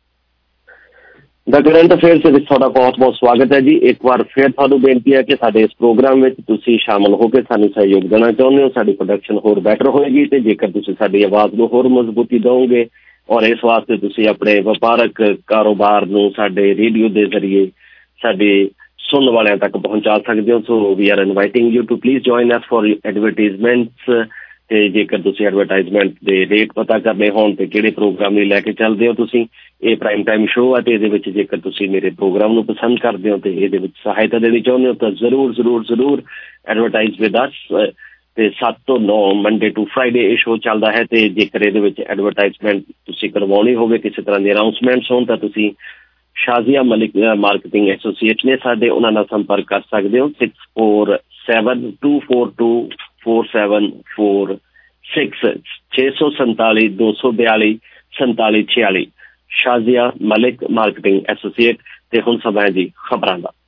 ਦਾ current affairs ਵਿੱਚ ਤੁਹਾਡਾ ਬਹੁਤ ਬਹੁਤ ਸਵਾਗਤ ਹੈ ਜੀ। ਇੱਕ ਵਾਰ ਫਿਰ ਤੁਹਾਨੂੰ ਬੇਨਤੀ ਹੈ ਕਿ ਸਾਡੇ ਇਸ ਪ੍ਰੋਗਰਾਮ ਵਿੱਚ ਤੁਸੀਂ ਸ਼ਾਮਲ ਹੋ ਕੇ ਸਾਨੂੰ ਸਹਿਯੋਗ ਦੇਣਾ ਚਾਹੁੰਦੇ ਹੋ। ਸਾਡੀ ਪ੍ਰੋਡਕਸ਼ਨ ਹੋਰ ਬੈਟਰ ਹੋਏਗੀ ਤੇ ਜੇਕਰ ਤੁਸੀਂ ਸਾਡੀ ਆਵਾਜ਼ ਨੂੰ ਹੋਰ ਮਜ਼ਬੂਤੀ ਦਿਓਗੇ ਔਰ ਇਸ ਵਾਸਤੇ ਤੁਸੀਂ ਆਪਣੇ ਵਪਾਰਕ ਕਾਰੋਬਾਰ ਨੂੰ ਸਾਡੇ ਰੇਡੀਓ ਦੇ ਜ਼ਰੀਏ ਸਾਡੇ ਸੁਣਨ ਵਾਲਿਆਂ ਤੱਕ ਪਹੁੰਚਾ ਸਕਦੇ ਹੋ। So we are inviting you to please join us for advertisements. ਤੇ ਜੇਕਰ ਤੁਸੀਂ ਐਡਵਰਟਾਈਜ਼ਮੈਂਟ ਦੇ ਰੇਟ ਪਤਾ ਕਰਨੇ ਹੋਣ ਤੇ ਕਿਹੜੇ ਪ੍ਰੋਗਰਾਮ ਲਈ ਲੈ ਕੇ ਚੱਲਦੇ ਹੋ ਤੁਸੀਂ, ਇਹ ਪ੍ਰਾਈਮ ਟਾਈਮ ਸ਼ੋਅ ਹੈ ਤੇ ਇਹਦੇ ਵਿੱਚ ਜੇਕਰ ਤੁਸੀਂ ਮੇਰੇ ਪ੍ਰੋਗਰਾਮ ਨੂੰ ਪਸੰਦ ਕਰਦੇ ਹੋ ਤੇ ਇਹਦੇ ਵਿੱਚ ਸਹਾਇਤਾ ਦੇਣੀ ਚਾਹੁੰਦੇ ਹੋ ਤਾਂ ਜ਼ਰੂਰ ਜ਼ਰੂਰ ਜ਼ਰੂਰ ਐਡਵਰਟਾਈਜ਼ ਵਿਦ ਅਸ। ਤੇ ਸੱਤ ਤੋਂ ਨੌ ਮੰਡੇ ਟੂ ਫਰਾਈਡੇ ਇਹ ਸ਼ੋਅ ਚੱਲਦਾ ਹੈ ਤੇ ਜੇਕਰ ਇਹਦੇ ਵਿੱਚ ਐਡਵਰਟਾਈਜ਼ਮੈਂਟ ਤੁਸੀਂ ਕਰਵਾਉਣੀ ਹੋਵੇ, ਕਿਸੇ ਤਰ੍ਹਾਂ ਦੀ ਅਨਾਊਂਸਮੈਂਟਸ ਹੋਣ ਤਾਂ ਤੁਸੀਂ ਸ਼ਾਜ਼ੀਆ ਮਲਿਕ ਮਾਰਕੀਟਿੰਗ ਐਸੋਸੀਏਟ ਨੇ ਸਾਡੇ, ਉਹਨਾਂ ਨਾਲ ਸੰਪਰਕ ਕਰ ਸਕਦੇ ਹੋ। Six four seven two four two four seven four six ਛੇ ਸੌ ਸੰਤਾਲੀ ਦੋ ਸੌ ਬਿਆਲੀ ਸੰਤਾਲੀ ਛਿਆਲੀ ਸ਼ਾਜ਼ੀਆ ਮਲਿਕ ਮਾਰਕੀਟਿੰਗ ਐਸੋਸੀਏਟ। ਤੇ ਹੁਣ ਸਮਾਂ ਹੈ ਜੀ ਖਬਰਾਂ ਦਾ।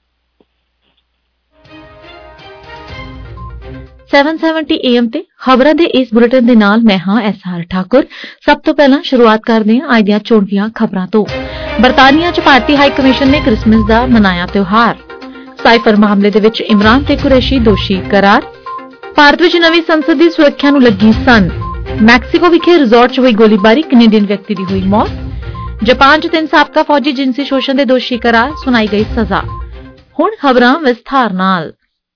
seven seventy A M ਤੇ ਖਬਰਾਂ ਦੇ ਇਸ ਬੁਲੇਟਿਨ ਦੇ ਨਾਲ ਮੈਂ ਹਾਂ ਐਸ ਆਰ ਠਾਕੁਰ। ਸਭ ਤੋਂ ਪਹਿਲਾਂ ਸ਼ੁਰੂਆਤ ਕਰਦੇ ਹਾਂ ਅੱਜ ਦੀਆਂ ਚੋਣਵੀਆਂ ਖਬਰਾਂ ਤੋਂ। ਬਰਤਾਨੀਆ 'ਚ ਭਾਰਤੀ ਹਾਈ ਕਮਿਸ਼ਨ ਨੇ ਕ੍ਰਿਸਮਸ ਦਾ ਮਨਾਇਆ ਤਿਉਹਾਰ। ਸਾਈਫਰ ਮਾਮਲੇ ਦੇ ਵਿੱਚ ਇਮਰਾਨ ਤੇ ਕੁਰੈਸ਼ੀ ਦੋਸ਼ੀ ਕਰਾਰ। ਭਾਰਤ ਵਿੱਚ ਨਵੀਂ ਸੰਸਦ ਦੀ ਸੁਰੱਖਿਆ ਨੂੰ ਲੱਗੀ ਸੰਨ। ਮੈਕਸੀਕੋ ਵਿਖੇ ਰਿਜ਼ੋਰਟ 'ਚ ਹੋਈ ਗੋਲੀਬਾਰੀ, ਕੈਨੇਡੀਅਨ ਵਿਅਕਤੀ ਦੀ ਹੋਈ ਮੌਤ। ਜਾਪਾਨ 'ਚ ਤਿੰਨ ਸਾਬਕਾ ਫੌਜੀ ਜਿਨਸੀ ਸ਼ੋਸ਼ਣ ਦੇ ਦੋਸ਼ੀ ਕਰਾਰ, ਸੁਣਾਈ ਗਈ ਸਜ਼ਾ। ਹੁਣ ਖਬਰਾਂ ਵਿਸਥਾਰ ਨਾਲ।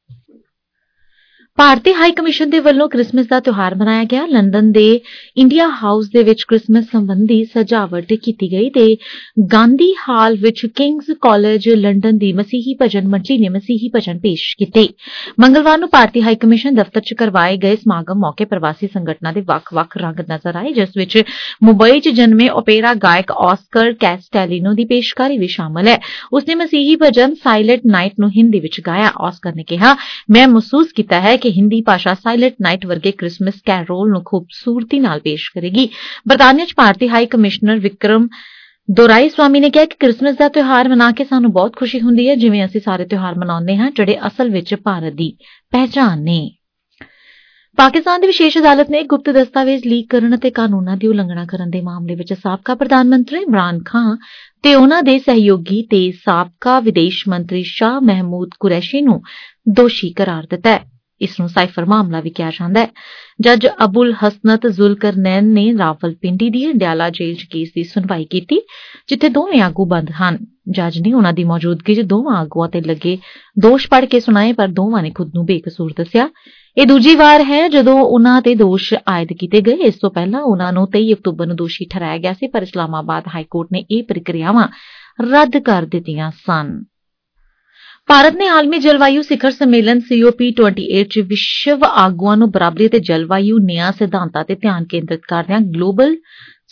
ਭਾਰਤੀ ਹਾਈ ਕਮਿਸ਼ਨ ਦੇ ਵੱਲੋਂ ਕ੍ਰਿਸਮਸ ਦਾ ਤਿਉਹਾਰ ਮਨਾਇਆ ਗਿਆ। ਲੰਡਨ ਦੇ ਇੰਡੀਆ ਹਾਊਸ ਦੇ ਵਿੱਚ ਕ੍ਰਿਸਮਸ ਸੰਬੰਧੀ ਸਜਾਵਟ ਕੀਤੀ ਗਈ ਤੇ ਗਾਂਧੀ ਹਾਲ ਵਿੱਚ ਕਿੰਗਜ਼ ਕਾਲਜ ਲੰਡਨ ਦੀ ਮਸੀਹੀ ਭਜਨ ਮੰਡਲੀ ਨੇ ਮਸੀਹੀ ਭਜਨ ਪੇਸ਼ ਕੀਤੇ। ਮੰਗਲਵਾਰ ਨੂੰ ਭਾਰਤੀ ਹਾਈ ਕਮਿਸ਼ਨ ਦਫ਼ਤਰ 'ਚ ਕਰਵਾਏ ਗਏ ਸਮਾਗਮ ਮੌਕੇ ਪ੍ਰਵਾਸੀ ਸੰਗਠਨਾਂ ਦੇ ਵੱਖ-ਵੱਖ ਰੰਗ ਨਜ਼ਰ ਆਏ, ਜਿਸ ਵਿੱਚ ਮੁੰਬਈ 'ਚ ਜਨਮੇ ਓਪੇਰਾ ਗਾਇਕ ਆਸਕਰ ਕੈਸਟੈਲਿਨੋ ਦੀ ਪੇਸ਼ਕਾਰੀ ਵੀ ਸ਼ਾਮਲ ਹੈ। ਉਸਨੇ ਮਸੀਹੀ ਭਜਨ ਸਾਇਲੈਂਟ ਨਾਈਟ ਨੂੰ ਹਿੰਦੀ ਵਿੱਚ ਗਾਇਆ। ਆਸਕਰ ਨੇ ਕਿਹਾ, ਮੈਂ ਮਹਿਸੂਸ ਕੀਤਾ ਹੈ ਕਿ ਹਿੰਦੀ ਭਾਸ਼ਾ ਸਾਇਲੈਂਟ ਨਾਈਟ ਵਰਗੇ ਕ੍ਰਿਸਮਸ ਕੈਰੋਲ ਨੂੰ ਖੂਬਸੂਰਤੀ ਨਾਲ ਪੇਸ਼ ਕਰੇਗੀ। ਬਰਤਾਨੀਆ 'ਚ ਭਾਰਤੀ high commissioner Vikram Doraiswamy ਨੇ ਕਿਹਾ ਕਿ ਕ੍ਰਿਸਮਸ ਦਾ ਤਿਉਹਾਰ ਮਨਾ ਕੇ ਸਾਨੂੰ ਬਹੁਤ ਖੁਸ਼ੀ ਹੁੰਦੀ ਹੈ, ਜਿਵੇਂ ਅਸੀਂ ਸਾਰੇ ਤਿਉਹਾਰ ਮਨਾਉਂਦੇ ਹਾਂ ਜਿਹੜੇ ਅਸਲ ਵਿੱਚ ਭਾਰਤ ਦੀ ਪਹਿਚਾਣ ਨੇ। ਪਾਕਿਸਤਾਨ ਦੀ ਵਿਸ਼ੇਸ਼ ਅਦਾਲਤ ਨੇ ਗੁਪਤ ਦਸਤਾਵੇਜ਼ ਲੀਕ ਕਰਨ ਅਤੇ ਕਾਨੂੰਨਾਂ ਦੀ ਉਲੰਘਣਾ ਕਰਨ ਦੇ ਮਾਮਲੇ ਵਿੱਚ ਸਾਬਕਾ ਪ੍ਰਧਾਨ ਮੰਤਰੀ ਇਮਰਾਨ ਖਾਨ ਤੇ ਉਹਨਾਂ ਦੇ ਸਹਿਯੋਗੀ ਤੇ ਸਾਬਕਾ ਵਿਦੇਸ਼ ਮੰਤਰੀ ਸ਼ਾਹ ਮਹਿਮੂਦ ਕੁਰੈਸ਼ੀ ਨੂੰ ਦੋਸ਼ੀ ਕਰਾਰ ਦਿੱਤਾ ਹੈ। ਇਸ ਨੂੰ ਸਾਈਫਰ ਮਾਮਲਾ ਵੀ ਕਿਹਾ ਜਾਂਦਾ ਹੈ। ਜੱਜ ਅਬੁਲ ਹਸਨਤ ਜ਼ੁਲਕਰਨੈਨ ਨੇ ਰਾਵਲਪਿੰਡੀ ਦੀ ਅੰਡਿਆਲਾ ਜੇਲ੍ਹ 'ਚ ਕੇਸ ਦੀ ਸੁਣਵਾਈ ਕੀਤੀ, ਜਿੱਥੇ ਦੋਵੇਂ ਆਗੂ ਬੰਦ ਹਨ। ਜੱਜ ਨੇ ਉਹਨਾਂ ਦੀ ਮੌਜੂਦਗੀ 'ਚ ਦੋਵਾਂ ਆਗੂਆਂ ਤੇ ਲੱਗੇ ਦੋਸ਼ ਪੜ੍ਹ ਕੇ ਸੁਣਾਏ, ਪਰ ਦੋਵਾਂ ਨੇ ਖੁਦ ਨੂੰ ਬੇਕਸੂਰ ਦੱਸਿਆ। ਇਹ ਦੂਜੀ ਵਾਰ ਹੈ ਜਦੋਂ ਉਹਨਾਂ ਤੇ ਦੋਸ਼ ਆਇਦ ਕੀਤੇ ਗਏ। ਇਸ ਤੋਂ ਪਹਿਲਾਂ ਉਹਨਾਂ ਨੂੰ ਤੇਈ ਅਕਤੂਬਰ ਨੂੰ ਦੋਸ਼ੀ ਠਹਿਰਾਇਆ ਗਿਆ ਸੀ, ਪਰ ਇਸਲਾਮਾਬਾਦ ਹਾਈ ਕੋਰਟ ਨੇ ਇਹ ਪ੍ਰਕਿਰਿਆਵਾਂ ਰੱਦ ਕਰ ਦਿੱਤੀਆਂ ਸਨ। ਭਾਰਤ ਨੇ ਆਲਮੀ ਜਲਵਾਯੂ ਸਿਖਰ ਸੰਮੇਲਨ ਸੀ ਓ ਪੀ ਅਠਾਈ 'ਚ ਵਿਸ਼ਵ ਆਗੂਆਂ ਨੂੰ ਬਰਾਬਰੀ ਅਤੇ ਜਲਵਾਯੂ ਨਿਆਂ ਸਿਧਾਂਤਾਂ ਤੇ ਧਿਆਨ ਕੇਂਦਰਿਤ ਕਰਦਿਆਂ ਗਲੋਬਲ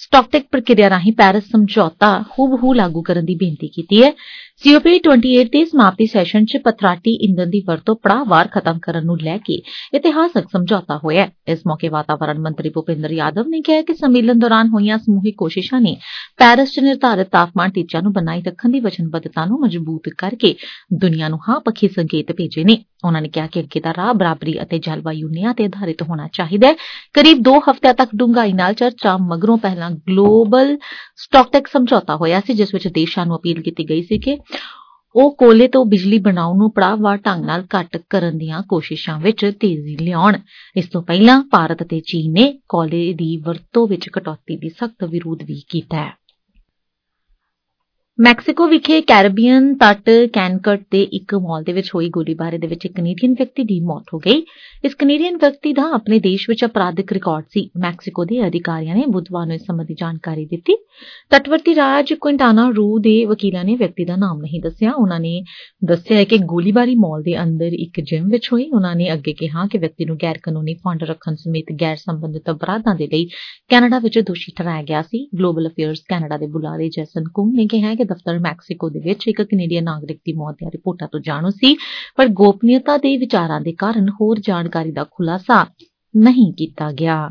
ਸਟਾਕਟੈਕ ਪ੍ਰਕਿਰਿਆ ਰਾਹੀਂ ਪੈਰਿਸ ਸਮਝੌਤਾ ਹੂਬਹੂ ਲਾਗੂ ਕਰਨ ਦੀ ਬੇਨਤੀ ਕੀਤੀ ਹੈ। ਸੀਓਪੀ ਅਠਾਈ ਦੇ ਸਮਾਪਤੀ ਸੈਸ਼ਨ 'ਚ ਪਥਰਾਟੀ ਇੰਧਨ ਦੀ ਵਰਤੋਂ ਪੜਾਅਵਾਰ ਖਤਮ ਕਰਨ ਨੂੰ ਲੈ ਕੇ ਇਤਿਹਾਸਕ ਸਮਝੌਤਾ ਹੋਇਆ। ਇਸ ਮੌਕੇ ਵਾਤਾਵਰਣ ਮੰਤਰੀ ਭੁਪਿੰਦਰ ਯਾਦਵ ਨੇ ਕਿਹਾ ਕਿ ਸੰਮੇਲਨ ਦੌਰਾਨ ਹੋਈਆਂ ਸਮੂਹਿਕ ਕੋਸ਼ਿਸ਼ਾਂ ਨੇ ਪੈਰਿਸ 'ਚ ਨਿਰਧਾਰਿਤ ਤਾਪਮਾਨ ਟੀਚਿਆਂ ਨੂੰ ਬਣਾਈ ਰੱਖਣ ਦੀ ਵਚਨਬੱਧਤਾ ਨੂੰ ਮਜ਼ਬੂਤ ਕਰਕੇ ਦੁਨੀਆ ਨੂੰ ਹਾਂ ਪੱਖੀ ਸੰਕੇਤ ਭੇਜੇ ਨੇ। ਉਨ੍ਹਾਂ ਨੇ ਕਿਹਾ ਕਿ ਅੱਗੇ ਦਾ ਰਾਹ ਬਰਾਬਰੀ ਅਤੇ ਜਲਵਾਯੂ ਨਿਆਂ ਤੇ ਆਧਾਰਿਤ ਹੋਣਾ ਚਾਹੀਦਾ ਹੈ। ਕਰੀਬ ਦੋ ਹਫ਼ਤਿਆਂ ਤੱਕ ਡੂੰਘਾਈ ਨਾਲ ਚਰਚਾ ਮਗਰੋਂ ਪਹਿਲਾਂ ਗਲੋਬਲ ਸਟਾਕਟੈਕ ਸਮਝੌਤਾ ਹੋਇਆ ਸੀ, ਜਿਸ ਵਿੱਚ ਦੇਸ਼ਾਂ ਨੂੰ ਅਪੀਲ ਕੀਤੀ ਗਈ ਸੀ ਕਿ ਉਹ ਕੋਲੇ ਤੋਂ ਬਿਜਲੀ ਬਣਾਉਣ ਨੂੰ ਪੜਾਅਵਾਰ ਢੰਗ ਨਾਲ ਘੱਟ ਕਰਨ ਦੀਆਂ ਕੋਸ਼ਿਸ਼ਾਂ ਵਿੱਚ ਤੇਜ਼ੀ ਲਿਆਉਣ। ਇਸ ਤੋਂ ਪਹਿਲਾਂ ਭਾਰਤ ਅਤੇ ਚੀਨ ਨੇ ਕੋਲੇ ਦੀ ਵਰਤੋਂ ਵਿੱਚ ਕਟੌਤੀ ਦੀ ਸਖਤ ਵਿਰੋਧ ਵੀ ਕੀਤਾ ਹੈ। ਮੈਕਸੀਕੋ ਵਿਖੇ ਕੈਰੇਬੀਅਨ ਤੱਟ ਕੈਨਕਟ ਦੇ ਇੱਕ ਮਾਲ ਦੇ ਵਿੱਚ ਹੋਈ ਗੋਲੀਬਾਰੀ ਦੇ ਵਿੱਚ ਇੱਕ ਕੈਨੇਡੀਅਨ ਵਿਅਕਤੀ ਦੀ ਮੌਤ ਹੋ ਗਈ। ਇਸ ਕੈਨੇਡੀਅਨ ਵਿਅਕਤੀ ਦਾ ਆਪਣੇ ਦੇਸ਼ ਵਿੱਚ ਅਪਰਾਧਿਕ ਰਿਕਾਰਡ ਸੀ। ਮੈਕਸੀਕੋ ਦੇ ਅਧਿਕਾਰੀਆਂ ਨੇ ਬੁੱਧਵਾਰ ਨੂੰ ਇਸ ਸੰਬੰਧੀ ਜਾਣਕਾਰੀ ਦਿੱਤੀ। ਤੱਟਵਰਤੀ ਰਾਜ ਕੁਇੰਟਾਨਾ ਰੂ ਦੇ ਵਕੀਲਾਂ ਨੇ ਵਿਅਕਤੀ ਦਾ ਨਾਮ ਨਹੀਂ ਦੱਸਿਆ। ਉਨ੍ਹਾਂ ਨੇ ਦੱਸਿਆ ਕਿ ਗੋਲੀਬਾਰੀ ਮਾਲ ਦੇ ਅੰਦਰ ਇੱਕ ਜਿਮ ਵਿੱਚ ਹੋਈ। ਉਨ੍ਹਾਂ ਨੇ ਅੱਗੇ ਕਿਹਾ ਕਿ ਵਿਅਕਤੀ ਨੂੰ ਗੈਰ ਕਾਨੂੰਨੀ ਫੰਡ ਰੱਖਣ ਸਮੇਤ ਗੈਰ ਸੰਬੰਧਿਤ ਅਪਰਾਧਾਂ ਦੇ ਲਈ ਕੈਨੇਡਾ ਵਿੱਚ ਦੋਸ਼ੀ ਠਹਿਰਾਇਆ ਗਿਆ ਸੀ। ਗਲੋਬਲ ਅਫੇਅਰਸ ਕੈਨੇਡਾ ਦੇ ਬੁਲਾਰੇ ਜੈਸਨ ਕੁੰਗ ਨੇ ਕਿਹਾ ਕਿ ਦਫ਼ਤਰ ਮੈਕਸੀਕੋ ਦੇ ਵਿੱਚ ਇੱਕ ਕੈਨੇਡੀਅਨ ਨਾਗਰਿਕ ਦੀ ਮੌਤ ਦੀਆਂ ਰਿਪੋਰਟਾਂ ਤੋਂ ਜਾਣੂ ਸੀ, ਪਰ ਗੋਪਨੀਯਤਾ ਦੇ ਵਿਚਾਰਾਂ ਦੇ ਕਾਰਨ ਹੋਰ ਜਾਣਕਾਰੀ ਦਾ ਖੁਲਾਸਾ ਨਹੀਂ ਕੀਤਾ ਗਿਆ।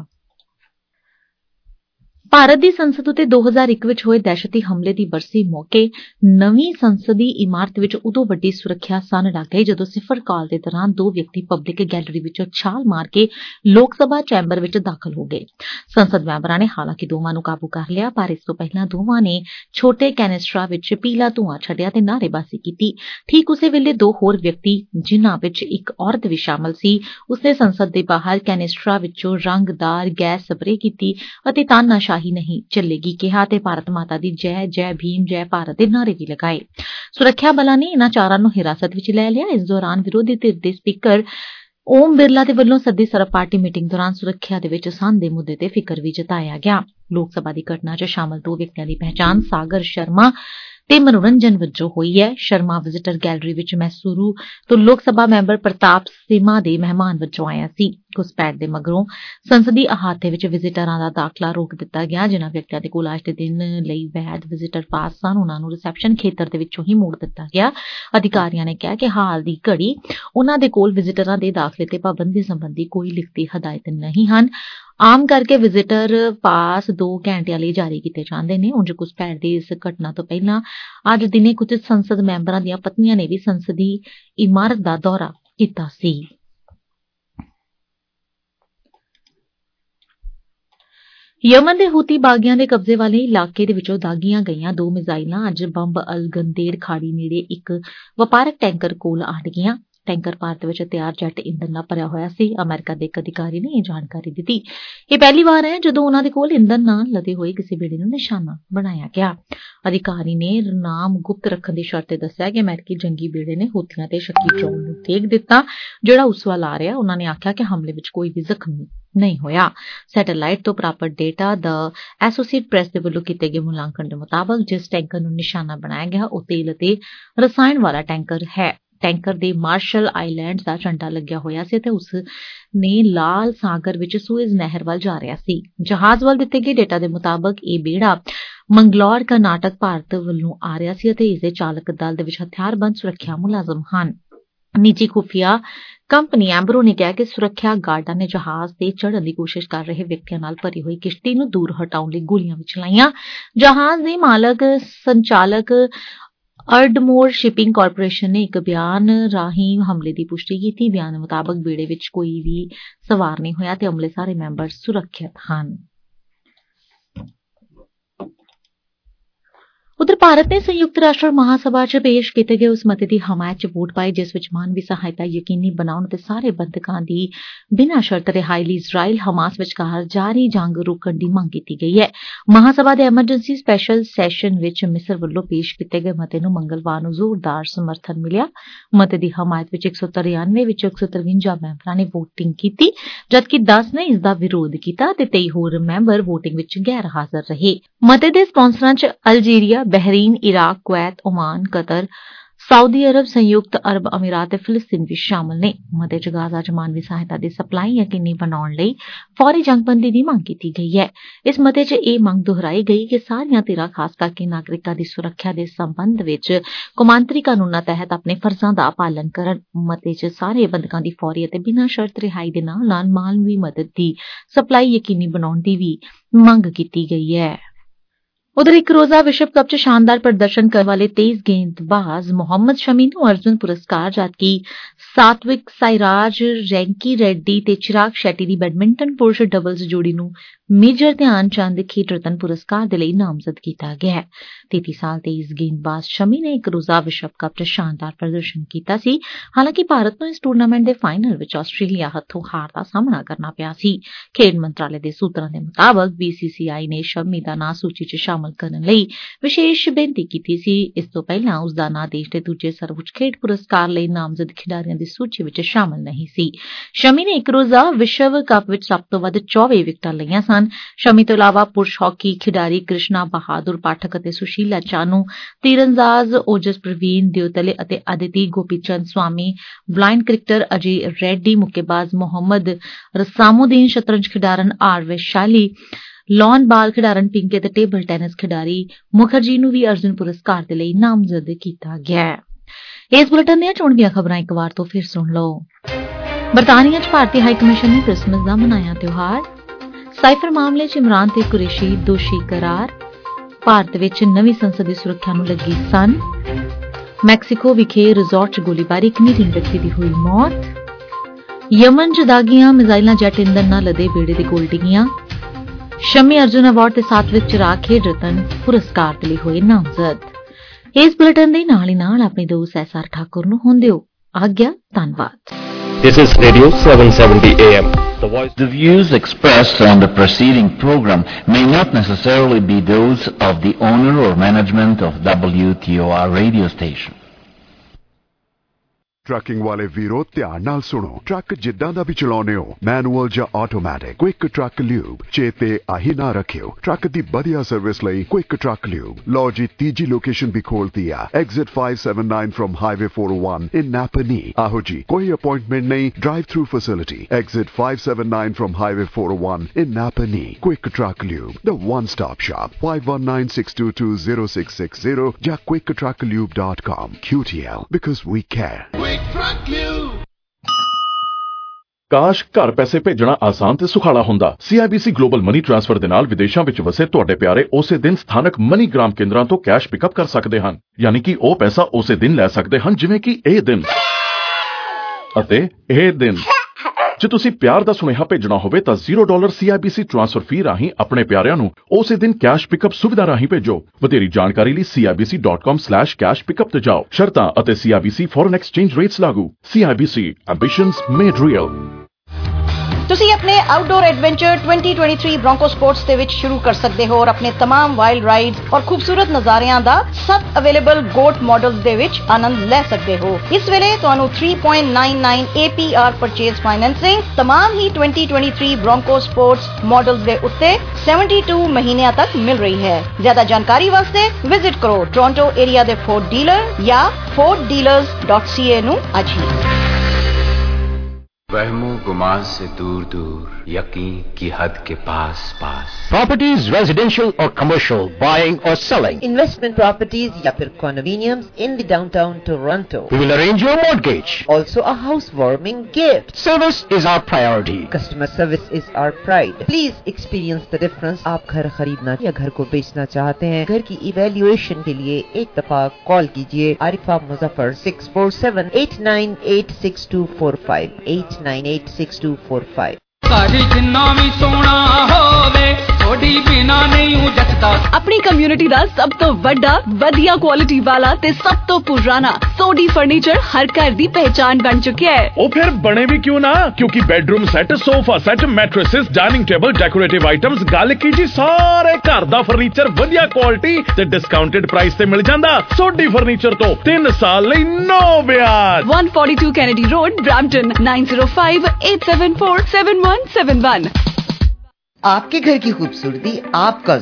ਭਾਰਤ ਦੀ ਸੰਸਦ ਉੱਤੇ ਦੋ ਹਜ਼ਾਰ ਇੱਕ ਵਿੱਚ ਹੋਏ ਦਹਿਸ਼ਤੀ ਹਮਲੇ ਦੀ ਬਰਸੀ ਮੌਕੇ ਨਵੀਂ ਸੰਸਦੀ ਇਮਾਰਤ ਵਿੱਚ ਉਦੋਂ ਵੱਡੀ ਸੁਰੱਖਿਆ ਸੰਨ ਲੱਗ ਗਈ ਜਦੋਂ ਸਿਫਰ ਕਾਲ ਦੇ ਦੌਰਾਨ ਦੋ ਵਿਅਕਤੀ ਪਬਲਿਕ ਗੈਲਰੀ ਵਿੱਚੋਂ ਛਾਲ ਮਾਰ ਕੇ ਲੋਕ ਸਭਾ ਚੈਂਬਰ ਵਿੱਚ ਦਾਖਲ ਹੋ ਗਏ। ਸੰਸਦ ਮੈਂਬਰਾਂ ਨੇ ਹਾਲਾਂਕਿ ਦੋਵਾਂ ਨੂੰ ਕਾਬੂ ਕਰ ਲਿਆ, ਪਰ ਇਸ ਤੋਂ ਪਹਿਲਾਂ ਦੋਵਾਂ ਨੇ ਛੋਟੇ ਕੈਨਿਸਟਰਾਂ ਵਿੱਚ ਪੀਲਾ ਧੂੰਆਂ ਛੱਡਿਆ ਤੇ ਨਾਅਰੇਬਾਜ਼ੀ ਕੀਤੀ। ਠੀਕ ਉਸੇ ਵੇਲੇ ਦੋ ਹੋਰ ਵਿਅਕਤੀ, ਜਿਨ੍ਹਾਂ ਵਿੱਚ ਇੱਕ ਔਰਤ ਵੀ ਸ਼ਾਮਲ ਸੀ, ਉਸਨੇ ਸੰਸਦ ਦੇ ਬਾਹਰ ਕੈਨਿਸਟਰਾਂ ਵਿੱਚੋਂ ਰੰਗਦਾਰ ਗੈਸ ਸਪਰੇਅ ਕੀਤੀ ਅਤੇ ਤਾਨਾਸ਼ਾਹੀ ਨਹੀਂ ਚੱਲੇਗੀ ਕਿਹਾ ਤੇ ਭਾਰਤ ਮਾਤਾ ਦੀ ਜੈ ਜੈ ਭੀਮ ਜੈ ਭਾਰਤ ਦੇ ਨਾਅਰੇ ਵੀ ਲਗਾਏ। ਸੁਰੱਖਿਆ ਬਲਾਂ ਨੇ ਇਨ੍ਹਾਂ ਚਾਰਾਂ ਨੂੰ ਹਿਰਾਸਤ ਵਿੱਚ ਲੈ ਲਿਆ। ਇਸ ਦੌਰਾਨ ਵਿਰੋਧੀ ਧਿਰ ਦੇ ਸਪੀਕਰ ਓਮ ਬਿਰਲਾ ਦੇ ਵੱਲੋਂ ਸੱਦੀ ਸਰਬ ਪਾਰਟੀ ਮੀਟਿੰਗ ਦੌਰਾਨ ਸੁਰੱਖਿਆ ਦੇ ਵਿੱਚ ਸੰਨ ਦੇ ਮੁੱਦੇ ਤੇ ਫਿਕਰ ਵੀ ਜਤਾਇਆ ਗਿਆ। ਲੋਕ ਸਭਾ ਦੀ ਘਟਨਾ 'ਚ ਸ਼ਾਮਲ ਦੋ ਵਿਅਕਤੀਆਂ ਦੀ ਪਹਿਚਾਣ ਸਾਗਰ ਸ਼ਰਮਾ ਤੇ ਮਨੋਰੰਜਨ ਵਜੋਂ ਹੋਈ ਹੈ। ਸ਼ਰਮਾ ਵਿਜ਼ਿਟਰ ਗੈਲਰੀ ਵਿੱਚ ਮੈਸੂਰੂ ਤੋਂ ਲੋਕ ਸਭਾ ਮੈਂਬਰ ਪ੍ਰਤਾਪ ਸਿਮਾ ਦੇ ਮਹਿਮਾਨ ਵਜੋਂ ਆਇਆ ਸੀ। ਘੁਸਪੈਠ ਦੇ ਮਗਰੋਂ ਸੰਸਦੀ ਅਹਾਤੇ ਵਿੱਚ ਵਿਜ਼ਿਟਰਾਂ ਦਾ ਦਾਖਲਾ ਰੋਕ ਦਿੱਤਾ ਗਿਆ। ਜਿਨ੍ਹਾਂ ਵਿਅਕਤੀਆਂ ਦੇ ਕੋਲ ਅੱਜ ਦੇ ਦਿਨ ਲਈ ਵੈਧ ਵਿਜ਼ਿਟਰ ਪਾਸ ਸਨ, ਉਨ੍ਹਾਂ ਨੂੰ ਰਿਸੈਪਸ਼ਨ ਖੇਤਰ ਦੇ ਵਿੱਚੋਂ ਹੀ ਮੋੜ ਦਿੱਤਾ ਗਿਆ। ਅਧਿਕਾਰੀਆਂ ਨੇ ਕਿਹਾ ਕਿ ਹਾਲ ਦੀ ਘੜੀ ਉਨ੍ਹਾਂ ਦੇ ਕੋਲ ਵਿਜ਼ਿਟਰਾਂ ਦੇ ਦਾਖਲੇ ਤੇ ਪਾਬੰਦੀ ਸੰਬੰਧੀ ਕੋਈ ਲਿਖਤੀ ਹਦਾਇਤ ਨਹੀਂ ਹਨ। ਆਮ ਕਰਕੇ ਵਿਜ਼ਿਟਰ ਪਾਸ ਦੋ ਘੰਟਿਆਂ ਲਈ ਜਾਰੀ ਕੀਤੇ ਜਾਂਦੇ ਨੇ। ਉਂਝ ਘੁਸਪੈਠ ਦੀ ਇਸ ਘਟਨਾ ਤੋਂ ਪਹਿਲਾਂ ਅੱਜ ਦਿਨੇ ਕੁਝ ਸੰਸਦ ਮੈਂਬਰਾਂ ਦੀਆਂ ਪਤਨੀਆਂ ਨੇ ਵੀ ਸੰਸਦੀ ਇਮਾਰਤ ਦਾ ਦੌਰਾ ਕੀਤਾ ਸੀ। ਯਮਨ ਦੇ ਹੂਤੀ ਬਾਗੀਆਂ ਦੇ ਕਬਜ਼ੇ ਵਾਲੇ ਇਲਾਕੇ ਦੇ ਵਿੱਚੋਂ ਦਾਗੀਆਂ ਗਈਆਂ ਦੋ ਮਿਜ਼ਾਈਲਾਂ ਅੱਜ ਬੰਬ ਅਲ ਗੰਦੇੜ ਖਾੜੀ ਨੇੜੇ ਇੱਕ ਵਪਾਰਕ ਟੈਂਕਰ ਕੋਲ ਆ ਗਈਆਂ। ਟੈਂਕਰ ਭਾਰਤ ਵਿੱਚ ਤਿਆਰ ਜੈਟ ਇੰਧਨ ਨਾਲ ਭਰਿਆ ਹੋਇਆ ਸੀ। ਅਮਰੀਕਾ ਦੇ ਇੱਕ ਅਧਿਕਾਰੀ ਨੇ ਇਹ ਜਾਣਕਾਰੀ ਦਿੱਤੀ। ਇਹ ਪਹਿਲੀ ਵਾਰ ਹੈ ਜਦੋਂ ਉਨ੍ਹਾਂ ਦੇ ਕੋਲ ਇੰਧਨ ਨਾਲ ਲਦੇ ਹੋਏ ਕਿਸੇ ਬੇੜੇ ਨੂੰ ਨਿਸ਼ਾਨਾ ਬਣਾਇਆ ਗਿਆ। ਅਧਿਕਾਰੀ ਨੇ ਨਾਮ ਗੁਪਤ ਰੱਖਣ ਦੀ ਸ਼ਰਤ ਤੇ ਦੱਸਿਆ ਕਿ ਅਮਰੀਕੀ ਜੰਗੀ ਬੇੜੇ ਨੇ ਹੂਥੀਆਂ ਤੇ ਸ਼ੱਕੀ ਡਰੋਨ ਨੂੰ ਦੇਖ ਦਿੱਤਾ ਜਿਹੜਾ ਉਸ ਵੱਲ ਆ ਰਿਹਾ। ਉਨ੍ਹਾਂ ਨੇ ਆਖਿਆ ਕਿ ਹਮਲੇ ਵਿੱਚ ਕੋਈ ਵੀ ਜ਼ਖਮੀ ਨਹੀਂ ਹੋਇਆ। ਸੈਟੇਲਾਈਟ ਤੋਂ ਪ੍ਰਾਪਤ ਡੇਟਾ ਦਾ ਐਸੋਸੀਏਟ ਪ੍ਰੈਸ ਦੇ ਵੱਲੋਂ ਕੀਤੇ ਗਏ ਮੁਲਾਂਕਣ ਦੇ ਮੁਤਾਬਕ ਜਿਸ ਟੈਂਕਰ ਨੂੰ ਨਿਸ਼ਾਨਾ ਬਣਾਇਆ ਗਿਆ ਉਹ ਤੇਲ ਅਤੇ ਰਸਾਇਣ ਵਾਲਾ ਟੈਂਕਰ ਹੈ। ਟੈਂਕਰ ਦੇ ਮਾਰਸ਼ਲ ਆਈਲੈਂਡਸ ਦਾ ਝੰਡਾ ਲੱਗਿਆ ਹੋਇਆ ਸੀ ਅਤੇ ਉਸ ਨੇ ਲਾਲ ਸਾਗਰ ਵਿੱਚ ਸੂਇਜ਼ ਨਹਿਰ ਵੱਲ ਜਾ ਰਿਹਾ ਸੀ। ਜਹਾਜ਼ ਵੱਲ ਦਿੱਤੇ ਗਏ ਡੇਟਾ ਦੇ ਮੁਤਾਬਕ ਇਹ ਬੇੜਾ ਮੰਗਲੌਰ ਕਰਨਾਟਕ ਭਾਰਤ ਵੱਲੋਂ ਆ ਰਿਹਾ ਸੀ ਅਤੇ ਇਸ ਦੇ ਚਾਲਕ ਦਲ ਦੇ ਵਿੱਚ ਹਥਿਆਰਬੰਦ ਸੁਰੱਖਿਆ ਮੁਲਾਜ਼ਮ ਹਨ। ਨਿੱਜੀ ਖੁਫੀਆ ਕੰਪਨੀ ਐਂਬਰੋ ਨੇ ਕਿਹਾ ਕਿ ਸੁਰੱਖਿਆ ਗਾਰਡਾਂ ਨੇ ਜਹਾਜ਼ ਤੇ ਚੜ੍ਹਨ ਦੀ ਕੋਸ਼ਿਸ਼ ਕਰ ਰਹੇ ਵਿਅਕਤੀਆਂ ਨਾਲ ਭਰੀ ਹੋਈ ਕਿਸ਼ਤੀ ਨੂੰ ਦੂਰ ਹਟਾਉਣ ਲਈ ਗੋਲੀਆਂ ਵੀ ਚਲਾਈਆਂ। ਜਹਾਜ਼ ਦੇ ਮਾਲਕ ਸੰਚਾਲਕ ਅਰਡਮੋਰ ਸ਼ਿਪਿੰਗ ਕਾਰਪੋਰੇਸ਼ਨ ਨੇ ਇੱਕ ਬਿਆਨ ਰਾਹੀਂ ਹਮਲੇ ਦੀ ਪੁਸ਼ਟੀ ਕੀਤੀ। ਬਿਆਨ ਮੁਤਾਬਕ ਬੇੜੇ ਵਿੱਚ ਕੋਈ ਵੀ ਸਵਾਰ ਨਹੀਂ ਹੋਇਆ ਤੇ ਅਮਲੇ ਸਾਰੇ ਮੈਂਬਰ ਸੁਰੱਖਿਅਤ ਹਨ। ਉਧਰ ਭਾਰਤ ਨੇ ਸੰਯੁਕਤ ਰਾਸ਼ਟਰ ਮਹਾਸਭਾ 'ਚ ਪੇਸ਼ ਕੀਤੇ ਗਏ ਉਸ ਮਤੇ ਦੀ ਹਮਾਇਤ 'ਚ ਵੋਟ ਪਾਈ ਜਿਸ ਵਿੱਚ ਮਾਨਵੀ ਸਹਾਇਤਾ ਯਕੀਨੀ ਬਣਾਉਣ ਅਤੇ ਸਾਰੇ ਬੰਦਕਾਂ ਦੀ ਬਿਨਾਂ ਸ਼ਰਤ ਰਿਹਾਈ ਲਈ ਇਜ਼ਰਾਈਲ ਹਮਾਸ ਵਿਚਕਾਰ ਜਾਰੀ ਜੰਗ ਰੋਕਣ ਦੀ ਮੰਗ ਕੀਤੀ ਗਈ ਹੈ। ਮਹਾਸਭਾ ਦੇ ਐਮਰਜੈਂਸੀ ਸਪੈਸ਼ਲ ਸੈਸ਼ਨ ਵਿੱਚ ਮਿਸਰ ਵੱਲੋਂ ਪੇਸ਼ ਕੀਤੇ ਗਏ ਮਤੇ ਨੂੰ ਮੰਗਲਵਾਰ ਨੂੰ ਜ਼ੋਰਦਾਰ ਸਮਰਥਨ ਮਿਲਿਆ। ਮਤੇ ਦੀ ਹਮਾਇਤ ਵਿੱਚ ਇੱਕ ਸੌ ਤਰਿਆਨਵੇਂ ਵਿੱਚੋਂ ਇੱਕ ਸੌ ਤਰਵੰਜਾ ਮੈਂਬਰਾਂ ਨੇ ਵੋਟਿੰਗ ਕੀਤੀ ਜਦਕਿ ਦਸ ਨੇ ਇਸ ਦਾ ਵਿਰੋਧ ਕੀਤਾ ਤੇ ਤੇਈ ਹੋਰ ਮੈਂਬਰ ਵੋਟਿੰਗ ਵਿੱਚ ਗੈਰ ਹਾਜ਼ਰ ਰਹੇ। ਮਤੇ ਦੇ ਸਪਾਂਸਰਾਂ 'ਚ Algeria, Bahrain, Iraq, Kuwait, Oman, Qatar, Saudi Arab, ਸੰਯੁਕਤ ਅਰਬ ਅਮੀਰਾਤ ਤੇ ਫਿਲਿਸਤੀਨ ਵੀ ਸ਼ਾਮਲ ਨੇ। ਮਤੇ 'ਚ ਗਾਜ਼ਾ 'ਚ ਮਾਨਵੀ ਸਹਾਇਤਾ ਦੀ ਸਪਲਾਈ ਯਕੀਨੀ ਬਣਾਉਣ ਲਈ ਫੌਰੀ ਜੰਗਬੰਦੀ ਦੀ ਮੰਗ ਕੀਤੀ ਗਈ ਹੈ। ਇਸ ਮਤੇ 'ਚ ਇਹ ਮੰਗ ਦੁਹਰਾਈ ਗਈ ਕਿ ਸਾਰੀਆਂ ਧਿਰਾਂ, ਖਾਸ ਕਰਕੇ ਨਾਗਰਿਕਾਂ ਦੀ ਸੁਰੱਖਿਆ ਦੇ ਸੰਬੰਧ ਵਿੱਚ ਕੌਮਾਂਤਰੀ ਕਾਨੂੰਨਾਂ ਤਹਿਤ ਆਪਣੇ ਫਰਜ਼ਾਂ ਦਾ ਪਾਲਣ ਕਰਨ। ਮਤੇ 'ਚ ਸਾਰੇ ਬੰਦਕਾਂ ਦੀ ਫੌਰੀ ਅਤੇ ਬਿਨਾਂ ਸ਼ਰਤ ਰਿਹਾਈ ਦੇ ਨਾਲ ਨਾਲ ਮਾਨਵੀ ਮਦਦ ਦੀ ਸਪਲਾਈ ਯਕੀਨੀ ਬਣਾਉਣ ਦੀ ਵੀ ਮੰਗ ਕੀਤੀ ਗਈ ਹੈ। ਉਧਰ ਇੱਕ ਰੋਜ਼ਾ ਵਿਸ਼ਵ ਕੱਪ 'ਚ ਸ਼ਾਨਦਾਰ ਪ੍ਰਦਰਸ਼ਨ ਕਰਨ ਵਾਲੇ ਤੇਜ਼ ਗੇਂਦਬਾਜ਼ ਮੁਹੰਮਦ ਸ਼ਮੀ ਨੂੰ ਅਰਜੁਨ ਪੁਰਸਕਾਰ, ਜਦਕਿ ਸਾਤਵਿਕ ਸਾਈਰਾਜ, ਰੈਂਕੀ ਰੈਡੀ ਤੇ ਚਿਰਾਗ ਸ਼ੈਟੀ ਦੀ ਬੈਡਮਿੰਟਨ ਪੁਰਸ਼ ਡਬਲਜ਼ ਜੋੜੀ ਨੂੰ ਮੇਜਰ ਧਿਆਨ ਚੰਦ ਖੇਡ ਰਤਨ ਪੁਰਸਕਾਰ ਦੇ ਲਈ ਨਾਮਜ਼ਦ ਕੀਤਾ ਗਿਆ ਹੈ। ਤੇਤੀ ਸਾਲ ਤੇਜ਼ ਗੇਂਦਬਾਜ਼ ਸ਼ਮੀ ਨੇ ਇੱਕ ਰੋਜ਼ਾ ਵਿਸ਼ਵ ਕੱਪ 'ਚ ਸ਼ਾਨਦਾਰ ਪ੍ਰਦਰਸ਼ਨ ਕੀਤਾ ਸੀ। ਹਾਲਾਂਕਿ ਭਾਰਤ ਨੂੰ ਇਸ ਟੂਰਨਾਮੈਂਟ ਦੇ ਫਾਈਨਲ ਵਿੱਚ ਆਸਟ੍ਰੇਲੀਆ ਹੱਥੋਂ ਹਾਰ ਦਾ ਸਾਹਮਣਾ ਕਰਨਾ ਪਿਆ ਸੀ। ਖੇਡ ਮੰਤਰਾਲੇ ਦੇ ਸੂਤਰਾਂ ਦੇ ਮੁਤਾਬਕ ਬੀ ਸੀ ਸੀ ਆਈ ਨੇ ਸ਼ਮੀ ਦਾ ਨਾਂ ਸੂਚੀ 'ਚ ਸ਼ਾਮਲ ਕਰਨ ਲਈ ਵਿਸ਼ੇਸ਼ ਬੇਨਤੀ ਕੀਤੀ ਸੀ। ਇਸ ਤੋਂ ਪਹਿਲਾਂ ਉਸ ਦਾ ਨਾਂ ਦੇਸ਼ ਦੇ ਦੂਜੇ ਸਰਵਉੱਚ ਖੇਡ ਪੁਰਸਕਾਰ ਲਈ ਨਾਮਜ਼ਦ ਖਿਡਾਰੀਆਂ ਦੀ ਸੂਚੀ ਵਿੱਚ ਸ਼ਾਮਲ ਨਹੀਂ ਸੀ। ਸ਼ਮੀ ਨੇ ਇੱਕ ਰੋਜ਼ਾ ਵਿਸ਼ਵ ਕੱਪ ਵਿੱਚ ਸਭ ਤੋਂ ਵੱਧ ਚੌਵੀ ਵਿਕਟਾਂ ਲਈਆਂ ਸਨ। ਸ਼ਮੀ ਤੋਂ ਇਲਾਵਾ ਪੁਰਸ਼ ਹਾਕੀ ਖਿਡਾਰੀ ਕ੍ਰਿਸ਼ਨਾ ਬਹਾਦੁਰ ਪਾਠਕ ਅਤੇ ਸੁਸ਼ੀਲਾ ਚਾਨੂ, ਤੀਰਅੰਦਾਜ਼ ਓਜਸ ਪ੍ਰਵੀਨ ਦਿਓਤਲੇ ਅਤੇ ਅਦਿਤੀ ਗੋਪੀਚੰਦ ਸਵਾਮੀ, ਬਲਾਈਂਡ ਕ੍ਰਿਕਟਰ ਅਜੇ ਰੈਡੀ, ਮੁੱਕੇਬਾਜ਼ ਮੁਹੰਮਦ ਰਸਾਮੁਦੀਨ, ਸ਼ਤਰੰਜ ਖਿਡਾਰਨ ਆਰ ਵੈਸ਼ਾਲੀ, ਲੌਨ ਬਾਲ ਖਿਡਾਰਨ ਪਿੰਕੀ ਅਤੇ ਟੇਬਲ ਟੈਨਿਸ ਖਿਡਾਰੀ ਮੁਖਰਜੀ ਨੂੰ ਵੀ ਅਰਜੁਨ ਪੁਰਸਕਾਰ ਦੇ ਲਈ ਨਾਮਜ਼ਦ ਕੀਤਾ ਗਿਆ ਹੈ। ਇਸ ਬੁਲੇਟਿਨ ਦੀਆਂ ਚੋਣ ਦੀਆਂ ਖਬਰਾਂ ਇੱਕ ਵਾਰ ਤੋਂ ਫਿਰ ਸੁਣ ਲਓ। ਬਰਤਾਨੀਆ 'ਚ ਭਾਰਤੀ ਹਾਈ ਕਮਿਸ਼ਨ ਨੇ ਕ੍ਰਿਸਮਸ ਦਾ ਮਨਾਇਆ ਤਿਉਹਾਰ। ਸਾਈਫਰ ਮਾਮਲੇ 'ਚ ਇਮਰਾਨ ਤੇ ਕੁਰੈਸ਼ੀ ਦੋਸ਼ੀ ਕਰਾਰ। ਭਾਰਤ ਵਿੱਚ ਨਵੀਂ ਸੰਸਦ ਦੀ ਸੁਰੱਖਿਆ ਨੂੰ ਲੱਗੀ ਸੰਨ। ਮੈਕਸੀਕੋ ਵਿਖੇ ਰਿਜ਼ੋਰਟ 'ਚ ਗੋਲੀਬਾਰੀ, ਇੱਕ ਨਿੱਜੀ ਵਿਅਕਤੀ ਦੀ ਹੋਈ ਮੌਤ। ਯਮਨ 'ਚ ਦਾਗੀਆਂ ਮਿਜ਼ਾਈਲਾਂ ਜੈਟ ਇੰਧਨ ਨਾਲ ਲਦੇ ਬੇੜੇ ਦੇ ਕੋਲ ਡਿੱਗੀਆਂ। ਸ਼ਮੀ ਅਰਜੁਨ ਅਵਾਰਡ ਤੇ ਸਾਤਵਿਕ ਚਿਰਾਗ ਖੇਡ ਰਤਨ ਪੁਰਸਕਾਰ ਦੇ ਲਈ ਹੋਏ ਨਾਮਜ਼ਦ। ਇਸ ਬੁਲੇਟਿਨ ਦੇ ਨਾਲ ਹੀ ਨਾਲ ਆਪਣੇ ਦੋਸਤ ਐਸ ਆਰ ਠਾਕੁਰ ਨੂੰ ਹੁਣ ਦਿਓ ਆਗਿਆ। ਧੰਨਵਾਦ। This is Radio seven seventy A M. The voice. The views expressed on the preceding program may not necessarily be those of the owner or management of W T O R radio station. Trucking ਵਾਲੇ ਵੀਰੋ ਧਿਆਨ ਨਾਲ ਸੁਣੋ। Truck ਜਿੱਦਾਂ ਦਾ ਵੀ ਚਲਾਉਨੇ ਹੋ, manual ਜਾਂ automatic, quick truck lube ਚੇਤੇ ਆਹੀ ਨਾ ਰੱਖਿਓ। ਟਰੱਕ ਦੀ ਵਧੀਆ ਸਰਵਿਸ ਲਈ ਕੁਇਕ ਟਰੱਕ ਲਿਊਬ। ਲਓ ਜੀ, ਤੀਜੀ ਲੋਕੇਸ਼ਨ ਵੀ ਖੋਲਤੀ ਆ, exit five seventy-nine from Highway four oh one in Napanee। ਆਹੋ ਜੀ, ਕੋਈ ਅਪਾਇੰਟਮੈਂਟ ਨਹੀਂ, drive through facility. Exit five seventy-nine from Highway four oh one in Napanee। Quick truck lube, the one stop shop। five one nine six two two zero six six zero ਜਾਂ quick truck lube dot com। Q T L, because we care। ਕਾਸ਼ ਘਰ ਪੈਸੇ ਭੇਜਣਾ ਆਸਾਨ ਤੇ ਸੁਖਾਲਾ ਹੁੰਦਾ। C I B C global money transfer ਦੇ ਨਾਲ ਵਿਦੇਸ਼ਾਂ ਵਿੱਚ ਵਸੇ ਤੁਹਾਡੇ ਪਿਆਰੇ ਉਸੇ ਦਿਨ ਸਥਾਨਕ ਮਨੀ ਗ੍ਰਾਮ ਕੇਂਦਰਾਂ ਤੋਂ ਕੈਸ਼ ਪਿਕਅਪ ਕਰ ਸਕਦੇ ਹਨ। ਯਾਨੀ ਕਿ ਉਹ ਪੈਸਾ ਉਸੇ ਦਿਨ ਲੈ ਸਕਦੇ ਹਨ, ਜਿਵੇਂ ਕਿ ਇਹ ਦਿਨ ਅਤੇ ਇਹ ਦਿਨ। ਜੇ ਤੁਸੀਂ ਪਿਆਰ ਦਾ ਸੁਨੇਹਾ ਭੇਜਣਾ ਹੋਵੇ ਤਾਂ zero dollar C I B C transfer fee ਰਾਹੀਂ ਆਪਣੇ ਪਿਆਰਿਆਂ ਨੂੰ ਉਸੇ ਦਿਨ ਕੈਸ਼ ਪਿਕਅਪ ਸੁਵਿਧਾ ਰਾਹੀਂ ਭੇਜੋ। ਵਧੇਰੀ ਜਾਣਕਾਰੀ ਲਈ C I B C dot com slash cash pickup ਤੇ ਜਾਓ। ਸ਼ਰਤਾਂ ਅਤੇ C I B C foreign exchange rates ਲਾਗੂ। C I B C, ambitions made real. ਤੁਸੀਂ ਆਪਣੇ outdoor adventure twenty twenty-three Bronco sports ਦੇ ਵਿੱਚ ਸ਼ੁਰੂ ਕਰ ਸਕਦੇ ਹੋ ਔਰ ਆਪਣੇ तमाम ਵਾਈਲਡ ਰਾਈਡਸ ਔਰ ਖੂਬਸੂਰਤ ਨਜ਼ਾਰਿਆਂ ਦਾ ਸਭ ਅਵੇਲੇਬਲ ਗੋਟ ਮਾਡਲਸ ਦੇ ਵਿੱਚ ਆਨੰਦ ਲੈ ਸਕਦੇ ਹੋ। ਇਸ ਵੇਲੇ ਤੁਹਾਨੂੰ three point nine nine A P R purchase financing तमाम ਹੀ twenty twenty-three Bronco sports models ਦੇ ਉੱਤੇ seventy-two ਮਹੀਨਿਆਂ ਤੱਕ ਮਿਲ ਰਹੀ ਹੈ। ਜ਼ਿਆਦਾ ਜਾਣਕਾਰੀ ਵਾਸਤੇ ਵਿਜ਼ਿਟ ਕਰੋ ਟੋਰਾਂਟੋ ਏਰੀਆ ਦੇ ਫੋਰਡ ਡੀਲਰ ਜਾਂ ford dealers dot c a ਨੂੰ ਅੱਜ ਹੀ। वहमो गुमान से दूर दूर यकीन की हद के पास पास। Properties, residential or commercial, buying or selling. Investment properties या फिर condominiums in the downtown Toronto. We will arrange your mortgage. Also a housewarming gift. Service is our priority. Customer service is our pride. Please experience the difference. आप घर खरीदना या घर को बेचना चाहते हैं, घर की evaluation के लिए एक दफा कॉल कीजिए Arifa Muzaffar six four seven eight nine eight six two four five eight nine eight six two four five। ਘਰ ਜਿੰਨਾ ਵੀ ਸੋਹਣਾ ਹੋਵੇ ਥੋੜੀ ਬਿਨਾ ਨਹੀਂ ਜੱਟਦਾ। ਆਪਣੀ ਕਮਿਊਨਿਟੀ ਦਾ ਸਭ ਤੋਂ ਵੱਡਾ, ਵਧੀਆ ਕੁਆਲਿਟੀ ਵਾਲਾ ਤੇ ਸਭ ਤੋਂ ਪੁਰਾਣਾ ਸੋਡੀ ਫਰਨੀਚਰ ਹਰ ਘਰ ਦੀ ਪਹਿਚਾਨ ਬਣ ਚੁੱਕਿਆ ਹੈ। ਉਹ ਫਿਰ ਬਣੇ ਵੀ ਕਿਉਂ ਨਾ, ਕਿਉਂਕਿ bedroom set, sofa set, mattresses, dining table, decorative items, ਗੱਲ ਕੀ ਜੀ ਸਾਰੇ ਘਰ ਦਾ ਫਰਨੀਚਰ ਵਧੀਆ ਕੁਆਲਿਟੀ ਤੇ ਡਿਸਕਾਊਂਟਡ ਪ੍ਰਾਈਸ ਤੇ ਮਿਲ ਜਾਂਦਾ। ਸੋਡੀ ਫਰਨੀਚਰ ਤੋਂ ਤਿੰਨ ਸਾਲ ਲਈ ਨੋ ਵਿਆਜ। one forty-two Kennedy Road, Brampton nine zero five eight seven four seven one seven one। आपके घर की खूबसूरती आपका ज़ौक़,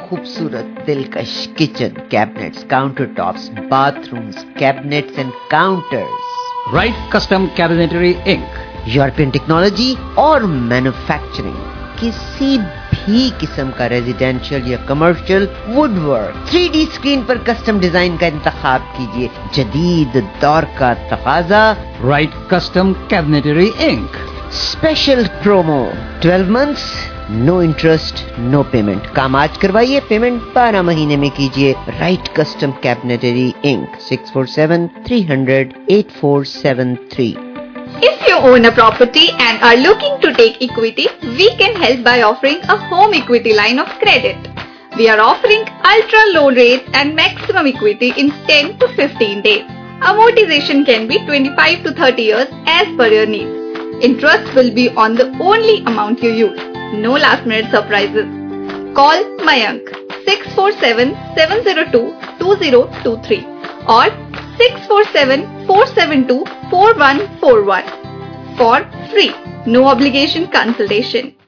खूबसूरत दिलकश kitchen cabinets, counter tops, bathrooms, cabinets and counters. Right Custom Cabinetry Inc, European technology और मैन्युफैक्चरिंग, किसी भी किस्म का रेजिडेंशियल या commercial woodwork, three D screen पर कस्टम डिजाइन का इंतखाब कीजिए। जदीद दौर का तकाजा, Right Custom Cabinetry Inc. Special promo, twelve months, no interest, no payment. काम आज करवाइए, पेमेंट बारह महीने में कीजिए। Right Custom Cabinetry Inc, six four seven three hundred eight four seven three. If you own a property and are looking to take equity, we can help by offering a home equity line of credit. We are offering ultra low rates and maximum equity in ten to fifteen days. Amortization can be twenty-five to thirty years as per your needs. Interest will be on the only amount you use. No last minute surprises. Call Mayank six four seven seven zero two two zero two three or six four seven four seven two four one four one for free, no obligation consultation.